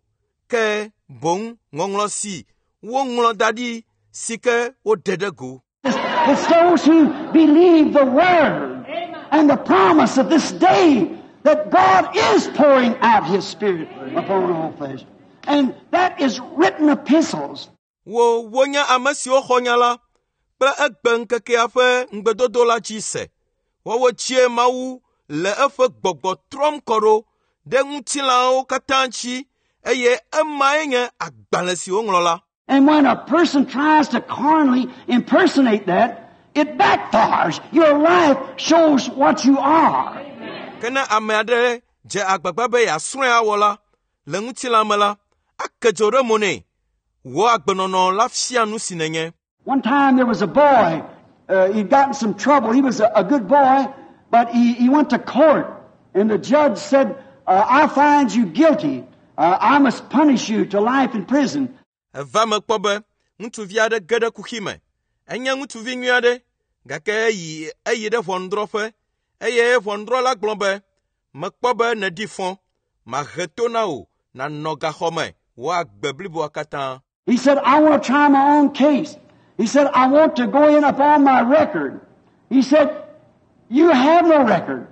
Ke boŋ ŋɔŋlɔ si woŋlɔ da ɖi si ke wode ɖe go. It's those who believe the word and the promise of this day that God is pouring out His Spirit upon all flesh. And that is written epistles. Wo wonye ame siwo xɔ nya la kple egbe ŋkekea ƒe ŋgbedodo la dzi se. Woawo tsie Mawu le eƒe gbɔgbɔ trɔm kɔ ɖo ɖe ŋutilãwo katã dzi eye emae nye agbalẽ si woŋlɔ la. And when a person tries to carnally impersonate that, it backfires. Your life shows what you are. Ke ne ame aɖe dze agbagba be yeasrɔ̃e awɔ la le ŋutilã me la, ake dzo ɖe mo nɛ. Wo agbenɔnɔ la fia nu si nenye. One time there was a boy. Uh, he'd gotten some trouble. He was a, a good boy, but he, he went to court, and the judge said, uh, I find you guilty. Uh, I must punish you to life in prison. Eva me kpɔ be ŋutsuvi aɖe ge ɖe kuxi me. Enye ŋutsuvi nyui aɖe, gake eyi eyi ɖe ʋɔnudrɔ̃ƒe, eye ʋɔnudrɔ̃la gblɔ be, mekpɔ be neɖi fɔ, mahe to na wò, nanɔ gaxɔ me, wò agbe bliboa katã. He said, I want to try my own case. He said, I want to go in upon my record. He said, you have no record.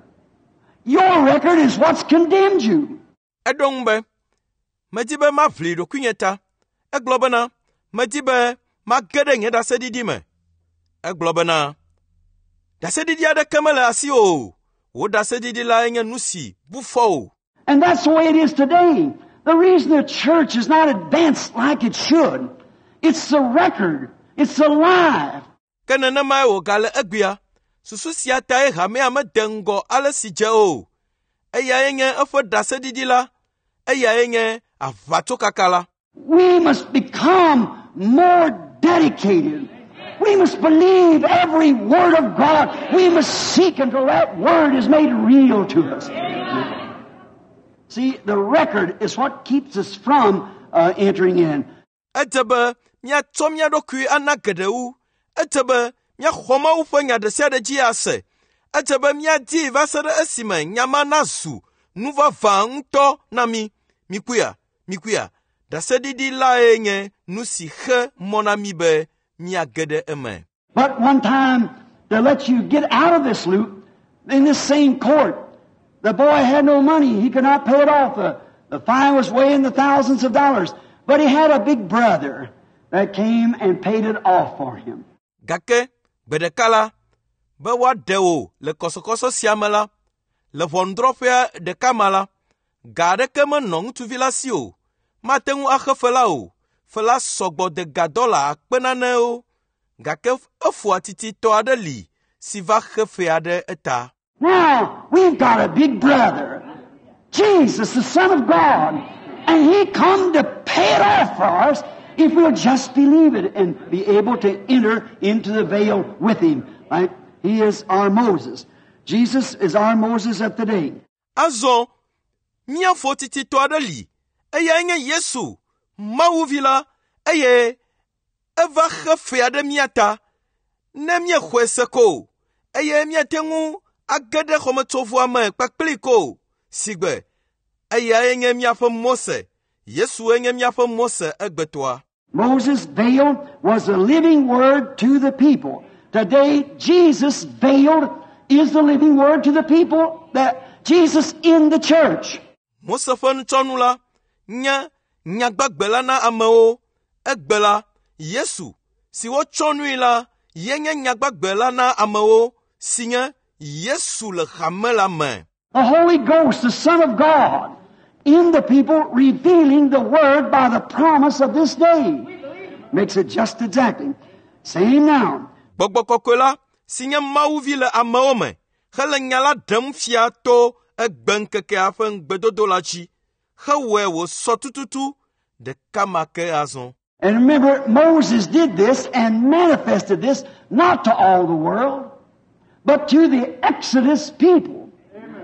Your record is what's condemned you. Edong be, medi be ma vli ɖokuinye ta. Egblɔ bena, medi be ma ge ɖe nye ɖaseɖiɖi me. Egblɔ bena, ɖaseɖiɖi aɖeke mele asi o. Wo ɖaseɖiɖi la enye nu si bu fɔ o. And that's the way it is today. The reason the church is not advanced like it should, it's the record. It's alive. Ke nenemae wògale egbea, susu sia tae hamea mede ŋgɔ ale si dze o. Eyae nye eƒe ɖaseɖiɖi la, eyae nye aʋatsokaka la. We must become more dedicated. We must believe every word of God. We must seek until that word is made real to us. See, the record is what keeps us from uh, entering in. Etebe miatsɔ mia ɖokui ana geɖewu. Etebe miaxɔ Mawu ƒe nya ɖe sia ɖe dzi ase. Etebe miadi va se ɖe esime nyama nazu nu vavã ŋutɔ na mi. Mikuia, mikuia. Ɖaseɖiɖi lae nye nu si xe mɔ na mi be miage ɖe eme. But one time, to let you get out of this loop, in this same court, the boy had no money. He could not pay it off. The, the fine was way in the thousands of dollars. But he had a big brother that came and paid it off for him. Gake, gbeɖeka la, be woaɖe wo le kɔsɔkɔsɔ sia me la, le ʋɔnudrɔ̃ƒea ɖeka ma la, ga aɖeke menɔ ŋutsuvi la si o. Mate ŋu axe fe la o. Fe la sɔgbɔ de ga dɔla akpe nanewo. Gake efu atititɔ aɖe li si va xe fea ɖe eta. Now, we've got a big brother, Jesus, the Son of God, and He come to pay it off for us if we'll just believe it and be able to enter into the veil with Him. Right? He is our Moses. Jesus is our Moses of today. Azɔ, mia fu atititɔ aɖe li. Eya nye Yesu, Mawu vi la, eye eva xe fea ɖe mia ta. Ne miexɔe se ko, eye miate ŋu age ɖe xɔmetsovua me kpakpli ko. Sigbe, eya nye miaƒe Mose. Yesu nye miaƒe Mose egbetɔa. Moses' veiled was the living word to the people. Today, Jesus veiled is the living word to the people. That Jesus in the church. Mose ƒe nutsɔnu la nye nyagbagbe la na amewo. Egbe la, Yesu, si wotsɔ nui la, ye nye nyagbagbe la na amewo, si nye Yesu le hame la me. The Holy Ghost, the Son of God, in the people, revealing the word by the promise of this day. Makes it just exactly. Same now. Gbɔgbɔ kɔkɔe la, si nye Mawu vi le amewo me, hele nya la ɖem fia to egbe ŋkekea ƒe ŋugbedodo la dzi, hewɔe wòsɔ tututu ɖeka ma ke azɔ. And remember, Moses did this and manifested this not to all the world, but to the Exodus people. Amen.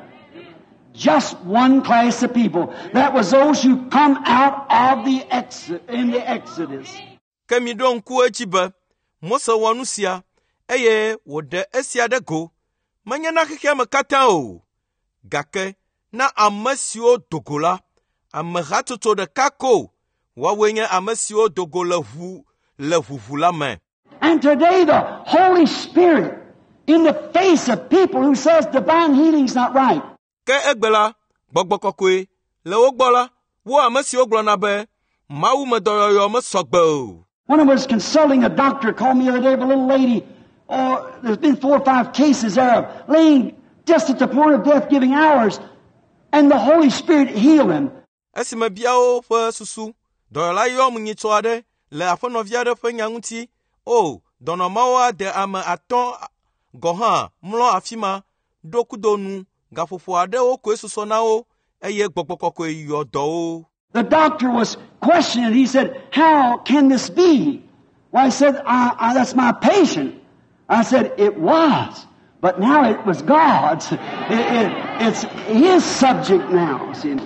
Just one class of people. That was those who come out of the exodus, in the Exodus. Ke mi ɖo ŋku edzi be Mose wɔ nu sia, eye wòɖe esia ɖe go, menye na xexea me katã o, gake na ame siwo do go la, ame hatsotso ɖeka ko, woawoe nye ame siwo do go le ʋu le ʋuʋu la me. And today the Holy Spirit, in the face of people who says divine healing is not right. Ke egbe la, gbɔgbɔ kɔkɔe le wo gbɔ la, wo ame siwo gblɔna be Mawu me dɔyɔyɔ me sɔgbe o. When I was consulting a doctor, called me the other day of a little lady. Oh, there's been four or five cases there of laying just at the point of death, giving hours, and the Holy Spirit healed him. Esi me biawo ƒe susu, dɔyɔla yɔ mu nyitsɔ aɖe le aƒenɔvi aɖe ƒe nya ŋuti. O, dɔnɔmawo ade ame atɔ̃ gɔ hã mlɔ afi ma, ɖo kudo nu, gaƒoƒo aɖewo koe susɔ na wo, eye gbɔgbɔ kɔkɔe yɔ dɔ wo. The doctor was questioning. He said, "How can this be?" Well, I said, I, I, "That's my patient." I said, "It was, but now it was God's. It, it, it's His subject now." See?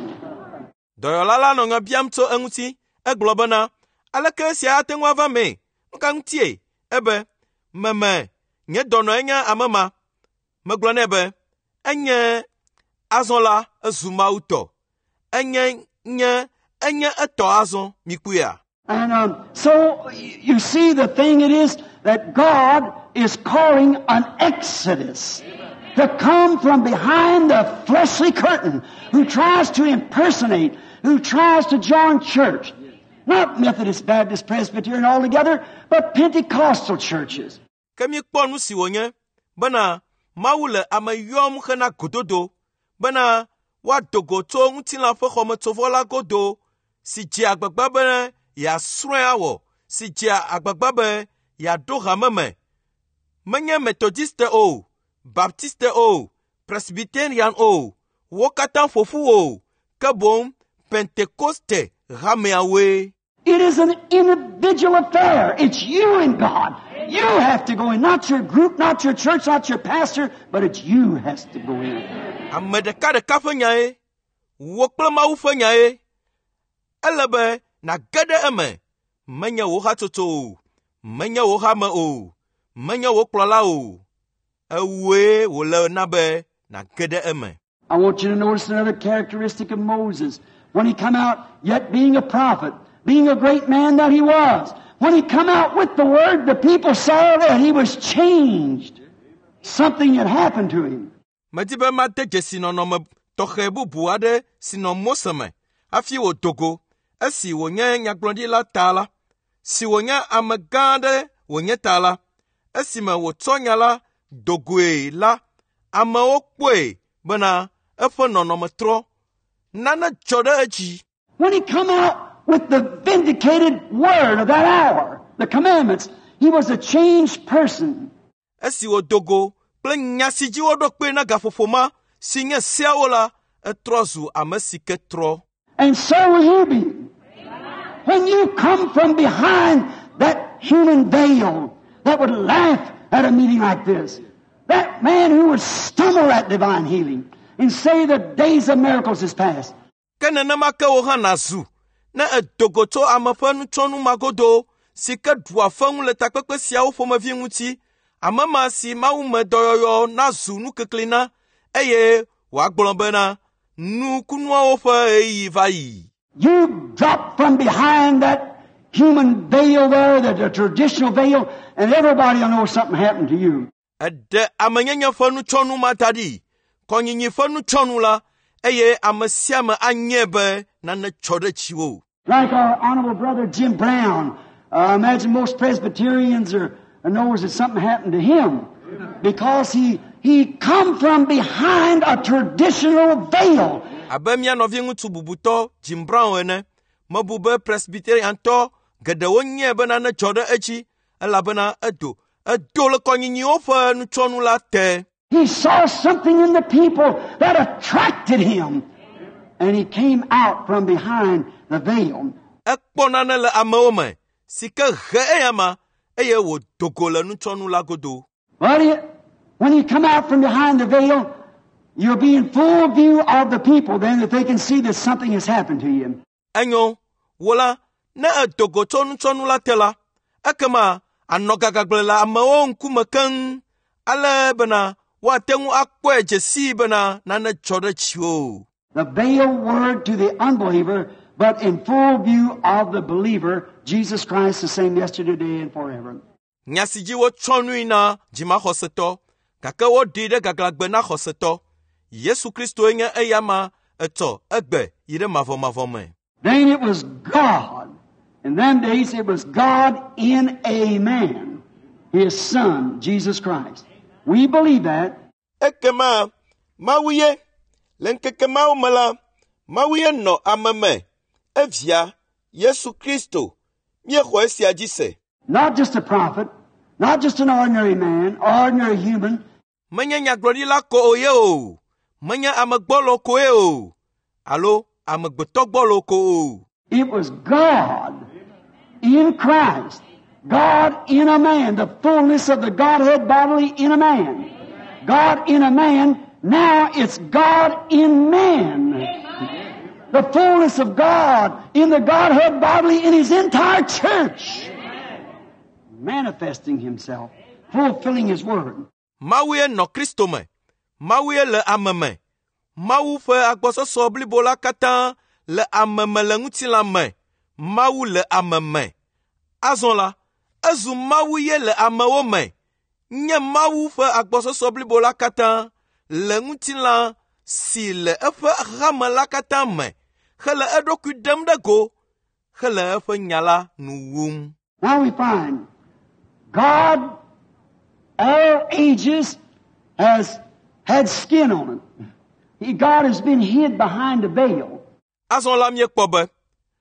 Dɔyɔla la nɔ ŋa biam tso eŋuti, egblɔ bena, aleke sia ate ŋu ava me? Nuka ŋutie? Ebe, meme, nye dɔnɔ enye ame ma. Megblɔ nɛ be, enye azɔ la ezu Mawu tɔ. Enye nye enye etɔ azɔ mikuia. And um, so you see, the thing it is that God is calling an exodus to come from behind the fleshly curtain, who tries to impersonate, who tries to join church. Not Methodist, Baptist, Presbyterian altogether, but Pentecostal churches. Kemi kpɔ nu si wònye, bena Mawu le ame yɔm hena gododo, bena woadogo tso ŋutilã ƒe xɔmetsovɔ la godo, si dze agbagba be yeasrɔ̃e awɔ, si dze agbagba be yeaɖo hame me. Menye Methodiste o, Baptiste o, Presbyterian o, wo katã ƒoƒu o, ke boŋ Pentecoste hameawoe. It is an individual affair. It's you and God. You have to go in, not your group, not your church, not your pastor, but it's you has to go in. Ame ɖeka ɖeka ƒe nyae, wo kple Mawu ƒe nyae, ele be nage ɖe eme, menye wo hatsotso o, menye wo hame o, menye wo kplɔla o, ewue wòle na be nage ɖe eme. I want you to notice another characteristic of Moses. When he come out, yet being a prophet, being a great man that he was, when he come out with the word, the people saw that he was changed. Something had happened to him. Medi be made dzesi nɔnɔme tɔxɛ bubu aɖe si nɔ Mose me, hafi wòdogo, esi wònye nyagblɔɖila ta la, si wònye ame gã aɖe wònye ta la, esime wòtsɔ nya la dogoe la, amewo kpɔe bena eƒe nɔnɔme trɔ, nane dzɔ ɖe edzi. When he come out with the vindicated word of that hour, the commandments, he was a changed person. Esi wòdogo kple nya si dzi woɖo kpe na gaƒoƒo ma, si nye seawo la, etrɔ zu ame si ke trɔ. And so will you be. When you come from behind that human veil that would laugh at a meeting like this, that man who would stumble at divine healing and say the days of miracles is past. Ke nenema ke wo hã nazu, ne edogo tso ame ƒe nutsyɔnu magodo, si ke ɖua feŋu le takpekpe siawo ƒomevi ŋuti, ame ma si Mawu me dɔyɔyɔ nazu nukekli na, eye wòagblɔ bena nukunuawo ƒe ɣeyiɣi va yi. You drop from behind that human veil there, the, the traditional veil, and everybody will know something happened to you. Ede amenyenye ƒe nutsyɔnu ma da ɖi, kɔnyinyi ƒe nutsyɔnu la, eye ame sia ame anye be nane tsɔ ɖe tsiwo. Like our honorable brother Jim Brown, I uh, imagine most Presbyterians are, knows that something happened to him because he he come from behind a traditional veil. Abe mia nɔvi ŋutsu bubutɔ Jim Brown ene, mebu be Presbyteriantɔ geɖewo nye be nane dzɔ ɖe edzi, elabena edo edo le kɔnyinyiwo ƒe nutsɔnu la te. He saw something in the people that attracted him. And he came out from behind the veil. Ekpɔ nane le amewo me, si ke he eya ma, eye wòdo go le nutsɔnu la godo. But he, when you come out from behind the veil, you'll be in full view of the people then that they can see that something has happened to you. Enyo, wola, ne edo go tso nutsɔnu la te la, ekema anɔ gagagble le amewo ŋkume keŋ, ale bena woate ŋu akpɔe dze si bena nane dzɔ ɖe tsiwo. The veil word to the unbeliever, but in full view of the believer, Jesus Christ the same yesterday, today, and forever. Nya si dzi wotsɔ nui na dzimaxɔsetɔ, gake woɖii ɖe gaglagbe na xɔsetɔ. Yesu Kristoe nye eya ma etsɔ egbe yi ɖe mavɔmavɔ me. Then it was God. In them days it was God in a man, His Son, Jesus Christ. We believe that. Ekema, Mawuye, le nkeke mawo me la, Mawuye nɔ ame me, evia, Yesu Kristo, míexɔ esia dzi se. Not just a prophet, not just an ordinary man, ordinary human. Menye nyagblɔɖila ko oye o, menye amegbɔlɔ koe o, alo amegbetɔ gbɔlɔ ko o. It was God in Christ, God in a man, the fullness of the Godhead bodily in a man. God in a man, now it's God in man. The fullness of God in the Godhead bodily in His entire church. Manifesting Himself, fulfilling His word. Mawuye nɔ Kristo me, Mawuye le ame me, Mawu ƒe agbɔsɔsɔ blibo la katã le ame me le ŋutilã me, Mawu le ame me. Azɔ la, ezu Mawuye le amewo me, nye Mawu ƒe agbɔsɔsɔ blibo la katã le ŋutilã si le eƒe hame la katã me, hele eɖokui ɖem ɖe go, hele eƒe nya la nu wum. Now we find God, all ages, has had skin on it. He, God has been hid behind the veil. Azɔ la míekpɔ be,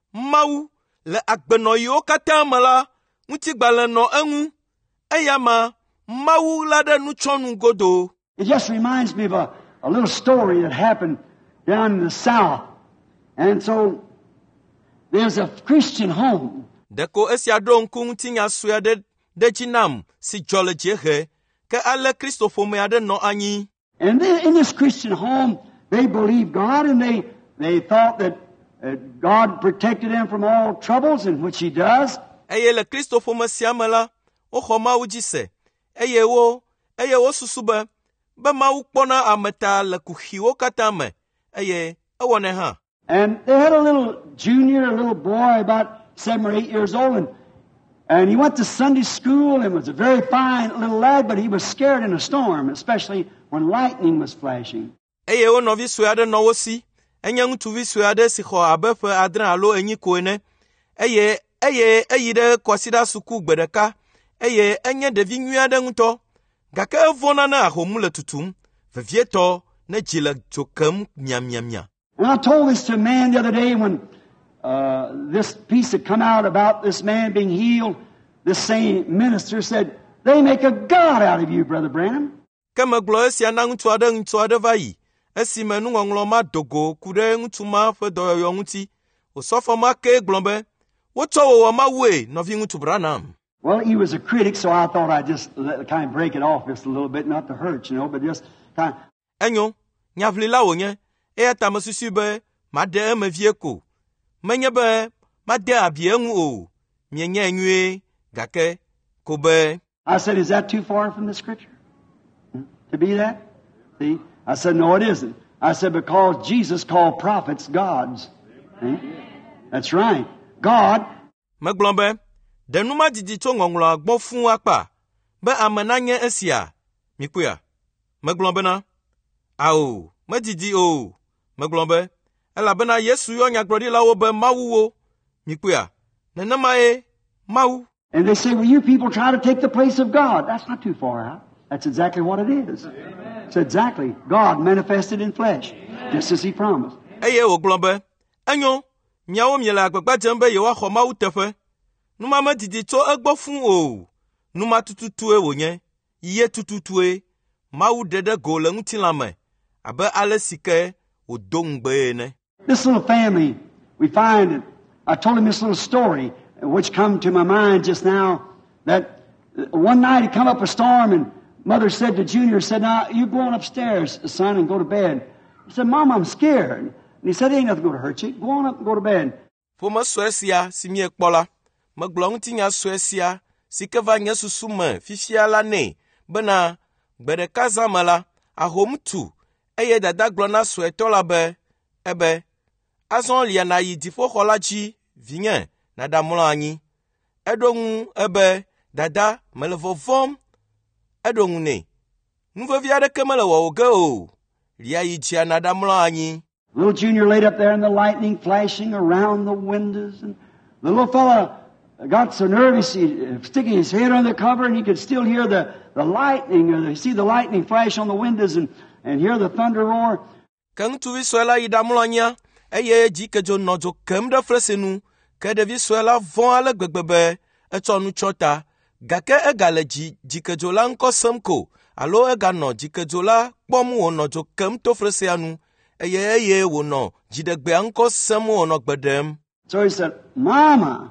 Mawu le agbenɔyiwo katã me la, ŋutigbalẽ nɔ eŋu, eya ma, Mawu la ɖe nutsɔnu godo. It just reminds me of a, a little story that happened down in the south. And so, there's a Christian home. Deko esia ɖo ŋku ŋutinya sue aɖe ɖe dzi nam si dzɔ le dziehe, ke ale Kristo ƒome aɖe nɔ anyi. And then in this Christian home, they believed God and they, they thought that uh, God protected them from all troubles, in which He does. Eye le Kristo ƒome sia me la, woxɔ Mawu dzi se, eye wo, eye wo susu be, be Mawu kpɔna ame ta le kuxiwo katã me, eye ewɔnɛ hã. And they had a little junior, a little boy about seven or eight years old, and, and he went to Sunday school and was a very fine little lad, but he was scared in a storm, especially when lightning was flashing. Eye wo nɔvi sue aɖe nɔ wo si, enye ŋutsuvi sue aɖe si xɔ abe ƒe adre alo enyi ko ene, eye eye eyi ɖe kɔsiɖa suku gbe ɖeka, eye enye ɖevi nyui aɖe ŋutɔ, gake evɔna ne ahomu le tutum, vevietɔ ne dzi le dzo kem miamiamia. And I told this to a man the other day when uh, this piece had come out about this man being healed. This same minister said, "They make a God out of you, Brother Branham." Ke megblɔ esia na ŋutsu aɖe ŋutsu aɖe va yi, esime nuŋɔŋlɔ ma do go ku ɖe ŋutsu ma ƒe dɔyɔyɔ ŋuti, osɔfo ma ke gblɔ be, wotsɔ wò wɔ Mawue, nɔvi ŋutsu Branham. Well, he was a critic, so I thought I'd just let, kind of break it off just a little bit, not to hurt, you know, but just kind of... Enyo, nyavlila wònye, eya ta mesusu be, maɖe eme vie ko. Menye be, made abi eŋu o, mienye nyuie, gake, ko be... I said, is that too far from the Scripture? Hmm? To be that? See? I said, no, it isn't. I said, because Jesus called prophets gods. See? That's right. God... Megblɔ be, denuma didi tso ŋɔŋlɔa gbɔ fũu akpa, be ame nanye esia, mikpoea. Megblɔ bena, ao, medidi o. Megblɔ be, elabena Yesu yɔ nyagblɔɖilawo be Mawu wo, mikpoea. Nenema ye, Mawu. And they say, well, you people try to take the place of God. That's not too far out. That's exactly what it is. Amen. It's exactly God manifested in flesh, Amen. Just as He promised. Eye wògblɔ be, enyo, miawo miele agbagba dzem be yewoaxɔ Mawu teƒe. Numame didi tso egbɔ fũu o. numa tututue wonye, ye tututue, Mawu dede go le ngutilame, abe ale sike o dongbe ne. This little family, we find, I told him this little story, which come to my mind just now, that one night it come up a storm and Mother said to Junior, said, now, you go on upstairs, son, and go to bed. He said, Mom, I'm scared. And he said, ain't nothing going to hurt you. Go on up and go to bed. For my Suecia, Simie Pola, Maglongtinia Suecia, Sikavanya Susume, Fishiala ne, Bena, Bede Kazamala, a home too, Eye da Daglona Suetola be, Ebe, Azon Liana yi difo holaji, Vignen, Nada Molani, Edong, Ebe, Dada, Melevovom, Edong ne. Nuva viade Kamala wo go. Lia yi chia Nada Molani. Little Junior laid up there in the lightning flashing around the windows, and the little fella got so nervous, he sticking his head on the cover, and he could still hear the, the lightning, or see the lightning flash on the windows, and, and hear the thunder roar. Kang tu visuela yi damulanya, eye jike jo nojo kem da fresenu, ke de visuela von ale gbegbe, etonu chota, gake egale ji jike jo la nko semko, alo ega no jike jo la bomu o nojo kem to freseanu. Eye eye wo no jidegbe anko semu ono gbedem. So he said, Mama.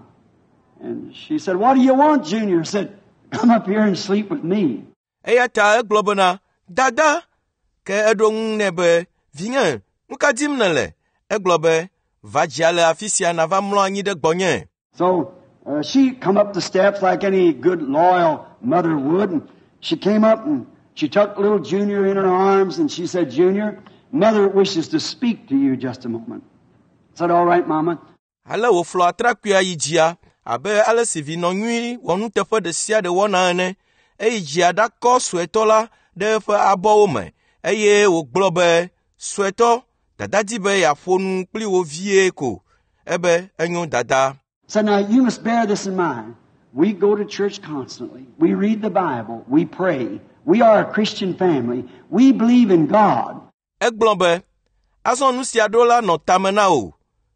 And she said, what do you want, Junior? He said, come up here and sleep with me. Eya ta eglobona, dada, ke edong nebe, vingen, mukadim nele, eglobe, vajiale afisia na va mloanyi de gbonye. So uh, she come up the steps like any good loyal mother would, and she came up and she took little Junior in her arms, and she said, Junior, Mother wishes to speak to you just a moment. I said, all right, Mama. Ale wo flo atrakuya yijia, abe ale sivi no nwi wonu tefe de sia de wona ene, e yijia da ko suetola de fe abo ome, eye wo globe sueto, dada dibe ya fonu pli wo vie ko, ebe enyo dada. So now you must bear this in mind. We go to church constantly. We read the Bible. We pray. We are a Christian family. We believe in God. Egblombe, azon nusia dola no tamena o.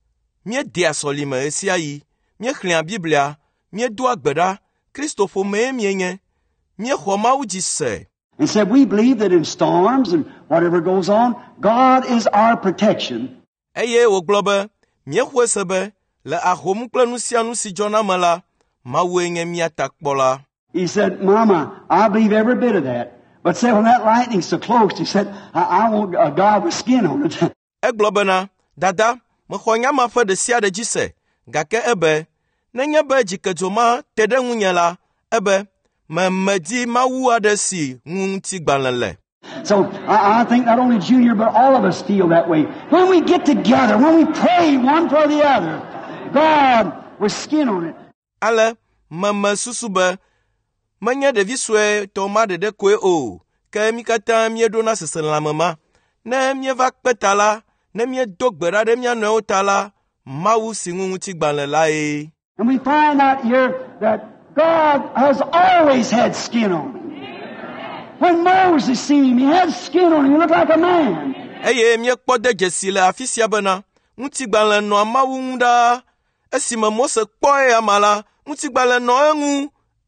Mie dia solime esia yi, mie khlian Biblia, mie do agbeda, Christophe me mienye, mie khoma uji se. And said we believe that in storms and whatever goes on, God is our protection. Eye o globe, mie khwesebe, le ahom kle nusia nusi jona mala, ma wenye mia takbola. He said, Mama, I believe every bit of that. But said, when that lightning's so close, he said, I, I want a God with skin on it. Eglobena, dada, mkhonya ma fa de sia de jise, gake ebe, nenye be jikejoma tede ngunyela, ebe, me medi ma wu adesi ngunti gbanlele. So I, I think not only Junior, but all of us feel that way. When we get together, when we pray one for the other, God with skin on it. Ale, me me susube, Manya de viswe toma de de kwe o, ke mi kata mie dona sesen la mama, ne mie vak petala, ne mie dogbera de mie no tala, ma wu singu muti gbanle la e. And we find out here that God has always had skin on him. When Moses seen him, he had skin on him, he looked like a man. Eye mie kpo de jesile afisia bena, muti gbanle no ma wu nda, esime Mose kpo e amala, muti gbanle no engu,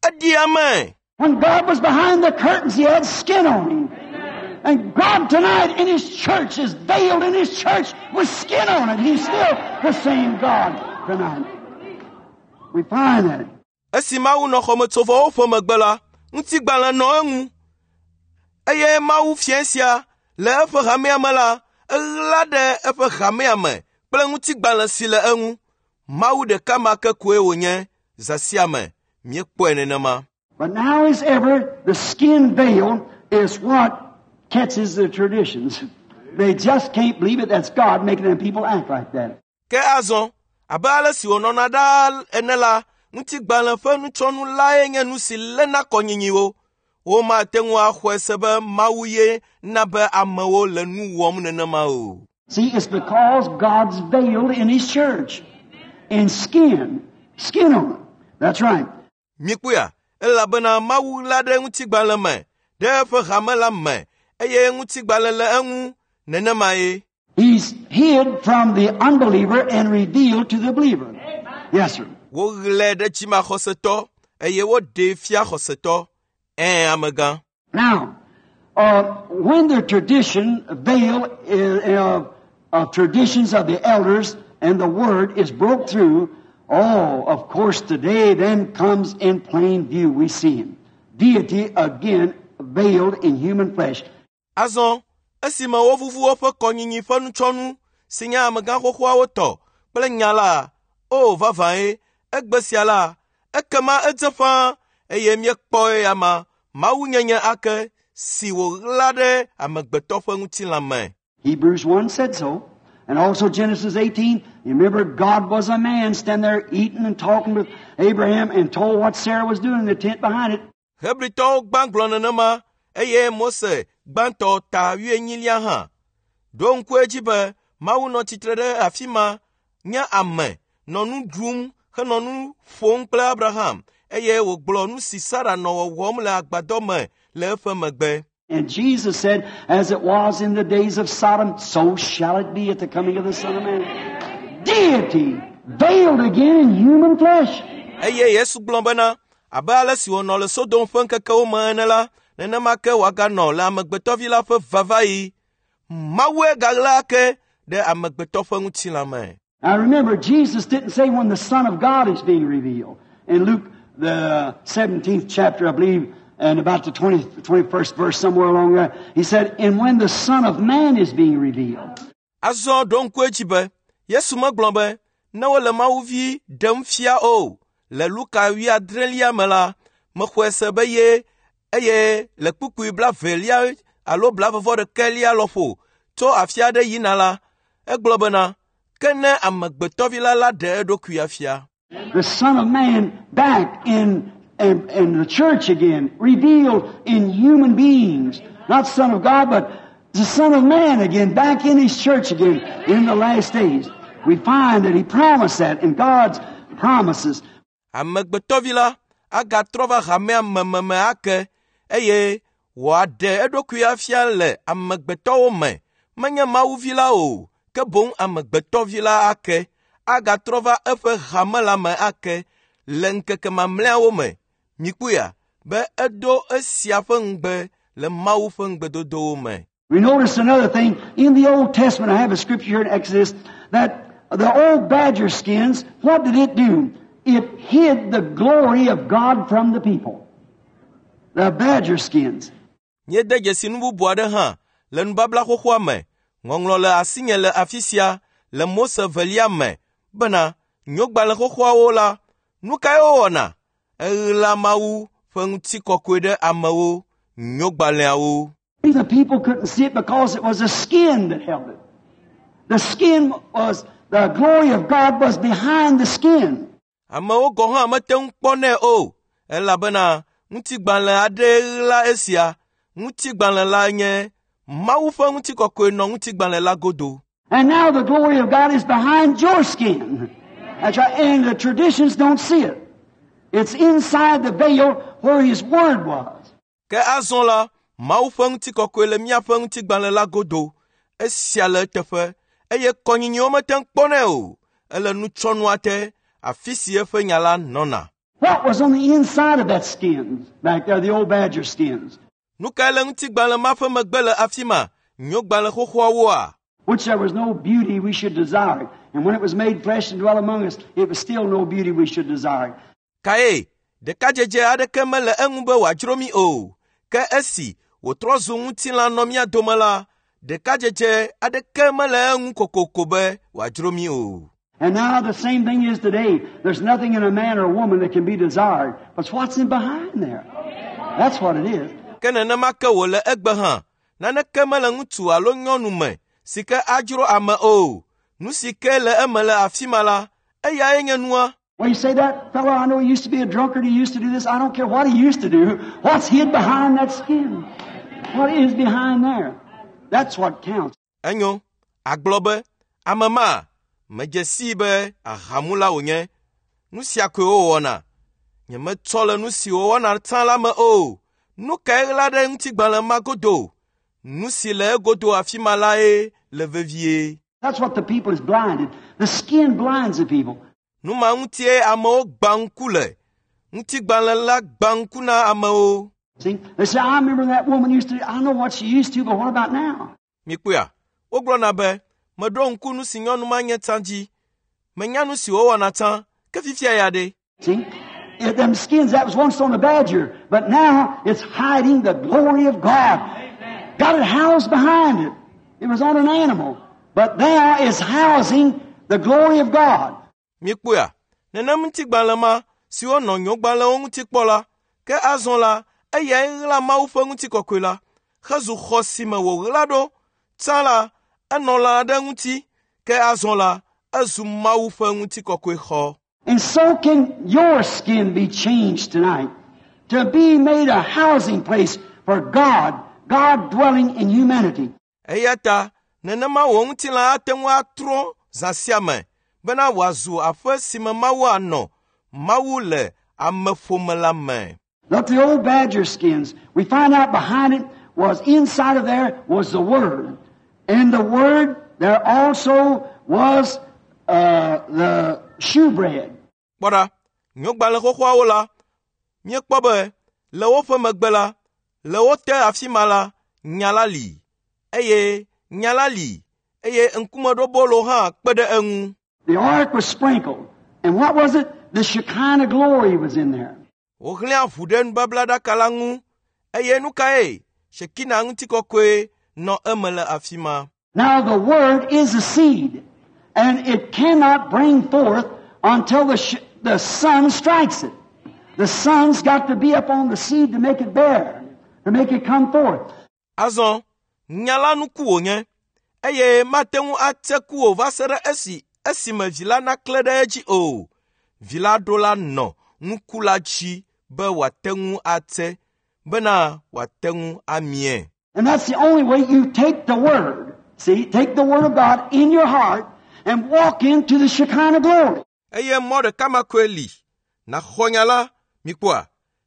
when God was behind the curtains, he had skin on him. And God tonight in his church is veiled in his church with skin on it. He's still the same God tonight. We find that. Esi mawu no khome tsovo ofo magbala, nti gbala no engu. Eye mawu fiensia, le efe hame amala, lade efe hame ame, ple nti gbala sile engu. Mawu de kama ke kwe wonye, zasiame. But now as ever, the skin veil is what catches the traditions. They just can't believe it. That's God making them people act like that. Ke azon, abala si onona dal enela, nti gbala fe nu chonu la enye nu si lena konyinyiwo. O ma tengu ahwe sebe mawuye na be amawo le nu wom nenema o. See, it's because God's veiled in his church. In skin. Skin on it. That's right. Mikuya, elabena mawu lade nguti gbaleme, defe hamela me, eye nguti gbalele engu, nenema e. He's hid from the unbeliever and revealed to the believer. Yes, sir. Wo le de chima khoseto, eye wo de fia xoseto en amega. Now, uh, when the tradition veil uh, of traditions of the elders and the word is broke through, oh, of course, today then comes in plain view. We see him, deity again veiled in human flesh. Azon, esima wo vuvu wo fe konyinyi fe nuchonu, sinya amega xoxoa wo to, kple nyala, o vavae, egbesiala, ekema edzefa, eye mie kpoe ama, mawu nyenye ake, si wo lade amegbeto fe ngutilame. Hebrews one said so. And also Genesis eighteen, you remember God was a man standing there eating and talking with Abraham and told what Sarah was doing in the tent behind it. Hebrito gbanglon nama, eye Mose, gbanto ta wie nyilia ha. Don kwejibe, mawu no titrede afima, nya ame, nonu drum, he nonu fong ple Abraham, eye wo glonu si Sarah no wom le agbadome, le efe megbe. And Jesus said, as it was in the days of Sodom, so shall it be at the coming of the Son of Man. Deity, veiled again in human flesh. Eye Yesu glombena, abale si wono le Sodom fenke ke o menela, nenema ke waga no le amegbeto vi la fe vavai. Mawe gagla ke de amegbeto fe ngutila me. Now remember, Jesus didn't say when the Son of God is being revealed. In Luke, the seventeenth chapter, I believe, and about the twentieth, twenty-first verse, somewhere along there, he said, and when the Son of Man is being revealed. Azo don kwejibe, Yesu maglombe, na wole mauvi dem fia o, le Luka wi adrelia mela, mkwese beye, eye, le kukui bla velia, alo bla vavo de kelia lofo, to afia de yinala, e globena, kene amagbetovila la de edo kuyafia. The Son of Man back in And, and the church again, revealed in human beings. Not Son of God, but the Son of Man again, back in His church again in the last days. We find that He promised that in God's promises. Amegbetovila, aga trova hame amememe ake, eye, wade edokuya fiale amegbeto me, manye mauvila o, ke bon amegbetovila ake, aga trova efe hamela me ake, lenke ke mamlea o me. Nikuya, be edo esia fengbe le mau fengbe dodo me. We notice another thing in the Old Testament. I have a scripture here in Exodus that the old badger skins, what did it do? It hid the glory of God from the people. The badger skins. Nye de jesinu buade ha, le nbabla khokhwa me, ngonglo le asinye le afisia, le Mose velia me, bena, nyogba le khokhwa ola, nukayo ona. La mau fengti kokwede amawo nyogbaleo. The people couldn't see it because it was a skin that held it. The skin was, the glory of God was behind the skin. Amawo goha mateng pone o. Ela bena, nti gbanle ade la esia, nti gbanle la nye, mau fengti kokwe no nti gbanle la godo. And now the glory of God is behind your skin. That's right, and the traditions don't see it. It's inside the veil where His word was. Ke azon la, mau fengti kokwe le mia fengti gbanle la godo, esia le tefe, eye konyinyo mateng pone o, ele nuchonwate, afisi efe nyala nona. What was on the inside of that skin, back there, the old badger skins? Nuka ele nti gbanle mafe megbele afima, nyo gbanle khokhwa wa. Which there was no beauty we should desire it. And when it was made flesh and dwelt among us, it was still no beauty we should desire it. Kae, de kajeje ade kemele engube wajromi o. Ke esi, wotrozu ngutila nomia domala, de kajeje ade kemele engu kokokobe wajromi o. And now the same thing is today. There's nothing in a man or a woman that can be desired. But what's in behind there? That's what it is. Kene nema ke wole egbe ha, nane kemele ngutu alo nyonu me, sike ajro ama o. Nusike le emele afimala, eya enye nua. Well, you say that fellow, I know he used to be a drunkard, he used to do this. I don't care what he used to do. What's hid behind that skin? What is behind there? That's what counts. Enyo, aglobe, amama, majesibe, ahamula onye, nusia kwe o wana. Nye me tole nusi o wana tala me o. Nuka eglade ntigbale magodo. Nusi le godo afimala e le vevie. That's what the people is blinded. The skin blinds the people. Numa untie amo bankule. ŋutigbalẽ la gba ŋku na amewo. See, they say, I remember that woman used to, I know what she used to, but what about now? Mikpoa, wogblɔna be, meɖo ŋku nu si nyɔnu ma nye tsã dzi. Menya nu si wowɔna tsã, ke fifia ya ɖe. See, it, them skins, that was once on a badger, but now it's hiding the glory of God. Got it housed behind it. It was on an animal, but now it's housing the glory of God. Mikpoa, nenem ŋutigbalẽ ma si wonɔ nyɔgbalẽwo ŋuti kpɔ la, ke azɔ la, eya ɣla Mawu ƒe ŋutikɔkɔe la, hezu xɔ si me wòɣla ɖo, tsã la, enɔ lã ɖe ŋuti, ke azɔ la, ezu Mawu ƒe ŋutikɔkɔe xɔ. And so can your skin be changed tonight to be made a housing place for God, God dwelling in humanity. Eya ta, nenema wò ŋutilã ate ŋu atrɔ zã sia me, bena wòazu aƒe si me Mawu anɔ, Mawu le ameƒome la me. Look, the old badger skins, we find out behind it was, inside of there was the Word. And the Word, there also was uh, the shewbread. Kpɔɖa, nyɔgbalẽ xoxoawo la, míekpɔ be, le woƒe megbe la, le wo te afi ma la, nya la li, eye nya la li, eye ŋkumeɖobolo hã kpe ɖe eŋu. The ark was sprinkled. And what was it? The Shekinah glory was in there. Wohlẽ avu ɖe nubablaɖaka la ŋu, eye nu kae, Shekina ŋutikɔkɔe nɔ eme le afi ma. Now the Word is a seed, and it cannot bring forth until the, sh- the sun strikes it. The sun's got to be up on the seed to make it bear, to make it come forth. Azɔ, nya la nuku wònye, eye mate ŋu ate ku o va se ɖe esi, esime vi la nakle ɖe edzi o. Vi la ɖo la nɔ nuku la dzi be wòate ŋu ate, bena wòate ŋu amie. And that's the only way you take the Word. See, take the Word of God in your heart and walk into the Shekinah glory. Eye mɔ ɖeka ma koe li, na xɔ nya la, mikpɔa,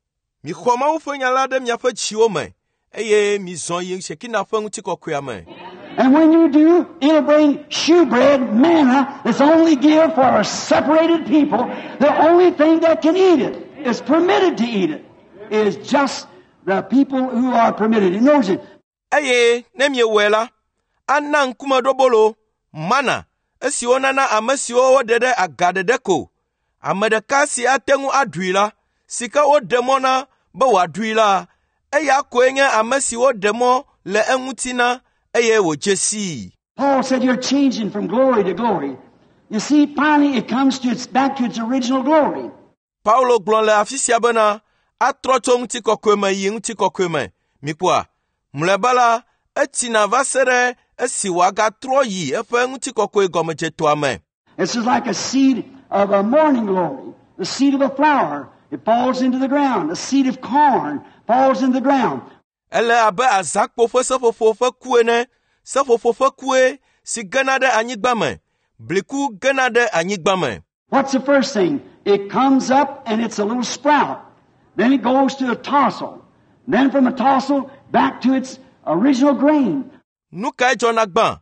mixɔ Mawu ƒe nya la ɖe miaƒe dziwo me, eye mizɔ yi Shekina ƒe ŋutikɔkɔea me. And when you do, it'll bring shewbread, manna, that's only given for a separated people. The only thing that can eat it, is permitted to eat it, is just the people who are permitted. It knows it. Eye, ne miewɔe la, ana ŋkumeɖobolo, mana, esiwo nana ame siwo woɖe ɖe aga ɖeɖe ko, ame ɖeka si ate ŋu aɖui la, si ke woɖe mɔ na be wòaɖui la, eya koe nye ame si woɖe mɔ le eŋuti na, eye wòdze sii. Paul said you're changing from glory to glory. You see, finally it comes to its back to its original glory. Paulo gblɔ le afi sia bena, atrɔ tso ŋutikɔkɔe me yi ŋutikɔkɔe me, mikpɔa, mlɔeba la, etina va se ɖe esi wòagatrɔ yi eƒe ŋutikɔkɔe gɔmedzetoa me. This is like a seed of a morning glory, the seed of a flower. It falls into the ground. The seed of corn falls into the ground. Ele abe azakpo ƒe seƒoƒo ƒe ku ene, seƒoƒo ƒe kue si gena ɖe anyigba me, bliku gena ɖe anyigba me. What's the first thing? It comes up and it's a little sprout. Then it goes to a tassel. Then from a tassel back to its original grain. Nu kae dzɔna gbã?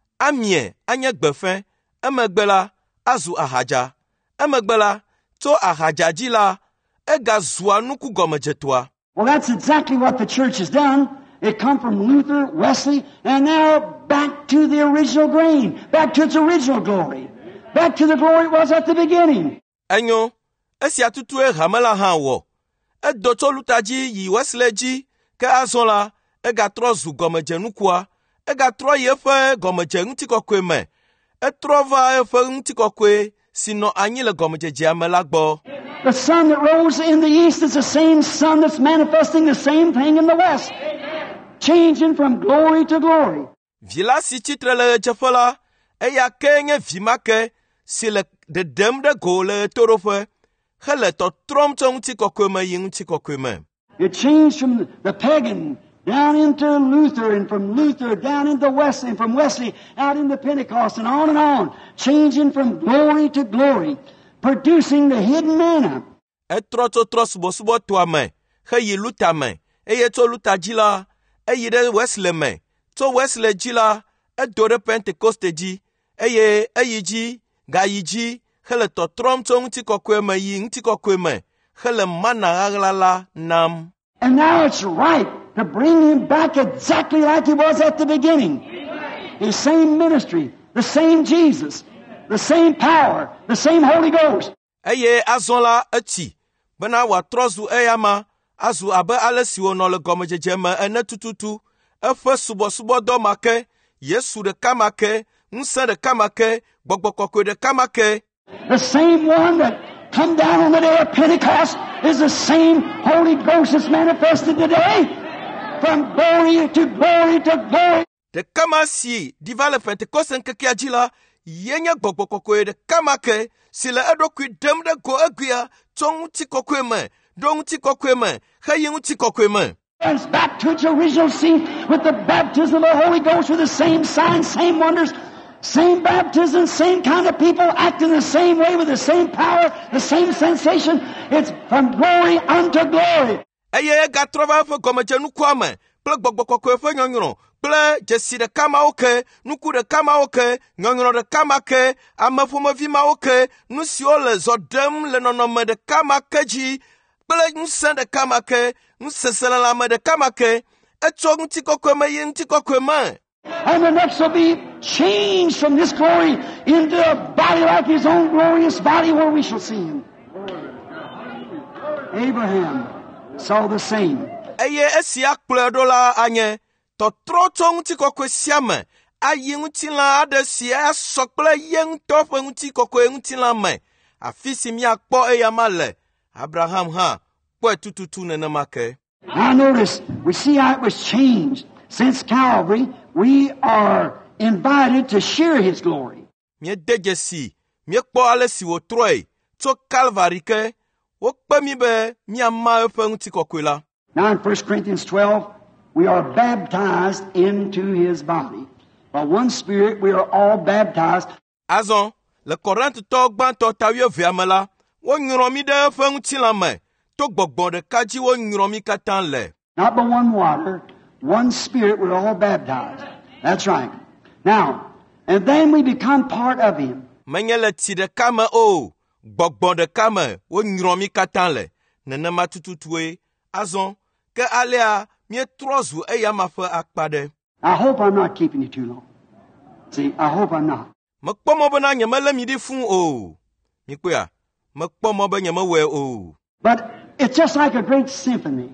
Amie anye gbefe, emegbe la, azu ahadza. Emegbe la, to ahadza dzi la, egazua nuku gɔmedzetoa. Well, that's exactly what the church has done. It come from Luther, Wesley, and now back to the original grain, back to its original glory, back to the glory it was at the beginning. Enyo, esia tutue hamela hã wɔ. Edo tso Luther dzi yi Wesley dzi, ke azɔ la, egatrɔ zu gɔmedze nukua, egatrɔ yi eƒe gɔmedze ŋutikɔkɔe me, etrɔ va eƒe ŋutikɔkɔe si nɔ anyi le gɔmedzedzea me la gbɔ. The sun that rose in the east is the same sun that's manifesting the same thing in the west. Changing from glory to glory. Vi la si tsitre le ɣedzeƒe la, eya ke nye vi ma ke si le ɖeɖem ɖe go le ɣetoɖoƒe, hele tɔtrɔm tso ŋutikɔkɔe me yi ŋutikɔkɔe me. It changed from the pagan down into Luther, and from Luther down into Wesley, and from Wesley out into Pentecost, and on and on. Changing from glory to glory. Producing the hidden manna. Etrɔ tso trɔ subɔsubɔ toa me, heyi Luther me, eye tso Luther dzi la, eyi ɖe Wesley me, tso Wesley dzi la, edo ɖe Pentecoste dzi, eye eyi dzi, gayi dzi, hele tɔtrɔm tso ŋutikɔkɔe me yi ŋutikɔkɔe me, hele mana ɣaɣla nam. And now it's right to bring him back exactly like he was at the beginning. His same ministry, the same Jesus, the same power, the same Holy Ghost. Eye azon la eti, bena wa trozu eyama, azu abe ale si wo no le gomedzedze me ene tututu, efe subo-subo do make, Yesu de kamake, nse de kamake, gbogbo koko de kamake. The same one that come down on the day of Pentecost is the same Holy Ghost that's manifested today. From glory to glory to glory. De kamasi, diva le Pentecost nkeke ajila, yenye gbogbo koko de kamake, si le edokwi dem de go aguya, tong uti kokwe me, dong uti kokwe me, hayin uti kokwe me. It's back to its original seat with the baptism of the Holy Ghost with the same signs, same wonders, same baptism, same kind of people acting the same way with the same power, the same sensation. It's from glory unto glory. Eye ga trova fo gomeje nuku ame, ple gbogbo kokwe fo nyonyo, ple jesi de kama oke, nuku de kama oke, nyonyo de kama ke, ame fo me vi ma oke, nusi o le zodem le nonome de kama keji, ple nse de kama ke, nsesele la me de kama ke, eto nti kokwe me ye nti kokwe me. And the next will be changed from this glory into a body like his own glorious body where we shall see him. Abraham saw the same. Eye esi akple do la anye, to troto nti kokwe siame, ayi nti la ade si asokple ye nto fe nti kokwe nti la me. Afisi mi akpo eyamale. Abraham ha, po tututu nene make. Now notice, we see how it was changed. Since Calvary, we are invited to share his glory. Mie dejesi, mie po ale si wo troi, to Calvary ke, wo pe mi be, mi ama efe nti kokwe la. Now in First Corinthians twelve, we are baptized into his body. By one Spirit, we are all baptized. Azon, le Korinthe to gban to tawie viamela, wo nyuro mi de efe nti la me, to gbogbo de kaji wo nyuro mi katan le. Not by one water, one Spirit, we're all baptized. That's right. Now, and then we become part of him. Menyele ti de kame o, gbogbo de kame, wo nyuro mi katan le, nene matututue, azon, ke alea, mie trozu eya mafe akpade. I hope I'm not keeping you too long. See, I hope I'm not. Mekpomo bena nyemele mi di fun o. Mikoya, mekpomo be nyeme we o. But it's just like a great symphony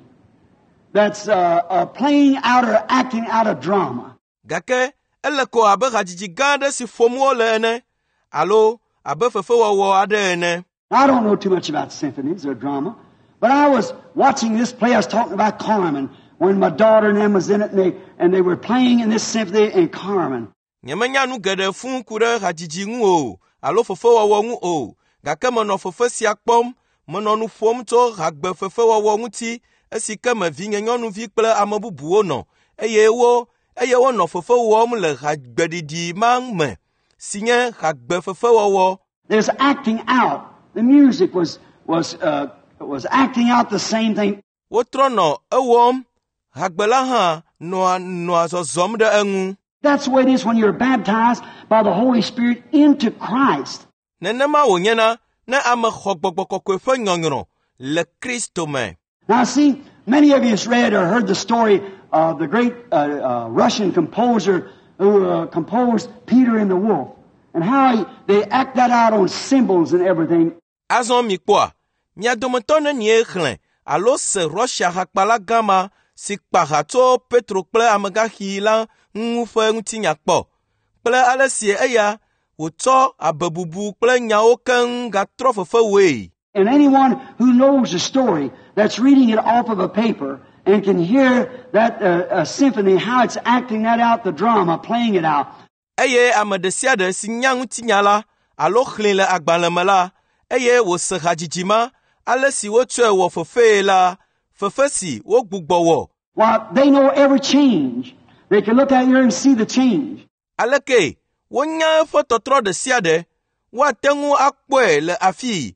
that's uh, uh, playing out or acting out a drama. Gake, ele ko abe hajiji gande si fomu le ene. Alo, abe fefe wo ade ene. I don't know too much about symphonies or drama, but I was watching this play. I was talking about Carmen when my daughter and them was in it, and they, and they were playing in this symphony in Carmen. Nyemenya nu gede fun kure hajiji ngu o. Alo fefe wo ngu o. Gake mono fefe si akpom, mono nu fom to hagbe fefe wo nguti. Esi ke me vi nyonu vi kple amebubuwo no. Eye wo, eye wo no fefe wo mu le hagbedidi mang me. Sinye hagbe fefe wo. There's acting out. The music was was uh, was acting out the same thing. Wo trono ewom hagbela ha no no azozom de engu. That's the way it is when you're baptized by the Holy Spirit into Christ. Nenema wonyena na ame khogbogbo kokwe nyonyo le Kristo me. Now see, many of you have read or heard the story of the great uh, uh, Russian composer who uh, composed Peter and the Wolf, and how he, they act that out on symbols and everything. Azon mi kwa, mi adomotone ni ekhle, alo se Russia hakpala gama, si kpahato Petro ple amega hila, ngufe ngutinya kpo. Ple ale si eya, uto abebubu ple nyao ken gatrofe fe. And anyone who knows the story, that's reading it off of a paper, and can hear that uh, uh, symphony, how it's acting that out, the drama, playing it out. Eye amedesia de si nyang tinyala, alo khlele agbalemela, eye wo se hajijima, ale si wo tue wo fefe la, fefe si wo gbugbo wo. Well, they know every change. They can look out here and see the change. Aleke, wo nya fo totro de siade, wa tengu akwe le afi.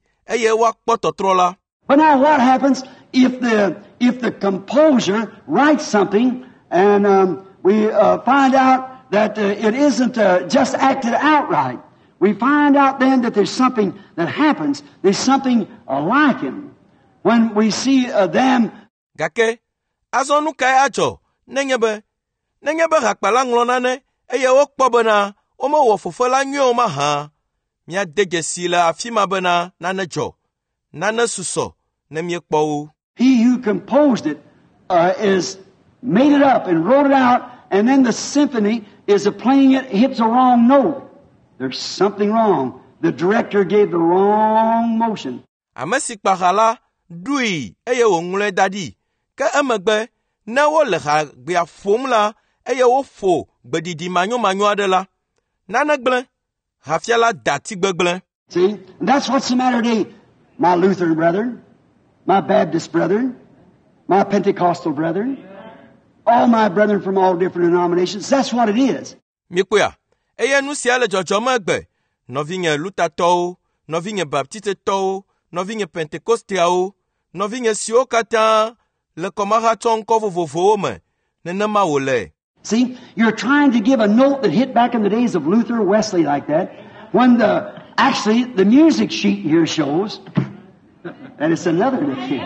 But now what happens if the if the composer writes something and um, we uh, find out that uh, it isn't uh, just acted out right? We find out then that there's something that happens. There's something uh, like him. when we see uh, them. Gake, azɔ nu kae adzɔ, nenye be, nenye be hakpala ŋlɔ nane, eye wokpɔ bena, womewɔ fofe la nyuie ma hã. Míade dzesi le afi ma bena nane dzɔ, nane susɔ, ne míekpɔ wo. He who composed it uh, is made it up and wrote it out, and then the symphony is a playing it hits a wrong note. There's something wrong. The director gave the wrong motion. Ame si kpa la dui eye wòŋlɔe da ɖi, ke emegbe ne wole hagbea ƒom la eye wofo gbedidi manyomanyo aɖe la, nane gblẽ, hafiala dati gbegblẽ. See, and that's what's the matter today, my Lutheran brethren, my Baptist brethren, my Pentecostal brethren, all my brethren from all different denominations. That's what it is. Mikoya, eye nu sia le dzɔdzɔme egbe, nɔvinye Lutatɔwo, nɔvinye Baptistetɔwo, nɔvinye Pentekosteawo, nɔvinye siwo katã le kɔmaha tsɔ ŋkɔ vovovowo me, nenema wòle. See, you're trying to give a note that hit back in the days of Luther, Wesley like that, when the, actually, the music sheet here shows that it's another key.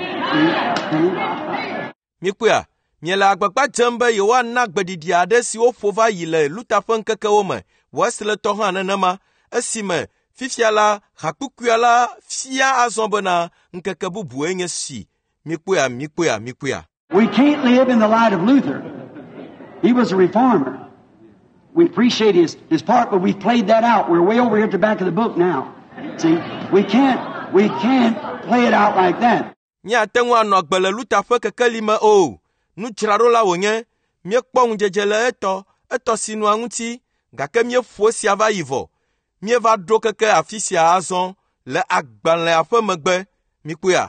Mikoya, miele agbagba dzem be yewoana gbedidi aɖe si woƒo va yi le Luther ƒe ŋkekewo me, Wesley tɔ hã nenema, esime fifia la, hakukuia la fia azɔ bena ŋkeke bubue nye si. Mikoya, mikoya, mikoya. We can't live in the light of Luther. He was a reformer. We appreciate his, his part, but we've played that out. We're way over here at the back of the book now. See, we can't, we can't play it out like that. Nya tengu anɔ agbe le Luther ƒe kekeli me o. Nu dzraɖo la wònye, míekpɔ ŋudzedze le etɔ, etɔ sinua ŋuti, gake míeƒo sia va yi vɔ. Míeva ɖo keke afi sia azɔ le agbalẽa ƒe megbe. Mikoya,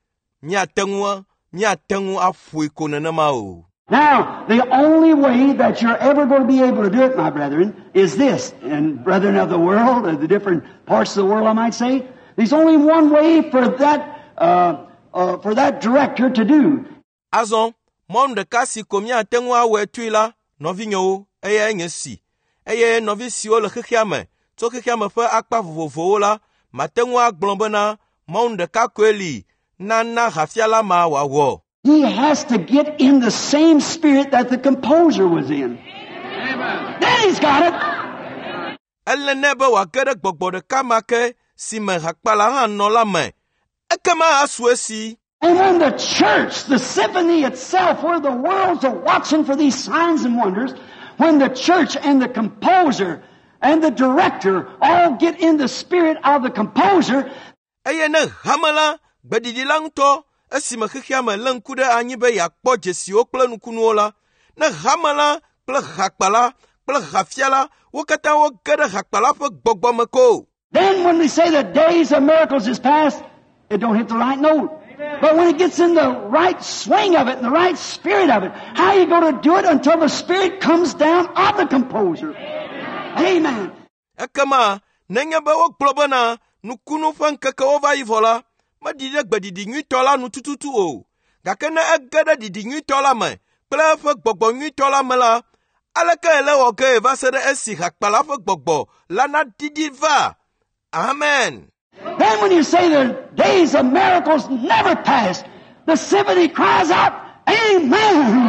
míateŋu, míateŋu aƒoe ko nenema o. Now, the only way that you're ever going to be able to do it, my brethren, is this. And brethren of the world, of the different parts of the world, I might say, there's only one way for that, uh, uh, for that director to do. Azɔ, mɔnu ɖeka si ko míateŋu awɔe tui la, nɔvinyewo, eye nye si. Eye nɔvi siwo le xexea me, tso xexea me ƒe akpa vovovowo la, mateŋu agblɔ bena mɔnu ɖeka koe li, nana hafiala ma wòawɔ. He has to get in the same spirit that the composer was in. Amen. Then he's got it. Ele ne be wòage ɖe gbɔgbɔ ɖeka ma ke si me hakpala hã nɔ la me, ekema asu esi. And when the church, the symphony itself, where the worlds are watching for these signs and wonders, when the church and the composer and the director all get in the spirit of the composer, eye ne hame la, gbedidi la ŋutɔ, esime xexea me le ŋku ɖe anyi be yeakpɔ dzesiwo kple nukunuwo la, ne hame la kple hakpala kple hafiala wo katã wo ge ɖe hakpala ƒe gbɔgbɔ me ko. Then when we say the days of miracles is past, it don't hit the right note. But when it gets in the right swing of it, and the right spirit of it, how are you going to do it until the spirit comes down of the composer? Amen. Ekema, nenye be wogblɔ bena nukunu ƒe ŋkekewo va yi vɔ la, medidi ɖe gbedidi nyuitɔ la nu tututu o. Gake ne ege ɖe didi nyuitɔ la me, kple eƒe gbɔgbɔ nyuitɔ la me la, aleke ele wɔ ge va se ɖe esi hakpala ƒe gbɔgbɔ la na didi va. Amen. Then when you say the days of miracles never pass, the symphony cries out, Amen.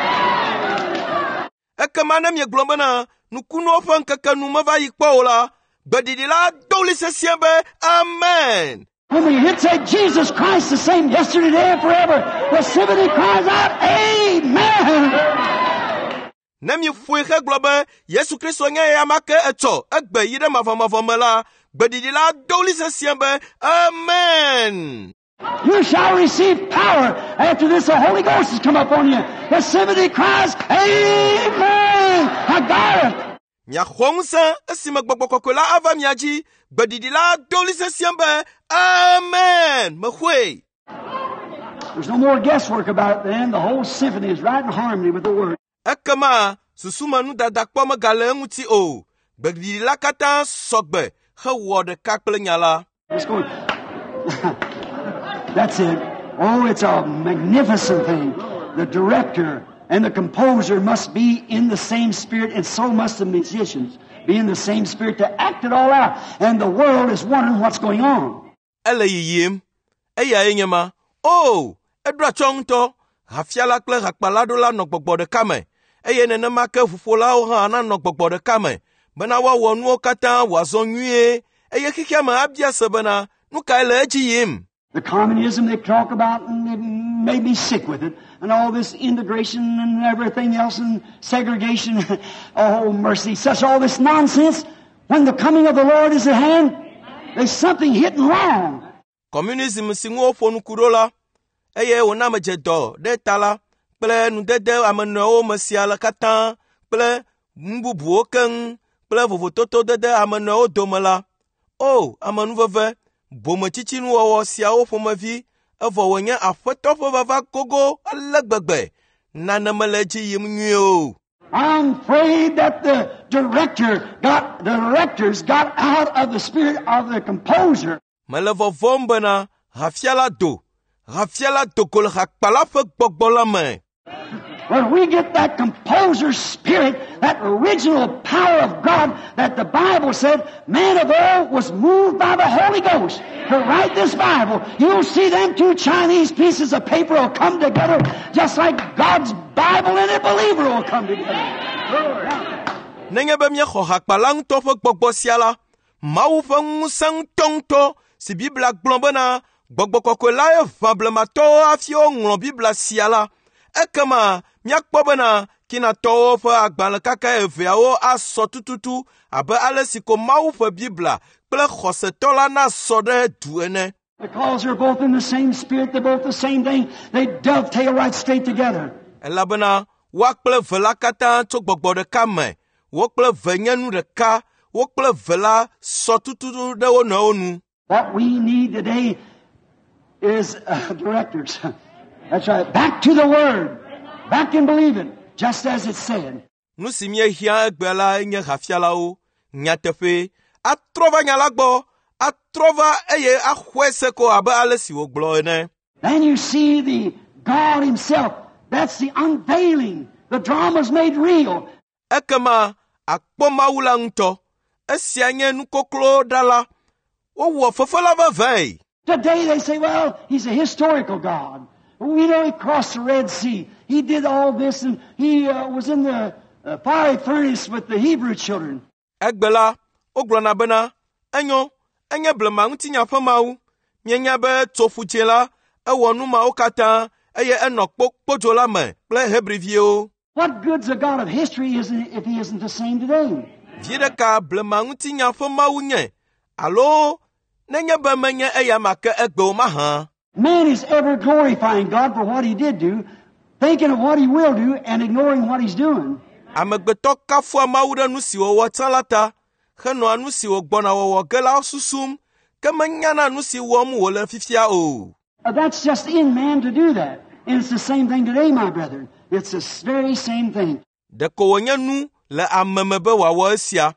Ekema ne miegblɔ bena nukunuwo ƒe ŋkeke nu meva yi kpɔ o la, gbedidi la do li sesĩe be Amen. When we hit say Jesus Christ the same yesterday, today, and forever, the symphony cries out, Amen. Ne mi ƒoe hegblɔ be Yesu Kristo nye eya ma ke etsɔ egbe yi ɖe mavɔmavɔ me la, gbedidi la do li sesĩe be Amen. You shall receive power after this. The Holy Ghost has come upon you. The symphony cries, Amen. I got it. Miaxɔ ŋusẽ esime gbɔgbɔ kɔkɔe la ava mia dzi, gbedidi la do li sesĩe be Amen. Mexɔe. There's no more guesswork about it then. The whole symphony is right in harmony with the word. Ekema, susuma nu dada kpɔ megale eŋuti o. Gbedidi la katã sɔgbe hewɔ ɖeka kple nya la. Let's go. That's it. Oh, it's a magnificent thing. The director and the composer must be in the same spirit, and so must the musicians be in the same spirit to act it all out. And the world is wondering what's going on. Ele yiyim, eya enye ma, Oh, edra chongto, hafiala kle hakpaladola no gbogbo de kame. Eye nenema ke fufolawo ha na no gbogbo de kame. Bena wa wonu kata wa zonwie. Eye kikiama abdia sebena, nuka ele eji yim. The communism they talk about, and it made me sick with it. And all this integration and everything else and segregation. Oh, mercy. Such all this nonsense. When the coming of the Lord is at hand, there's something hitting wrong. Communism singo fonu kurola. Eye wonama jedo, de tala. Ple nu dede ameno mesiala katan. Ple mbubu okeng. Ple vovototo dede ameno domala. Oh, amanu veve. Bome chichinu wawo siawo fomavi. Evo wenye afeto vava gogo alegbegbe. Nana meleji yimnyo. I'm afraid that the director got, the directors got out of the spirit of the composer. Melevo vombena, rafiala do. Rafiala do kol hakpala fe gbogbola me. When we get that composer spirit, that original power of God that the Bible said, man of old was moved by the Holy Ghost to write this Bible. You'll see them two Chinese pieces of paper will come together just like God's Bible and a believer will come together. Nenge be mye kho hakpalang to fe gbogbo siala. Mawu fe ngusang tongto si Bibla gblobena gbogbo kokola e vablement to afio nglo Bibla siala. Ekema miakpobena kina to fe agbale kaka eveawo aso tututu abe alesiko mawu fe Bibla kple khosetola na sode duene. Because they're both in the same spirit, they're both the same thing, they dovetail right straight together. Elabena wakple vela kata to gbogbo de kame, wakple venyenu de ka, wakple vela so tututu de wona onu. What we need today is uh, directors. That's right. Back to the Word. Back and believe it, just as it said. Nusimye hia egbela nye hafialao, nyatefe, atrova nyalagbo, atrova eye ahweseko abe alesi woglo ene. Then you see the God Himself. That's the unveiling. The drama's made real. Ekema akpoma wula nto, esianye nukoklo dala, owo fofola vevei. Today they say, well, He's a historical God. We know He crossed the Red Sea. He did all this, and He uh, was in the uh, fiery furnace with the Hebrew children. Egbela, oglona bena, enyo, enye blema ntinya famau, mienya be tofujela, ewo numa okata, eye enok pojola me, ple hebrivio. What good's a God of history isn't if He isn't the same today? Viedeka blema ntinya famau nye, alo, nenye be menye eya make egbe omaha. Man is ever glorifying God for what He did do, thinking of what He will do, and ignoring what He's doing. Amegbeto kafua mawuda nusi wo watalata, heno anusi wo gbona wo wogela susum, kemenyana nusi wo mu wole fifia o. That's just in man to do that. And it's the same thing today, my brethren. It's the very same thing. Deko wonyanu le amemebe wa wo esia.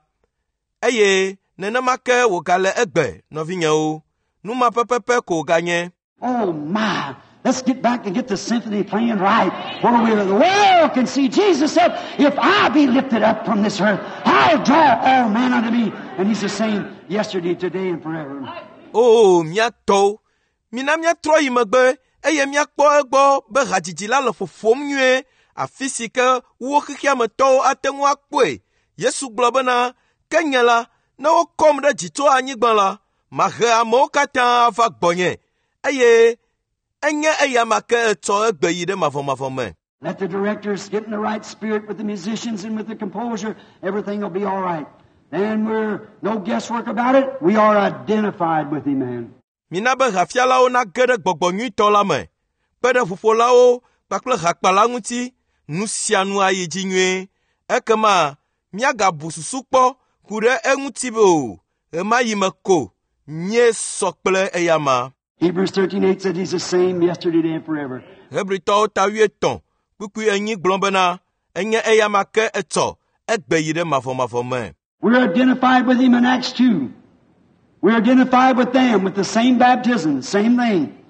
Eye, nenemake wo gale egbe, novinya o. Numa pepepe ko ganye. Oh my, let's get back and get the symphony playing right. Where we the world can see. Jesus said, if I be lifted up from this earth, I'll draw all men unto me. And He's the same yesterday, today, and forever. Oh, miato. Mina miatro imegbe, eye miakpo egbo, be hajijila le fofom nyue, afisike, uwo kikia meto atengu akwe. Yesu globena, kenyela, na okom de jito anyigbanla, mahe amo kata ava gbonye. Aye, enye ayamake eto egbe yide mavo mavo me. Let the directors get in the right spirit with the musicians and with the composer. Everything will be all right. Then we're no guesswork about it. We are identified with Him, man. Minabe hafialao na gede gbogbo nyuito la me. Pede fufolao, bakle hakpala nguti, nusianu ayiji nyue. Ekema, miaga bususukpo, kure engutibe o. Ema yimeko, nye sokple eyama. Hebrews thirteen eight said He's the same yesterday, today, and forever. Hebrito ta wieton, kuku enyi glombena, enye eyamake eto, egbe yide mavo mavo me. We're identified with Him in Acts two. We're identified with them with the same baptism, same thing.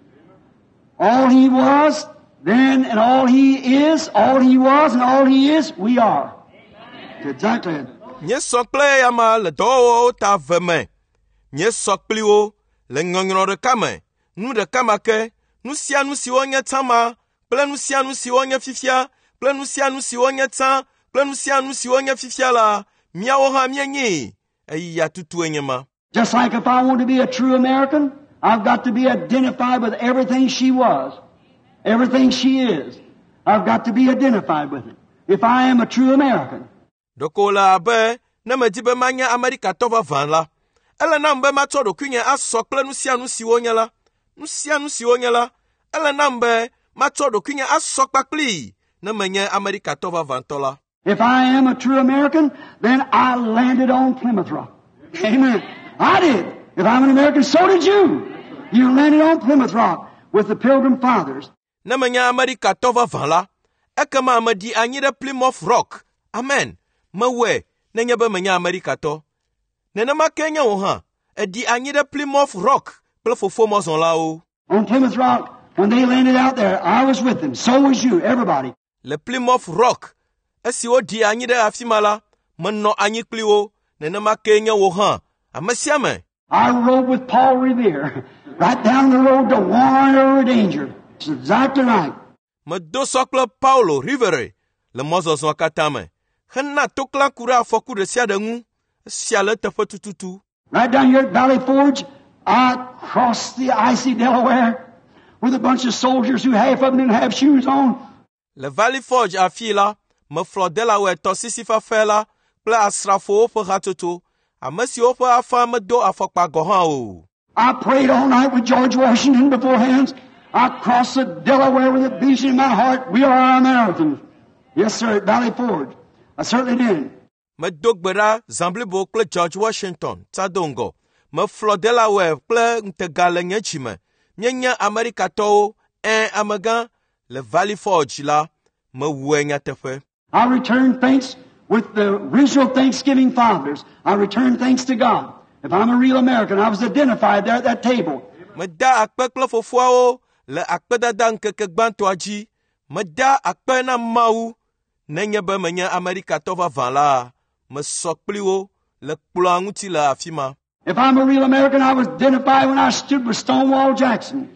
All He was, then, and all He is, all He was, and all He is, we are. Exactly. Nye sokple yama le do ta veme. Nye sokpliwo, le ngongro de kame. Nu de kamake, nusia nu si wonye tama, kple nusia nu si wonye fifia, kple nusia nu si wonye ta, kple nusia nu si wonye fifia la, miawo ha mienyi, eya tutu enyema. Just like if I want to be a true American, I've got to be identified with everything she was, everything she is. I've got to be identified with it. If I am a true American. Dokola abe, na medibe manya Amerika tova van la. Ele na mbe mato do kunye asokle nusia nusi wonye la. Nusia nusi wonye la. Ele na mbe mato do kunye asokpa kli. Na menye Amerika tova van tola. If I am a true American, then I landed on Plymouth Rock. Amen. I did. If I'm an American, so did you. You landed on Plymouth Rock with the Pilgrim Fathers. Na menye Amerika tova van la. Ekama amadi anyire Plymouth Rock. Amen. Mawe, nenye be menye Amerika to. Nenema Kenya oha, edi anyire Plymouth Rock, plefofo mozon la o. On Plymouth Rock, when they landed out there, I was with them. So was you, everybody. Le Plymouth Rock, esi o di anyire afimala, menno anyikli o, nenema Kenya oha, amesiame. I rode with Paul Revere, right down the road to warn over danger. It's exactly right. Me do sokle Paulo Rivere, le mozozon katame. Hena tokla kura foku de sia de ngu, sia le tefe tututu. Right down here at Valley Forge, I crossed the icy Delaware with a bunch of soldiers who half of them didn't have shoes on. Le Valley Forge a fila, me flo Delaware to sisi fa fela, ple asrafo ofe hatoto, a mesi ofe afa me do afokpa gohan o. I prayed all night with George Washington beforehand. I crossed the Delaware with a vision in my heart. We are Americans. Yes, sir, at Valley Forge. I certainly did. Me dogbera Zamblibo kple George Washington, Tadongo. Me flo Delaware kple ntegale nyechime. Mienya Amerika to en amegan le Valley Forge la me wenya tefe. I returned thanks with the original Thanksgiving fathers. I returned thanks to God. If I'm a real American, I was identified there at that table. Me da akpe kple fofoa o le akpe dada nkeke gbanto aji. Me da akpe na mau. Nenye be menye Amerika tova van la, me sokpli wo, le kplo anguti la afima. If I'm a real American, I was identified when I stood with Stonewall Jackson.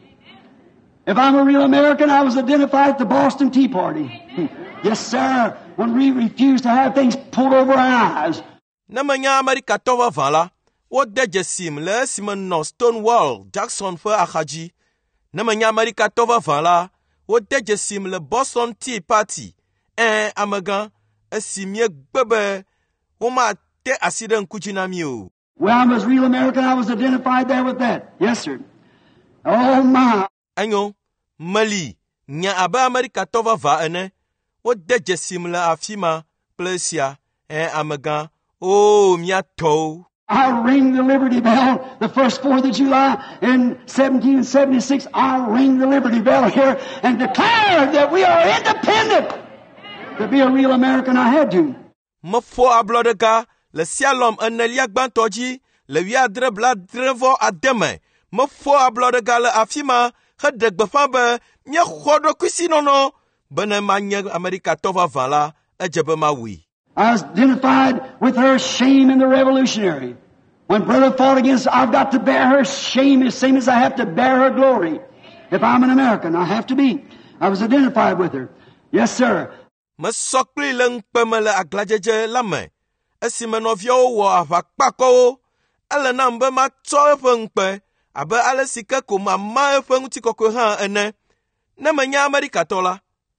If I'm a real American, I was identified at the Boston Tea Party. Yes, sir, when we refused to have things pulled over our eyes. Na menye Amerika tova van la, wo deje sim le simen no Stonewall Jackson fe akhaji. Na menye Amerika tova van la, wo deje sim le Boston Tea Party. En amagan, esimye bebe, woma te aside nkujina mi o. When I was real American, I was identified there with that. Yes, sir. Oh, my. Anyo, Mali, nya aba Amerika tova va ene, wo deje simle afima, plesia, en amagan, oh, mia to. I rang the Liberty Bell the first fourth of July in seventeen seventy-six. I rang the Liberty Bell here and declared that we are independent. To be a real American, I had to. Me fo ablodega, le sialom enelia gbantoji, le wiadre bla drevo ademe. Me fo ablodega le afima, hedegbe fambe, mye khodo kwisi nono, bene manye Amerika tova van la, ejebe mawi. I was identified with her shame in the Revolutionary. When brother fought against, I've got to bear her shame the same as I have to bear her glory. If I'm an American, I have to be. I was identified with her. Yes, sir. Me sokli leng pemele aglajeje lame. Esi me novyo wo avakpako. Ele na mbe ma to efe nkpe. Abe ale sike ko ma ma efe nguti kokwe ha ene. Ne me nya Amerika tola.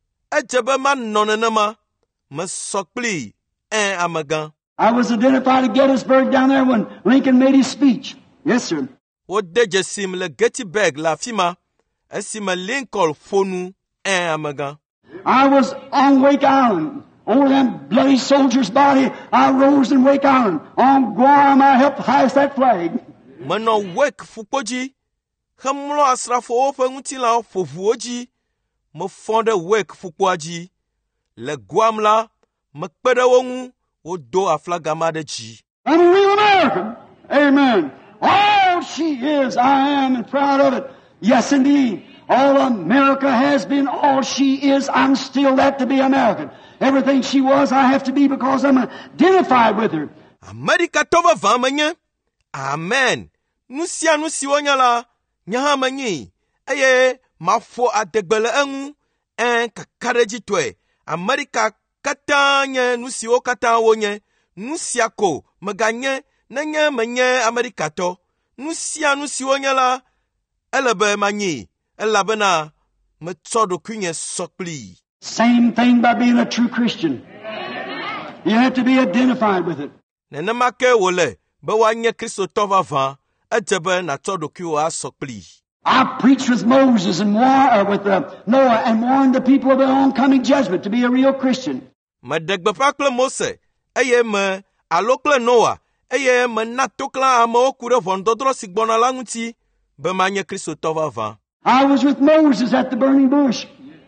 Ejebe ma nonene ma. Me sokli en amegan. I was identified at Gettysburg down there when Lincoln made his speech. Yes, sir. Wo deje sim le Gettysburg la fima. Esi me Lincoln fonu en amegan. I was on Wake Island. Over them bloody soldiers' body, I rose in Wake Island. On Guam, I helped hoist that flag. Mano Wake Fukoji. Hamlo asrafo ofe nguti la fofuoji. Me fonde Wake Fukwaji. Le Guam la, me kpede wongu, wo do a flagamade ji. I'm a real American. Amen. All she is, I am, and proud of it. Yes, indeed. All America has been, all she is, I'm still that to be American. Everything she was, I have to be because I'm identified with her. Amerika tova vamanye. Amen. Nusia nusi wanyala. Nyaha manyi. Aye, ma fo adegbele engu en kakareji toe. Amerika kata nye nusiwo kata wonye, nusiako meganye nenye menye Amerika to. Nusia nusiwo nye la elebe manyi elabena me tsodo kunye sokli. Same thing by being a true Christian. You have to be identified with it. Nenema ke wole be wanye Kristo tova van ejebe na tsodo kuwa sokli. I preached with Moses and war, uh, with uh, Noah and warned the people of the oncoming judgment to be a real Christian. Me degbefa kple Mose eye me alo kple Noah eye me na tokla amewo ku de vondodro si gbona la nguti be manye Kristo tova van. I was with Moses at the burning bush.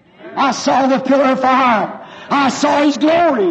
I saw the pillar of fire. I saw his glory.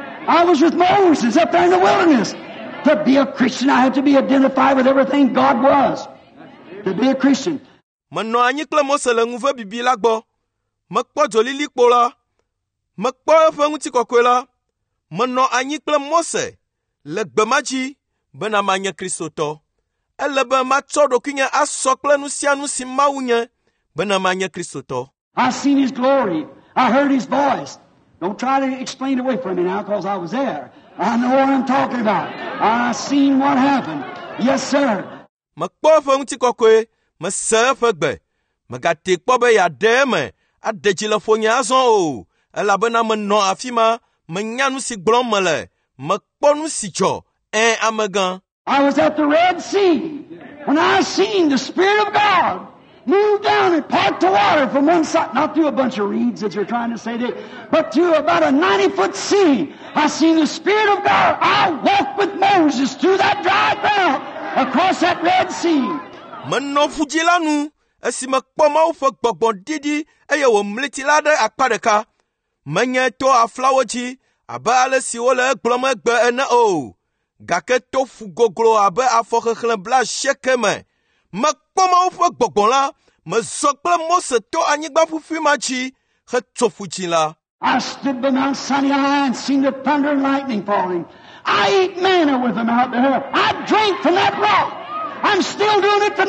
I was with Moses up there in the wilderness. To be a Christian, I had to be identified with everything God was. To be a Christian. Meno anyi kple Mose le nguve bibi la gbo. Me kpɔ dzolili kpo la. Me kpɔ eƒe ŋutikɔkɔe la. Meno anyi kple Mose le gbema dzi bena manye Kristo tɔ. Ele be matsɔ ɖokuinye asɔ kple nu sia nu si Mawu nye bena manye Kristo tɔ. I seen his glory. I heard his voice. Don't try to explain it away from me now, because I was there. I know what I'm talking about. I seen what happened. Yes, sir. Me kpɔ eƒe ŋutikɔkɔe, me se eƒe gbe. Megate kpɔ be yeaɖe eme, aɖe dzi le ƒonye azɔ o. Elabena menɔ afi ma, menya nu si gblɔm mele. Mekpɔ nu si dzɔ, ɛn amegã. I was at the Red Sea when I seen the Spirit of God move down and part the water from one side, not through a bunch of reeds that you're trying to say that, but through about a ninety-foot sea. I seen the Spirit of God. I walked with Moses through that dry ground across that Red Sea. Menɔ fudzi la nu, esi mekpɔ Mawu ƒe gbɔgbɔ didi eye wòmliti la ɖe akpa ɖeka. Menye to aflawo dzi abe ale si wole egblɔm egbe ene o. Gake to fu goglo abe afɔ xexlẽ bla asieke me. Mekpɔ Mawu ƒe gbɔgbɔ la, mezɔ kple Mose to anyigba ƒuƒui ma dzi hetso fu dzi la. I stood by Mount Sinai and seen the thunder and lightning falling. I ate manna with them out there. I drank from that rock. I'm still doing it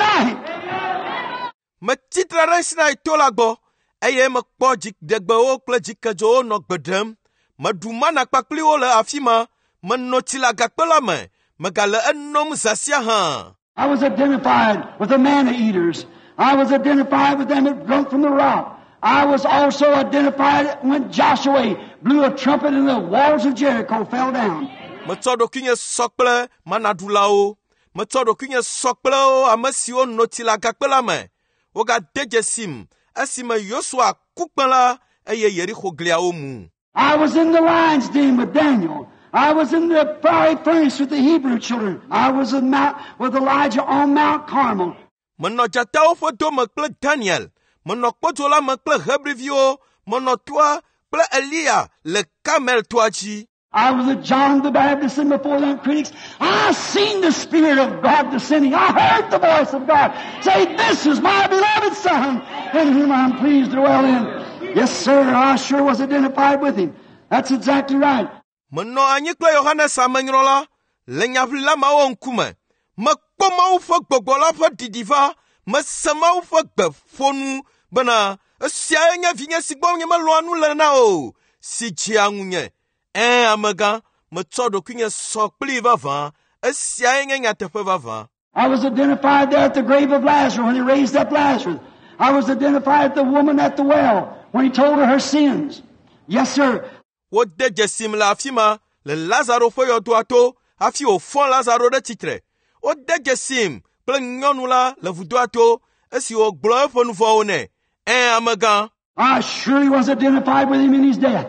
tonight. Metitra ɖe Sinai to la gbɔ, eye mekpɔ dzidegbewo kple dzikedzowo nɔ gbe ɖem. Meɖu mana kpakpli wo le afi ma. Menɔ tsi le agakpe la me. Megale enom zã sia hã. I was identified with the manna eaters. I was identified with them that drunk from the rock. I was also identified when Joshua blew a trumpet and the walls of Jericho fell down. Metsɔ ɖokuinye sɔ kple manaɖulawo. Metsɔ ɖokuinye sɔ kple wo ame siwo nɔ tsi le agakpe la me. Wogade dzesim esime Yosua ku kpẽ la eye Yeriko gliawo mu. I was in the lion's den with Daniel. I was in the fiery furnace with the Hebrew children. I was with, Mount, with Elijah on Mount Carmel. Menɔ dzatawo ƒe dome kple Daniel. Menɔ kpɔdzo la me kple Hebriviwo. Menɔ toa kple Elia le Karmel toa dzi. I was with John the Baptist, and before them critics, I seen the Spirit of God descending. I heard the voice of God say, "This is my beloved Son, in whom I'm pleased to dwell in." Yes, sir, I sure was identified with him. That's exactly right. Menɔ anyi kple Yohanes amenyrɔla le nyaʋlila mawo ŋkume. Mekpɔ Mawu ƒe gbɔgbɔ la ƒe ɖiɖiva. Mese Mawu ƒe gbe ƒonu bena esiae nye vinye si gbɔ nye melɔa nu le na o, si dzea ŋunye. Ɛn amegã, metsɔ ɖokuinye sɔ kplii vavã. Esiae nye nyateƒe vavã. I was identified there at the grave of Lazarus when he raised up Lazarus. I was identified with the woman at the well when he told her her sins. Yes, sir. Wode dzesim le afi ma le Lazaro ƒe yɔdoa to hafi wòfɔ Lazaro ɖe tsitre. Wode dzesim kple nyɔnu la le vudoa to esi wògblɔ eƒe nu vɔ̃wo nɛ. Ɛn amegã. I surely was identified with him in his death.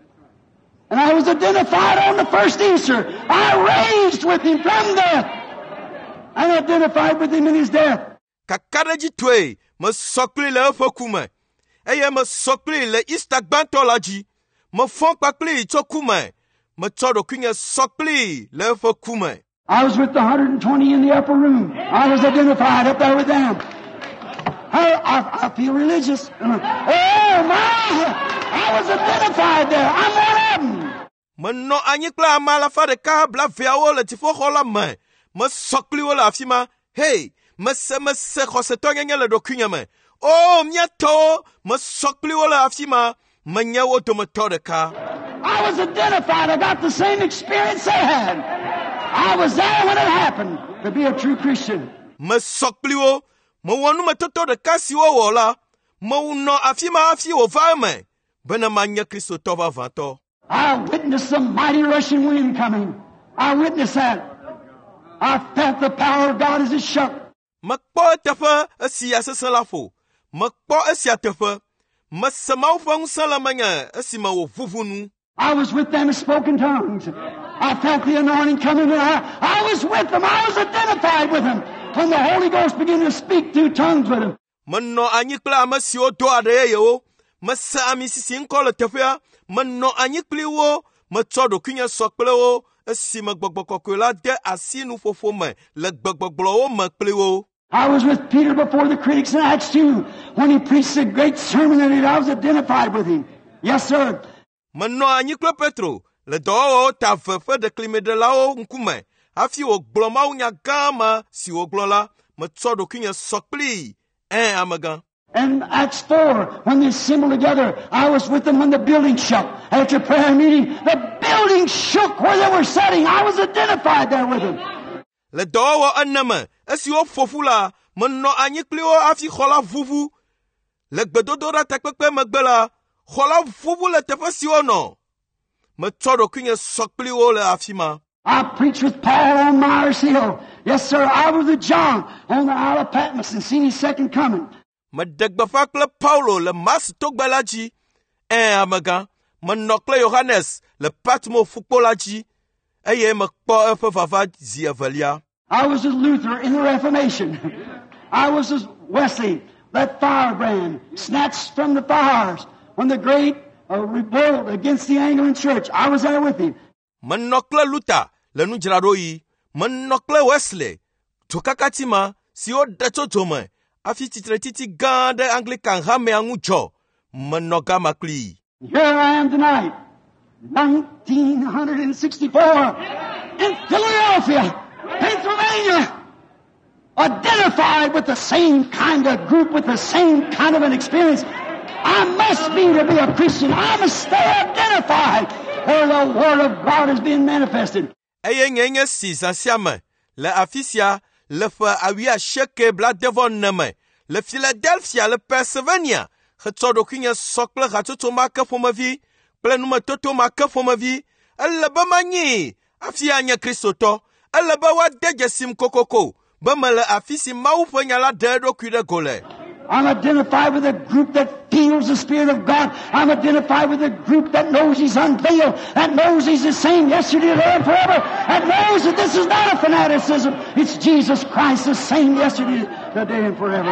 And I was identified on the first Easter. I raised with him from death. And identified with him in his death. Kakaɖedzi toe, mesɔ kpli le eƒe ku me. Eye mesɔ kpli le Easter gbãtɔ la dzi. Mefɔ kpakpli tso ku me. Metsɔ ɖokuinye sɔ kpli le eƒe ku me. I was with the one hundred twenty in the upper room. I was identified up there with them. I, I, I feel religious. Oh, my! I was identified there. I'm one of them. Menɔ anyi kple ame alafa ɖeka bla veawo le dziƒoxɔ la me. Mesɔ kpli wo le afi ma. Hey, mese mese xɔsetɔ nyenye le ɖokuinye me. O miato, me sokpli wo le afi ma, me nye wo dometɔ ɖeka. I was identified. I got the same experience they had. I was there when it happened to be a true Christian. Me sokpli wo, me wɔ numetoto ɖeka si wo wɔ la, me nɔ afi ma afi wo va eme, bena manye kristotɔ vavãtɔ. I witnessed the mighty rushing wind coming. I witnessed that. I felt the power of God as it shook. Me kpɔ teƒe esi asesẽ la ƒo. Me kpɔ esia teƒe. Me se Mawu ƒe ŋusẽ le menye esi me wò vuvu nu. I was with them and spoke in tongues. I felt the anointing coming and I, I was with them. I was identified with them. When the Holy Ghost began to speak through tongues with them. Me nɔ anyi kple ame siwo do aɖe yeyewo. Me se ami sisi ŋkɔ le teƒea. Me nɔ anyi kpli wo. Me tsɔ ɖokuinye sɔ kple wo. Esi me gbɔgbɔ kɔkɔe la de asi nuƒoƒo me le gbegbɔgblɔwo me kpli wo. I was with Peter before the critics in Acts two when he preached a great sermon and I was identified with him. Yes, sir. Me nɔ anyi kple Petro le dɔwɔwɔwo ta ve ƒe ɖeklimeɖelawo ŋkume hafi wògblɔ mawunya gã ma si wògblɔ la, metsɔ ɖokuinye sɔ kplii, ɛn amegã. And Acts four, when they assembled together, I was with them when the building shook. After prayer meeting, the building shook where they were sitting. I was identified there with them. Le dɔwɔwɔ ene me, esi woƒo ƒu la, menɔ anyi kpli wo hafi xɔ la vuvu. Le gbedodoɖa takpekpe megbe la, xɔ la vuvu le teƒe si wonɔ. Metsɔ ɖokuinye sɔ kpli wo le afi ma. I preached with Paul on Mars Hill. Yes, sir. I was with John on the Isle of Patmos and seen his second coming. Mede gbeƒã kple Paulo le Mars togbe la dzi. Ɛn amegã, menɔ kple Yohanes le Patmo ƒukpo la dzi, eye mekpɔ eƒe vava zi evelia. I was with Luther in the Reformation. I was with Wesley, that firebrand, snatched from the fires when the great uh, revolt against the Anglican Church. I was there with him. Menɔ kple Luther le nudzraɖo yi. Menɔ kple Wesley, dzokakati ma siwo ɖe tso dzome, afi titretiti gã ɖe Anglican hamea ŋu dzɔ. Menɔ gama kplii. Here I am tonight, nineteen sixty-four, in Philadelphia, Pennsylvania, identified with the same kind of group, with the same kind of an experience. I must be to be a Christian. I must stay identified where the Word of God is being manifested. Eye nye nye si zãsia me, le afi sia, le ƒe awia sheke bladevɔ ne me, le Philadelphia, le Pennsylvania, hetsɔ ɖokuinye sɔ kple hatsotso ma ke ƒomevi, kple numetoto ma ke ƒomevi, ele be manyi, afi anye kristotɔ, ele be woade dzesim kokoko, be mele afi si Mawu ƒe nya la ɖe eɖokui ɖe go le. I'm identified with a group that feels the Spirit of God. I'm identified with a group that knows He's unveiled, that knows He's the same yesterday, today, and forever, that knows that this is not a fanaticism. It's Jesus Christ, the same yesterday, today, and forever.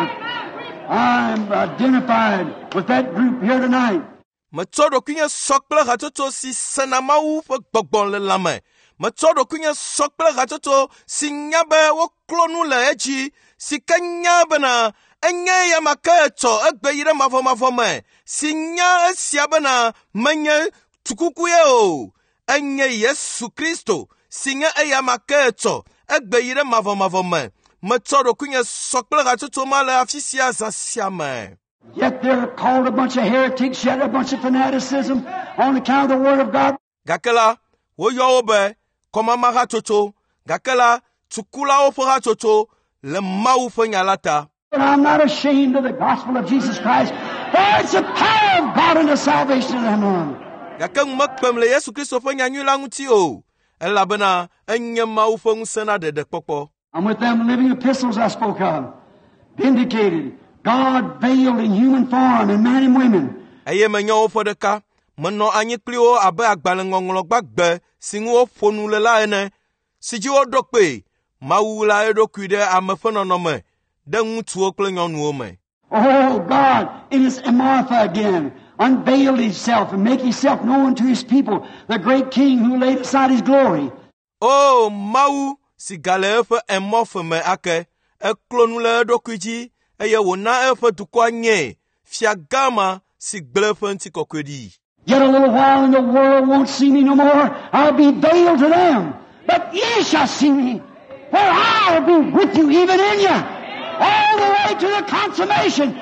I'm identified with that group here tonight. Metsɔ ɖokuinye sɔ kple hatsotso si sena Mawu ƒe gbɔgbɔ le lãme. Metsɔ ɖokuinye sɔ kple hatsotso si nya be woklo nu le edzi, si ke nya bena enye ya make etsɔ egbe yi ɖe mavɔmavɔ me, si nya esia bena menye tukukuye o, enye Yesu Kristo, si nye eya make etsɔ egbe yi ɖe mavɔmavɔ me. Metsɔ ɖokuinye sɔ kple hatsotso ma le afi sia zã sia me. Yet they're called a bunch of heretics, yet a bunch of fanaticism on account of the Word of God. Gake la, woyɔ wo be kɔmama hatsotso, gake la, tukulawo ƒe hatsotso le Mawu ƒe nya la ta. But I'm not ashamed of the gospel of Jesus Christ, for it's the power of God unto salvation of them all. Gake ŋu mekpem le Yesu Kristo ƒe nyanyui la ŋuti o, elabena enye Mawu ƒe ŋusẽ na ɖeɖekpɔkpɔ. I'm with them living epistles I spoke of, vindicated, God veiled in human form in men and women. Eye menye wo ƒe ɖeka, menɔ anyi kpli wo abe agbalẽŋɔŋlɔ gbagbe si ŋu woƒo nu le la ene, si dzi woɖo kpe, Mawu la eɖokui ɖe ame ƒe nɔnɔme, ɖe ŋutsuwo kple nyɔnuwo me. Oh, God, in His Martha again, unveiled Himself and make Himself known to His people, the great King who laid aside His glory. Oh, Mawu si gale eƒe emɔfe me ake, eklo nu le eɖokui dzi, eye wòna eƒe dukɔa nye, fia gã ma si gblẽ eƒe ŋutikɔkɔe ɖi. Yet a little while and the world won't see me no more. I'll be veiled to them. But ye shall see me, for I'll be with you even in you, all the way to the consummation.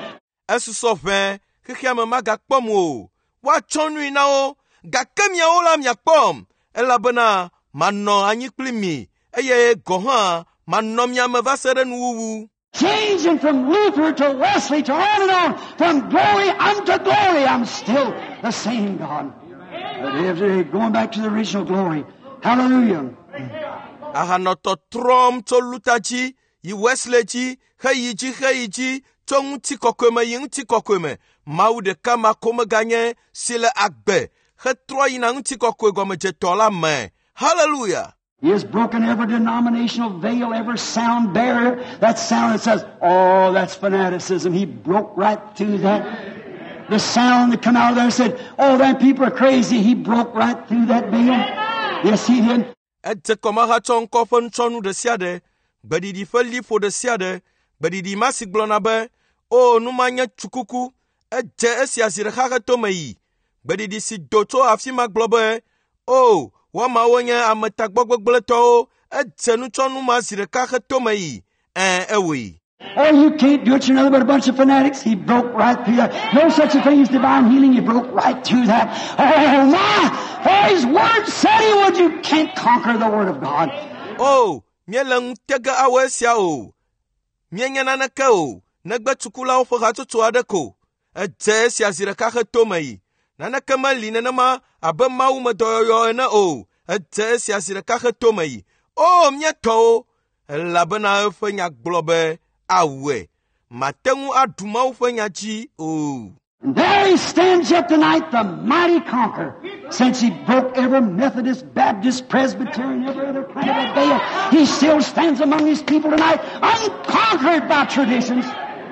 esusɔ ʋɛ xexea me magakpɔm o, woatsɔ nui na wo, gake miawo la miakpɔm, elabena manɔ anyi kpli mi, eye gɔ̃ hã manɔ mia me va se ɖe nuwuwu. Changing from Luther to Wesley to on and on, from glory unto glory, I'm still the same God. But every going back to the original glory. Hallelujah. Ahanɔ tɔtrɔm tso Luther dzi yi Wesley dzi, heyi dzi heyi dzi, tso ŋuti kɔkɔe me yi ŋuti kɔkɔe me. Mawu ɖeka ma ko meganye si le agbe, hetrɔ yina ŋuti kɔkɔe gɔmedzetɔ la me. Hallelujah. He has broken every denominational veil, every sound barrier. That sound that says, oh, that's fanaticism. He broke right through that. The sound that come out of there said, oh, that people are crazy. He broke right through that veil. Yes, he did. Edze kɔma ha tsɔ ŋkɔ ƒe nutsɔnu ɖe sia ɖe, gbeɖiɖi ƒe liƒo ɖe sia ɖe, gbeɖiɖi ma si gblɔna be, o, nu ma nye tsukuku, edze esia zi ɖeka ƒe tome yi. Gbeɖiɖi si do tso afi ma gblɔ be, o, woamawo nye ametagbɔgbegblẽtɔwo, edze nutsɔnu ma zi ɖeka ƒe tome yi. Ɛn, ewoe. Oh, you can't do it. You're nothing but a bunch of fanatics. He broke right through that. No such a thing as divine healing. He broke right through that. Oh, my! For His Word said He would. You can't conquer the Word of God. Oh, miele ŋutege awɔ esia o. Mienye naneke o. Negbe tsukulawo ƒe hatsotso aɖe ko. Edze esia zi ɖeka ƒe tome yi. Naneke meli nenema abe Mawu me dɔyɔyɔ ene o. Edze esia zi ɖeka ƒe tome yi. O, mietɔwo, elabena eƒe nya gblɔ be, awe, mate ŋu aɖu Mawu ƒe nya dzi o. And there He stands yet tonight, the mighty conqueror. Since He broke every Methodist, Baptist, Presbyterian, every other kind of a veil, He still stands among His people tonight, unconquered by traditions.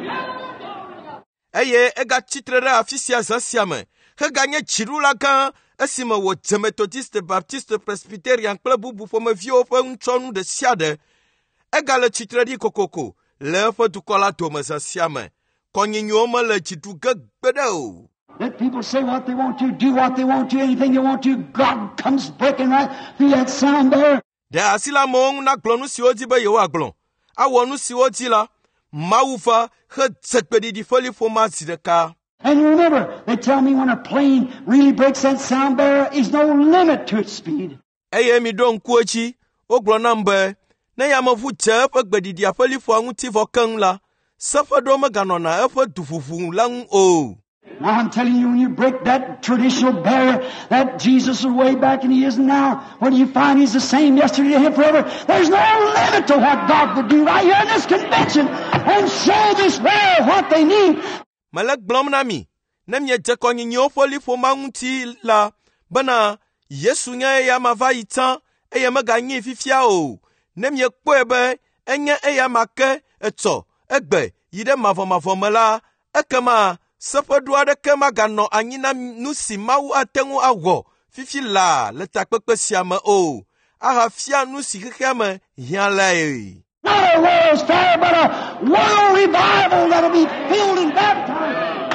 Eye ega tsitre ɖe afi sia zã sia me, heganye dziɖula gã esime wòdze Methodiste, Baptiste, Presbyterian kple bubu ƒomeviwo ƒe ŋutsɔnu ɖe sia ɖe. Egale tsitre ɖi kokoko le eƒe dukɔ la dome zã sia me. Kɔnyinyiwo mele dziɖu ge gbe ɖe o. Let people say what they want to, do what they want to, anything they want to. God comes breaking right through that sound there. Ɖe asi le amewo ŋu nagblɔ nu siwo di be yewoagblɔ. Awɔ nu siwo di la, Mawu va hedze gbeɖiɖi ƒe liƒo ma zi ɖeka. And remember, they tell me when a plane really breaks that sound barrier, there's no limit to its speed. Eye mi ɖo ŋku edzi, wogblɔ nam be, ne yameʋu dze eƒe gbeɖiɖia ƒe liƒoa ŋuti vɔ keŋ la, seƒe ɖo meganɔna eƒe duʋuʋu la ŋu o. Now I'm telling you, when you break that traditional barrier, that Jesus was way back and He is now, when you find He's the same yesterday and forever, there's no limit to what God will do right here in this convention and show this world what they need. Mele gblɔm na mi, ne miedze kɔnyinyiwo ƒe liƒo ma ŋuti la, bena Yesu nye eya ma va yi tsã, eye meganyi fifia o. Ne miekpɔe be enye eya ma ke etsɔ, egbe, yi ɖe mavɔmavɔ me la, ekema seƒeɖo aɖeke maganɔ anyi na nu si Mawu ate ŋu awɔ fifi la le takpekpe sia me o. Ahafia nu si xexea me hiã lae. Not a world's fair, but a world revival that'll be filled and baptized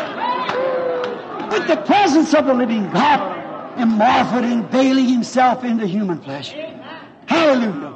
with the presence of the living God, and morphed and veiling Himself into human flesh. Hallelujah.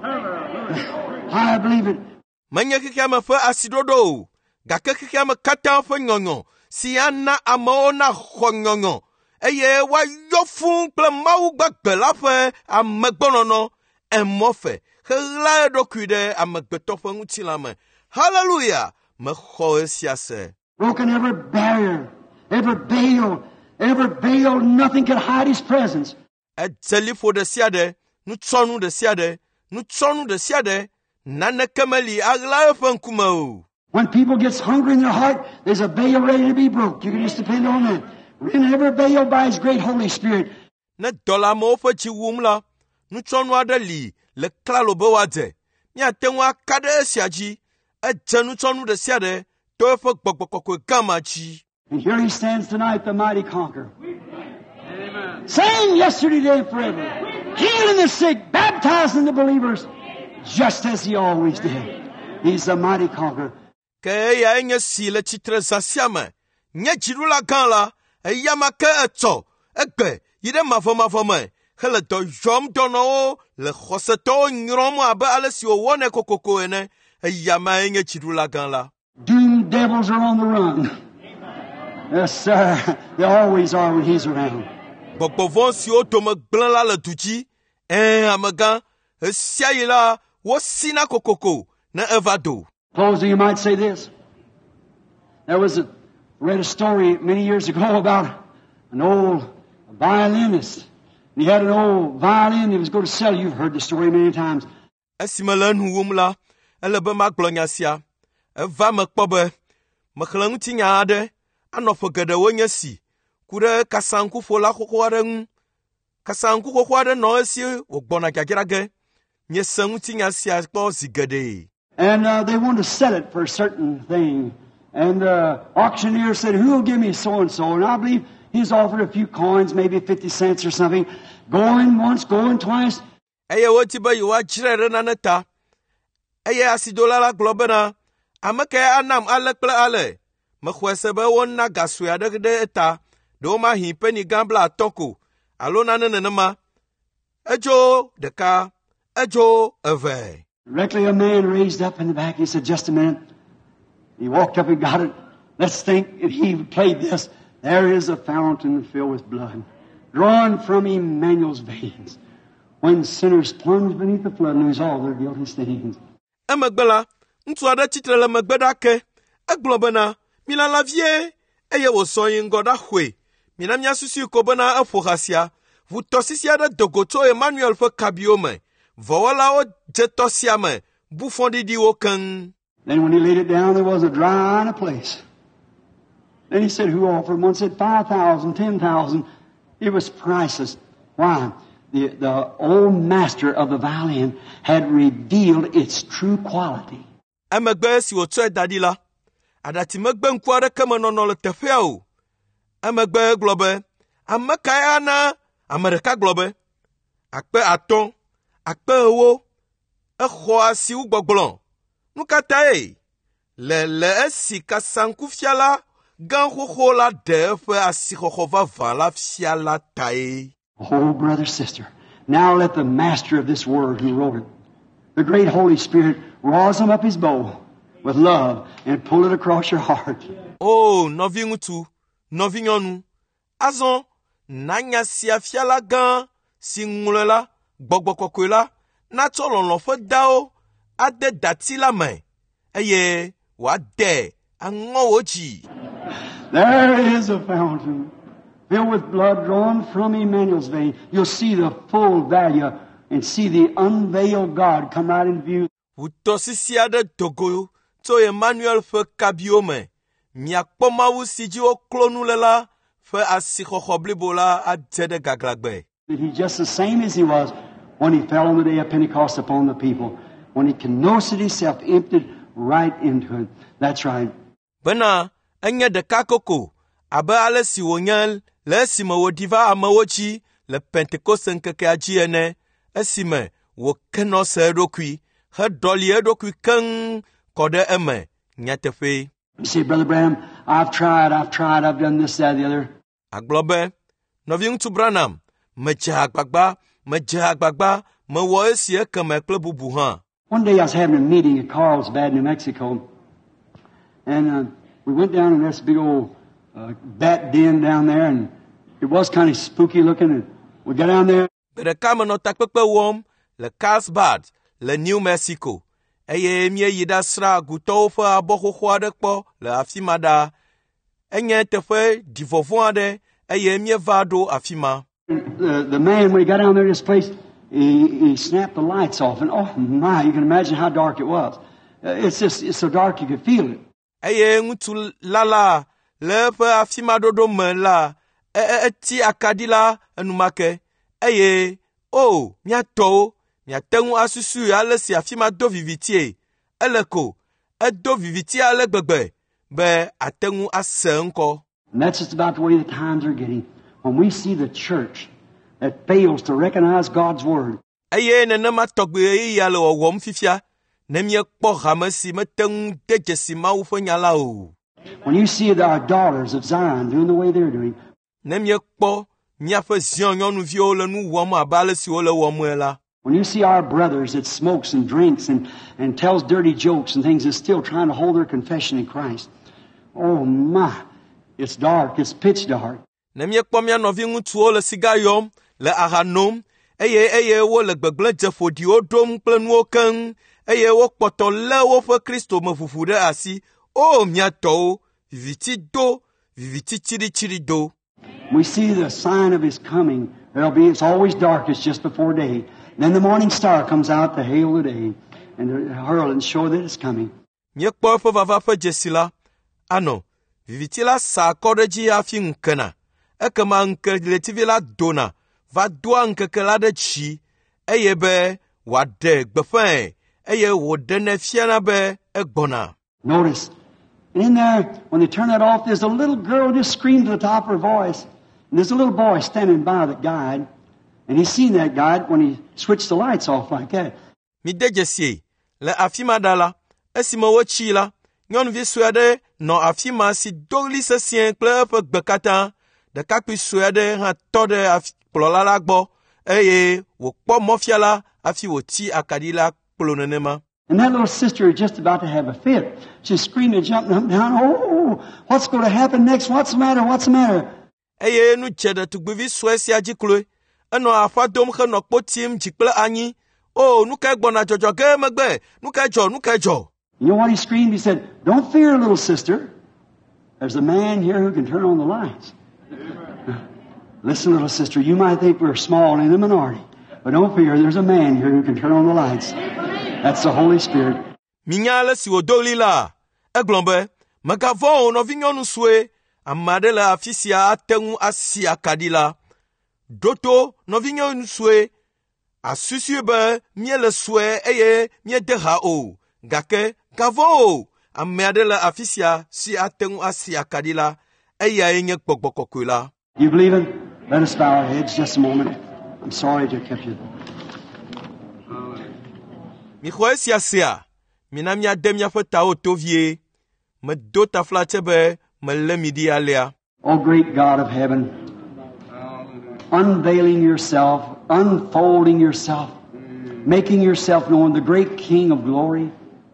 I believe it. Menye xexea me ƒe asiɖoɖo o, gake xexea me katã ƒe nyɔnyɔ si ana amewo na xɔ nyɔnyɔ, eye woayɔ fũu kple Mawu gbegbe la ƒe amegbɔnɔnɔ, emɔfe, heɣla eɖokui ɖe amegbetɔ ƒe ŋutilã me. Hallelujah! Mexɔ esia se. Broken every barrier, every veil, every veil, nothing can hide His presence. Edze liƒo ɖe sia ɖe, nutsɔnu ɖe sia ɖe, nutsɔnu ɖe sia ɖe, naneke meli aɣla eƒe ŋkume o. When people get hungry in their heart, there's a veil ready to be broke. You can just depend on that. In every veil by His great Holy Spirit. Ne dɔ le amewo ƒe dzi wum la, nutsɔnu aɖe li le klalo be woadze. Míate ŋu aka ɖe esia dzi. Edze nutsɔnu ɖe sia ɖe to eƒe gbɔgbɔ kɔkɔe gã ma dzi. And here He stands tonight, the mighty conqueror. Amen. Same yesterday, today, and forever. Healing the sick, baptizing the believers, just as He always did. He's the mighty conqueror. Ke eya enye si le tsitre zã sia me. Nye dziɖula gã la, eya ma ke etsɔ, egbe, yi ɖe mavɔmavɔ me, hele dɔ yɔm dɔnɔwo le xɔsetɔwo nyrɔm abe ale si wòwɔnɛ kokoko ene. Eya ma enye dziɖula gã la. Doomed devils are on the run. Yes, sir. They always are when he's around. Gbɔgbɔvɔ siwo tome gblẽ la le du dzi, ɛɛ amegã, esia yi la, wosina kokoko ne eva do. Closing, you might say this. There was a, read a story many years ago about an old violinist. And he had an old violin he was going to sell. You've heard the story many times. Esime le nu wum la, ele be magblɔ nya sia. Eva me kpɔ be, mexlẽ ŋutinya aɖe, anɔ ƒe geɖewo nye si, ku ɖe kasaŋkuƒo la xoxo aɖe ŋu. Kasaŋku xoxo aɖe nɔ esi wògbɔna dzadzra ge. Miese ŋutinya sia kpɔ zi geɖe. And uh, they wanted to sell it for a certain thing. And the auctioneer said, who will give me so-and-so? And I believe he's offered a few coins, maybe fifty cents or something. Going once, going twice. Eye woti be yewoadzre ɖe nane ta. Eye asidola la gblɔ bena, ame ke anam ale kple ale. Mexɔe se be wona ga sue aɖe ɖe eta. Ɖewo mahi peni gã bla atɔ ko. Alo nane nenema. Edzo ɖeka. Edzo eve. Directly a man raised up in the back. He said, just a minute. He walked up and got it. Let's think if he played this. There is a fountain filled with blood, drawn from Emmanuel's veins. When sinners plunge beneath the flood, lose all their guilty stains. Emegbela, ŋutsu aɖe tsitre le megbe ɖake. Egblɔ bena, mila la vie, eye wòsɔ yi ŋgɔ ɖaxɔe. Mina miasusu ko bena eƒo ha sia. Ʋu tɔsisi aɖe do go tso Emmanuel ƒe kabiwo me. Vɔwɔlawo dze tɔ sia me, bu fɔɖiɖiwo keŋ. Then when he laid it down, there was a dry in a place. Then he said, who offered? One said five thousand, ten thousand. It was priceless. Why? The, the old master of the violin had revealed its true quality. Emegbe si wòtsɔe da ɖi la, aɖati megbe ŋku aɖeke me nɔnɔ le teƒea o. Emegbe gblɔ be, ame kae ana? Ame ɖeka gblɔ be, akpe atɔ̃, akpe ewo, exɔ asi wu gbɔgblɔ. Nu katae, le le esi kasaŋkufiala gã xoxo la ɖe eƒe asixɔxɔ vavã la fia la tae. Oh, brother, sister, now let the master of this word who wrote it, the great Holy Spirit, rosin up his bow with love and pull it across your heart. Oh, nɔvi ŋutsu, nɔvi nyɔnu, azɔ nanya sia fiala gã si ŋlɔe la, gbɔgbɔ kɔkɔe la, natsɔ lɔlɔ̃ ƒe dawo ade dati la me, eye wòade aŋɔ wò dzi. There is a fountain filled with blood drawn from Emmanuel's vein. You'll see the full value and see the unveiled God come right in view. Ʋu tɔsisi aɖe do go tso Emmanuel ƒe kabiwo me. Miakpɔ Mawu si dzi woklo nu le la ƒe asixɔxɔ blibo la adze ɖe gaglãgbe. He's just the same as he was when he fell on the day of Pentecost upon the people. When he kenosid himself, emptied right into it. That's right. Bena enye ɖeka koko abe ale si wònye le esime wòɖi va amewo dzi le Pentekoste ŋkekea dzi ene, esime wòkenɔ se eɖokui, heɖɔli eɖokui keŋ kɔ ɖe eme nyateƒe. You say, Brother Branham, I've tried, I've tried, I've done this, that, the other. Agblɔ be, nɔvi ŋutsu Branham, medze agbagba, medze agbagba, mewɔ esi ekeme kple bubu hã. One day I was having a meeting at Carlsbad, New Mexico, and uh, we went down in this big old uh, bat den down there, and it was kind of spooky looking, and we got down there. Ɖeka menɔ takpekpe wɔm le Carlsbad le New Mexico, eye míeyi ɖasra agutɔwo ƒe abɔxoxo aɖe kpɔ le afi ma ɖaa. Enye teƒe ɖivɔvɔ aɖe, eye míeva ɖo afi ma. The, the man, when he got down there to this place, he, he snapped the lights off, and oh my, you can imagine how dark it was. Uh, it's just, it's so dark you could feel it. Eye ŋutsu la la le eƒe afi ma ɖoɖo me la, eti akaɖi la enumake, eye o miatɔwo, miate ŋu asusu ale si afi ma do vivitie, ele ko, edo vivitie ale gbegbe, be ate ŋu ase ŋkɔ. And that's just about the way the times are getting. When we see the church that fails to recognize God's word. Eye nenema tɔgbe ya le wɔwɔm fifia, ne miekpɔ hame si mete ŋu de dzesi Mawu ƒe nya la o. When you see our daughters of Zion doing the way they're doing. Ne miekpɔ miaƒe Zion nyɔnuviwo le nu wɔm abe ale si wole wɔm la. When you see our brothers that smokes and drinks and, and tells dirty jokes and things, that's still trying to hold their confession in Christ. Oh my. It's dark. It's pitch dark. Ne miekpɔ mia nɔvi ŋutsuwo le siga yɔm, le aha nom, eye eye wo le gbegblẽ dze ƒoɖiwo ɖom kple nuwo keŋ, eye wo kpɔtɔ lé woƒe Kristo me ʋuʋu ɖe asi. O mia tɔwo, viviti do, viviti tsiɖitsiɖi do. We see the sign of his coming. There'll be, it's always dark. It's just before day. Then the morning star comes out to hail the day and to herald and show that it's coming. Miekpɔ eƒe vava ƒe dzesi la, anɔ, viviti la sa akɔ ɖe dzi hafi ŋkena. Ekema ŋke ɣletivi la dona, va doa ŋkeke la ɖe dzi, eye be wòaɖe gbeƒãe, eye wòɖenɛ fiana be egbɔna. Notice, in there, when they turn that off, there's a little girl just screams at the top of her voice. And there's a little boy standing by the guide. And he's seen that guide when he switched the lights off like that. Mi de dzesie, le afi ma ɖa la, esime wotsi la, nyɔnuvi sue aɖe nɔ afi ma si do ɣli sesĩe kple eƒe gbe katã. Ɖekakpui sue aɖe hã tɔ ɖe kplɔla la gbɔ, eye wòkpɔ mɔfiala hafi wòtsi akaɖi la kplo nenema. And that little sister is just about to have a fit. She's screaming, jumping up and down. Oh, what's going to happen next? What's the matter? What's the matter? Eye nu dze ɖetugbivi sue sia dzi kloe. Enɔ aƒa dom henɔ kpo tim dzi kple anyi. Oh, nu ka gbɔna dzɔdzɔ ge megbe. Nu ka dzɔ, nu ka dzɔ. You know what he screamed? He said, don't fear, little sister. There's a man here who can turn on the lights. Listen, little sister, you might think we're small in the minority, but don't fear, there's a man here who can turn on the lights. That's the Holy Spirit. Minya le si wòdo la, egblɔ be, megavɔ nɔvi nyɔnu sue, ame aɖe le afi sia ate ŋu asi akaɖi la. Doto nɔvi nyɔnu sue, asusui be míele sue eye míede ha o, gake gavɔ o, ame aɖe le afi sia si ate ŋu asi akaɖi la, eyae nye gbɔgbɔ kɔkɔe la. You believe it? Let us bow our heads just a moment. I'm sorry to keep you. Mi xɔ esia sea, mina miade miaƒe tawo to vie. Medo taflatse be melé mi ɖi alea. Oh, great God of heaven, unveiling yourself, unfolding yourself, making yourself known, the great King of glory.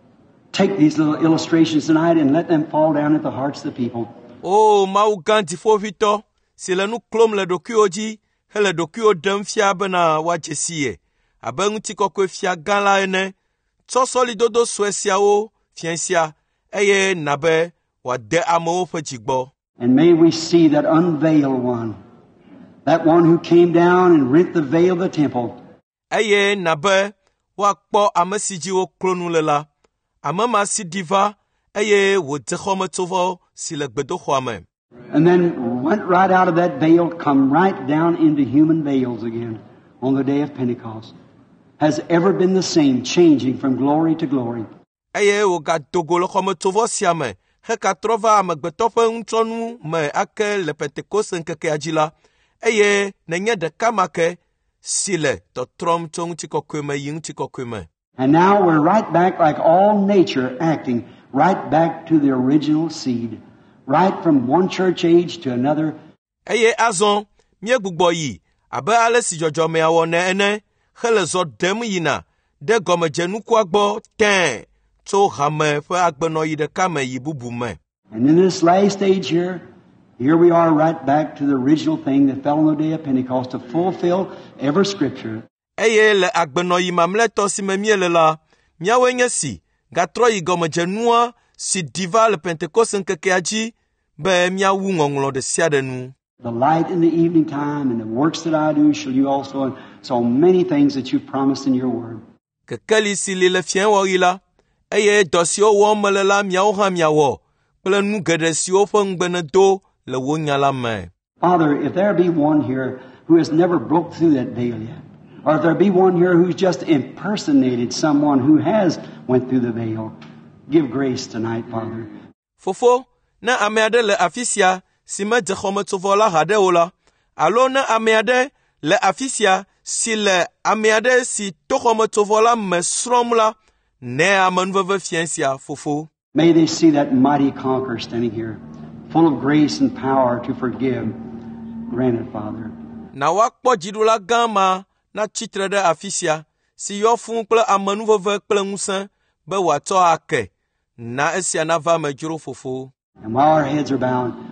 Take these little illustrations tonight and let them fall down at the hearts of the people. Oh, Mawu gã dziƒoʋĩtɔ, si le nu klom le ɖokuiwo dzi, hele ɖokuiwo ɖem fia bena woadze sie, abe ŋutikɔkɔe fia gã la ene. Tsɔ sɔlidodo sue siawo fia sia, eye na be wòade amewo ƒe dzigbɔ. And may we see that unveiled one, that one who came down and rent the veil of the temple. Eye na be woakpɔ ame si dzi woklo nu le la, ame ma si ɖi va, eye wòdze xɔmetsovɔ si le gbedoxɔa me. And then went right out of that veil, come right down into human veils again on the day of Pentecost. Has ever been the same, changing from glory to glory. Eye wògadogo le xɔmetsovɔ sia me, hekatrɔ va amegbetɔ ƒe ŋutrɔnu me ake le Pentekoste ŋkekea dzi la, eye nenye ɖeka ma ke si le tɔtrɔm tso ŋutikɔkɔe me yi ŋutikɔkɔe me. And now we're right back like all nature acting, right back to the original seed. Right from one church age to another. Eye azɔ, míegbugbɔ yi, abe ale si dzɔdzɔmea wɔ ne ene, hele zɔ ɖem yina, ɖe gɔmedzenukua gbɔ tẽ, tso hame ƒe agbenɔyi ɖeka me yi bubu me. And in this last age here, here we are right back to the original thing that fell on the day of Pentecost to fulfill every scripture. Eye le agbenɔyi mamlɛtɔ si me míele la, míawoe nye si, gatrɔ yi gɔmedzenua si ɖi va le Pentekoste ŋkekea dzi, be míawu ŋɔŋlɔ ɖe sia ɖe nu. The light in the evening time and the works that I do shall you also, and so many things that you promised in your word. Kekeli si li le fiẽwɔɣi la, eye dɔ siwo wɔm mele la miawo hã miawɔ, kple nu geɖe siwo ƒe ŋugbe nedo le wo nya la me. Father, if there be one here who has never broke through that veil yet, or if there be one here who's just impersonated someone who has went through the veil, give grace tonight, Father. Fofo, na ame aɖe le afi sia si medze xɔmetsovɔ la haɖe o la, alo na ame aɖe le afi sia si le ame aɖe si to xɔmetsovɔ la me srɔ̃m la, ne amenuveve fia sia, Fofo. May they see that mighty conqueror standing here, full of grace and power to forgive. Grant it, Father. Na woakpɔ dziɖula gã ma na tsitre ɖe afi sia, si yɔ fũu kple amenuveve kple ŋusẽ, be wòatsɔ ake. Na esia nava me dzro, Fofo. And while our heads are bowed,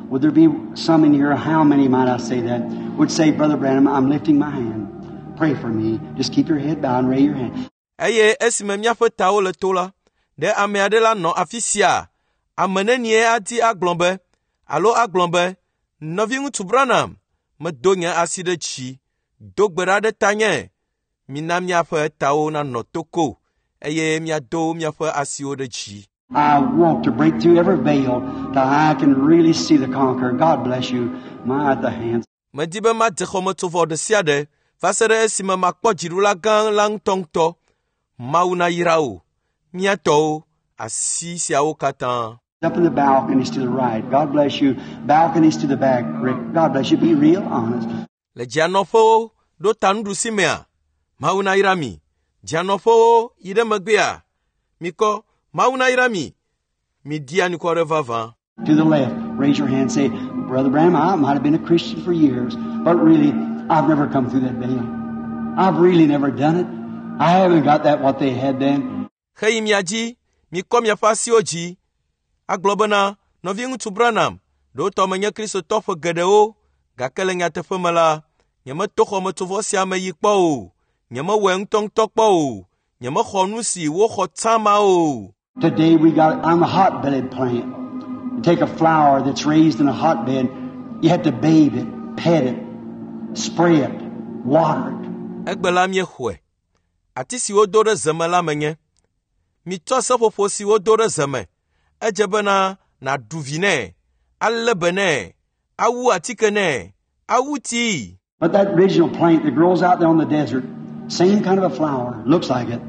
would there be some in here, how many might I say that, would say, Brother Branham, I'm lifting my hand. Pray for me. Just keep your head bowed and raise your hand. Eye esime miaƒe tawo le to la, ɖe ame aɖe la nɔ afi sia, ame nenie adi agblɔ be, alo agblɔ be, nɔviŋutsu Branham, medo nye asi ɖe dzi, do gbe ɖa ɖe tanye, mina miaƒe tawo nanɔ to ko, eye miado miaƒe asiwo ɖe dzi. I want to break through every veil that I can really see the conqueror. God bless you. My, the hands. Medi be ma de xɔme tso vɔ ɖe sia ɖe, va se ɖe esime makpɔ dziɖula gã la ŋutɔŋutɔ. Mawu na yra wo, miatɔwo, asi siawo katã. Up in the balconies to the right. God bless you. Balconies to the back. Rick. God bless you. Be real honest. Le dzianɔƒewo ɖo ta nuɖusimea, Mawu na yra mi. Dzianɔƒewo yi ɖe megbea, mikɔ, Mawu na yra mi. Mi di anukɔ ɖe vavã. To the left, raise your hand. Say, Brother Branham, I might have been a Christian for years, but really, I've never come through that veil. I've really never done it. I haven't got that what they had then. Xeyi mia dzi, mikɔ miaƒe asiwo dzi. Agblɔ bena, nɔviŋutsu Branham, ɖo tɔ menye kristotɔ ƒe geɖewo, gake le nyateƒe me la, nyemeto xɔmetsovɔ sia me yi kpɔ o, nyemewɔe ŋutɔŋutɔ kpɔ o, nyemexɔ nu si woxɔ tsama o. Today we got on a hotbed plant. You take a flower that's raised in a hotbed, you have to bathe it, pet it, spray it, water it. Egbe la miexɔe. Ati si wodo ɖe zeme la menye. Mitsɔ seƒoƒo si wodo ɖe zeme. Edze bena naɖu vi nɛ, alé be nɛ, awu atike nɛ, awu tii. But that original plant that grows out there on the desert, same kind of a flower, looks like it.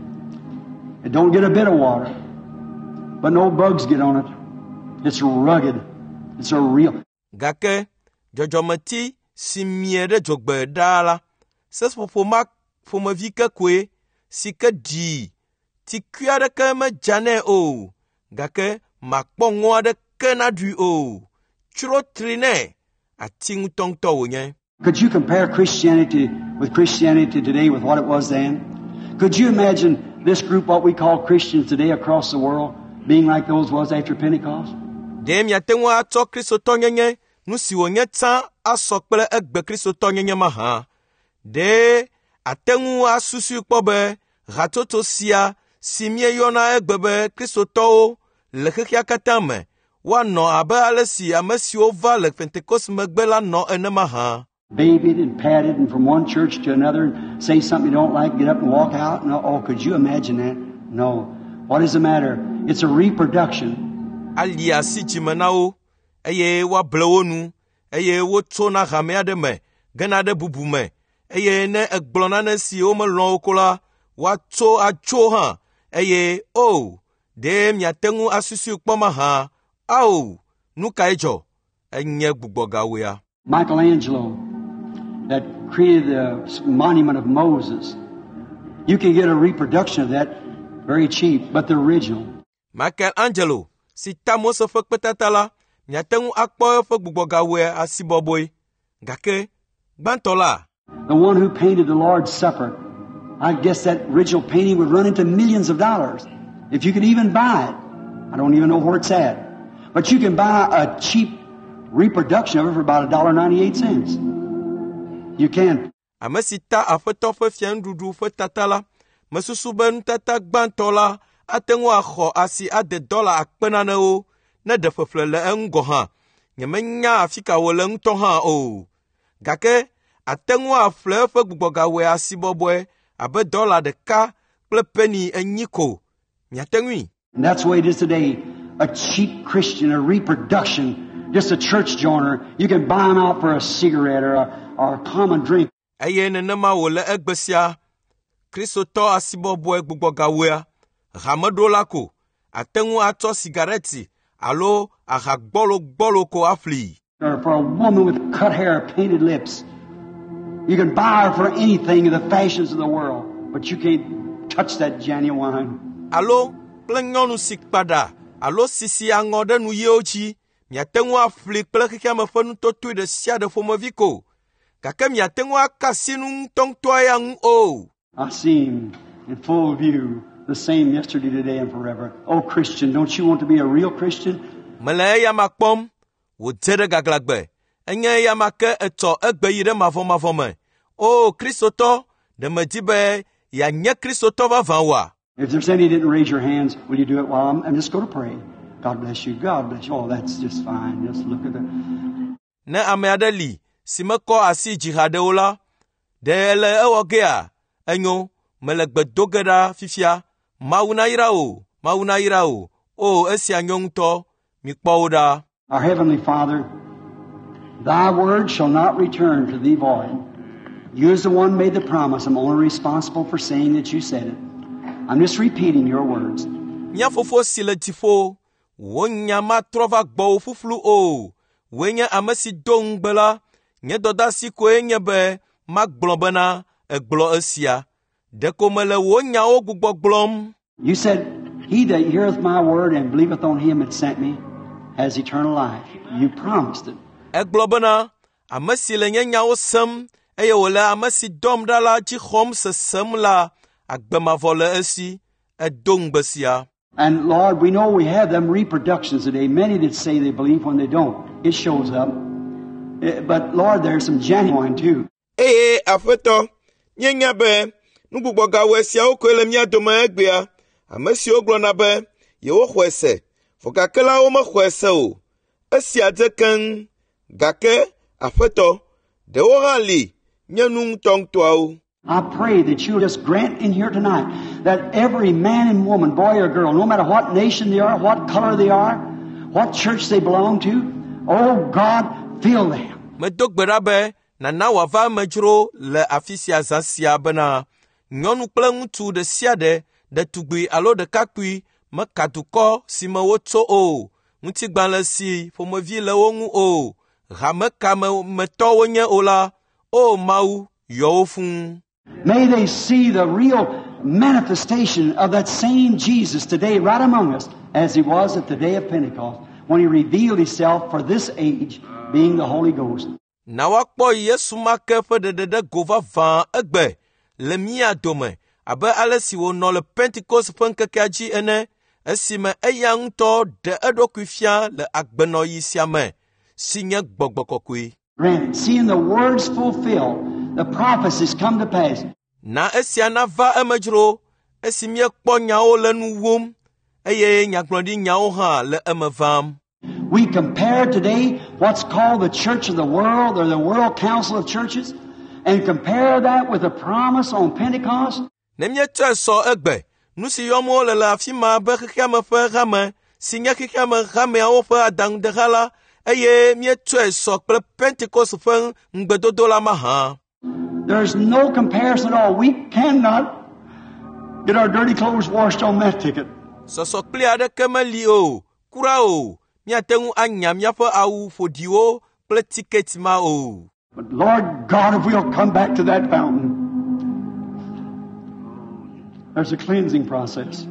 It don't get a bit of water, but no bugs get on it. It's rugged. It's a real. Gake, dzɔdzɔmeti si mie ɖe dzogbe ɖaa la, seƒoƒo ma ƒomevi kekue, si ke ɖi, tikui aɖeke medza o, gake makpɔ ŋɔ aɖeke naɖui o, tsro tri nɛ, ati ŋutɔŋutɔ wònye. Could you compare Christianity with Christianity today with what it was then? Could you imagine this group, what we call Christians today across the world, being like those was after Pentecost? Ɖe miate ŋu atsɔ kristotɔnyenye, nu si wònye tsã asɔ kple egbe kristotɔnyenye ma hã. Ɖe ate ŋu asusu kpɔ be hatsotso sia si mieyɔna egbe be kristotɔwo le xexea katã me, woanɔ abe ale si ame siwo va le Pentecost megbe la nɔ enema hã. Babied and patted and from one church to another and say something you don't like, get up and walk out. No, oh, could you imagine that? No. What is the matter? It's a reproduction. Ali asi dzime na wo, eye woable wo nu, eye wotso na hame aɖe me, gena ɖe bubu me, eye ne egblɔ nane si womelɔ̃ wo ko la, woatso atso hã, eye o, ɖe miate ŋu asusu kpɔma hã, ao, nu kae dzɔ, enye gbugbɔgawoea. Michelangelo, that created the monument of Moses, you can get a reproduction of that very cheap, but the original. Michelangelo, si ta Mose ƒe kpetata la, miate ŋu akpɔ eƒe gbugbɔgawoe asi bɔbɔe, gake gbãtɔ la. The one who painted the Lord's Supper, I guess that original painting would run into millions of dollars, if you could even buy it. I don't even know where it's at, but you can buy a cheap reproduction of it for about a dollar ninety-eight cents. You can. Ame si ta aƒetɔ ƒe fianuɖuɖu ƒe tata la, mesusu be nutata gbãtɔ la ate ŋu axɔ asi ade dɔla akpe nanewo ne ɖe ƒeƒle le eŋu gɔ hã. Nyemenya afi ka wòle ŋutɔ hã o. Gake ate ŋu aƒle eƒe gbugbɔgawoe asi bɔbɔe abe dɔla ɖeka kple peni enyi ko. Miate ŋui. And that's the way it is today. A cheap Christian, a reproduction, just a church joiner. You can buy them out for a cigarette or a, or a common drink. Eye nenema wòle egbe sia, kristotɔ asibɔbɔe gbugbɔgawoea, hameɖola ko, ate ŋu atsɔ sigareti alo aha gbɔlo gbɔlo ko afli. Or for a woman with cut hair, painted lips. You can buy her for anything in the fashions of the world, but you can't touch that genuine. Alo, kple nyɔnu si kpaɖa, alo sisi aŋɔ ɖe nu yewo dzi, miate ŋu afli kple xexea me ƒe nutotoe ɖe sia ɖe ƒomevi ko, gake miate ŋu akasi nu ŋutɔŋutɔa ya ŋu o. I see him in full view, the same yesterday, today, and forever. Oh, Christian, don't you want to be a real Christian? Mele eya ma kpɔm, Wo tere gaglagbe. Enye ya make eto egbe yi de mavo mavo me. O Kristoto, de me di be ya nye Kristoto va van wa. If there's any that didn't raise your hands, will you do it while I'm, I'm just going to pray? God bless you. God bless you. Oh, that's just fine. Just look at the... Ne ame ade li, si me ko asi jihade ola, de ele ewo gea, enyo, me le gbe doge da fifia, Mawu na ira o, Mawu na ira o, o esi anyong to, mi kpo da. Our Heavenly Father, Thy word shall not return to Thee void. You as the one made the promise. I'm only responsible for saying that you said it. I'm just repeating your words. Nya fofo sile tifo, wonya ma trova gbo fuflu o, wenya amesi dongbela, nye doda si ko enye be, ma globena, e glo esia. Deko mele wonya o gugbo glom. You said, he that heareth my word and believeth on him that sent me has eternal life. You promised it. E globena, amesi le nye nya o sem, eye wole amesi dom dala ji khom se sem la, agbema vole esi, e dongbesia. And Lord, we know we have them reproductions today. Many that say they believe when they don't. It shows up. But Lord, there's some genuine too. Eh, afeto, nyenya be, nugbugbo ga wesia o kwele mia doma egbea, amesi oglo na be, ye wo hwese, foka kela o ma hwese o. Esi adeken, gake, afeto, de orali, nyenung tong tuau. I pray that you'll just grant in here tonight that every man and woman, boy or girl, no matter what nation they are, what color they are, what church they belong to, oh God, fill them. Me dogberabe, na na wava mejro le afisia zasia bena, nyonu kple ŋutsu de sia de, de tugbi alo de kakui, me kaduko si me woto o, ŋutigbanle si fomevi le wo ŋu o, hame ka me meto wonye o la, o Mawu, yo wo fun. May they see the real manifestation of that same Jesus today right among us as he was at the day of Pentecost when he revealed himself for this age being the Holy Ghost. Na wakpo Yesu make fe de de de gova van egbe le mia dome abe ale si wo no le Pentecost fe nkeke aji ene esime eya ŋutɔ de eɖokui fia le agbeno yi sia me si nye gbɔgbɔ kɔkɔe. Granted, seeing the words fulfilled, the prophecies come to pass. Na esia na va emedzro, esi miekpɔ nyawo le nu wom, eye nyagblɔɖi nyawo hã le eme vam. We compare today what's called the Church of the World or the World Council of Churches and compare that with the promise on Pentecost. Ne mietɔe sɔ egbe, nu si yɔm wole le afi ma be xexea me ƒe hame, si nye xexea me hameawo ƒe adaŋudeha la, eye mietɔe sɔ kple Pentecost ƒe ŋugbedodo la ma hã. There's no comparison at all. We cannot get our dirty clothes washed on that ticket. Sɔsɔ kpli aɖeke meli o, kura o, miate ŋu anya miaƒe awu ƒodiwo kple tiketi ma o. But Lord God, if we'll come back to that fountain, there's a cleansing process.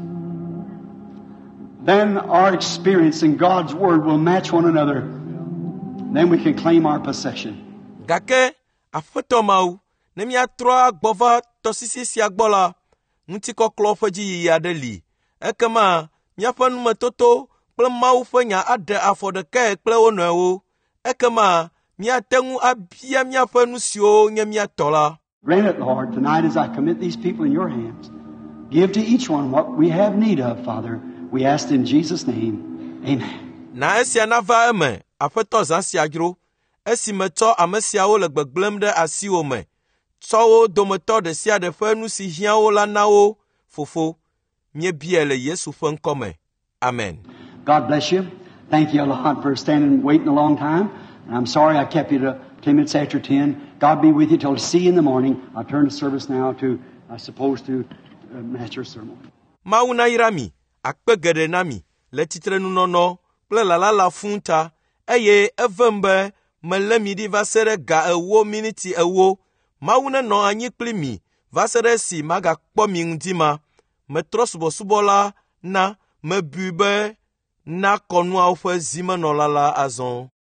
Then our experience in God's Word will match one another. Then we can claim our possession. Gake, afetɔ mawu, ne miatrɔ agbɔ va tɔsisi sia gbɔ la, ŋutikɔklɔ ƒe dziyiyi aɖe li. Ekema, miaƒe numetoto kple Mawu ƒe nya aɖe afɔ ɖekae kple wo nɔewo. Ekema, miate ŋu abia miaƒe nu siwo nye miatɔ la. Grant it, Lord, tonight as I commit these people in your hands. Give to each one what we have need of, Father. We ask in Jesus' name. Amen. Na esia na va eme, afetɔ zã sia dzro. Esi metsɔ ame siawo le gbegblẽm ɖe asiwo me, tsɔ wo dometɔ ɖe sia ɖe ƒe nu si hiã wo la na wo, Fofo, míebia le Yesu ƒe ŋkɔ me. Amen. God bless you. Thank you a lot for standing waiting a long time. And I'm sorry I kept you to ten minutes after ten. God be with you till see you in the morning. I'll turn the service now to, I suppose, to uh, Master Sermon. Mawu na yra mi, akpe geɖe na mi, le titrenunɔnɔ kple lalala funta, eye evem be mele mi ɖi va se ɖe ga ewo miniti ewo. Mawu nenɔ anyi kpli mi va se ɖe si magakpɔ mi ŋdi ma. Metrɔ subɔsubɔ la na mebui be na kɔnuawo ƒe zimenɔla la azɔ.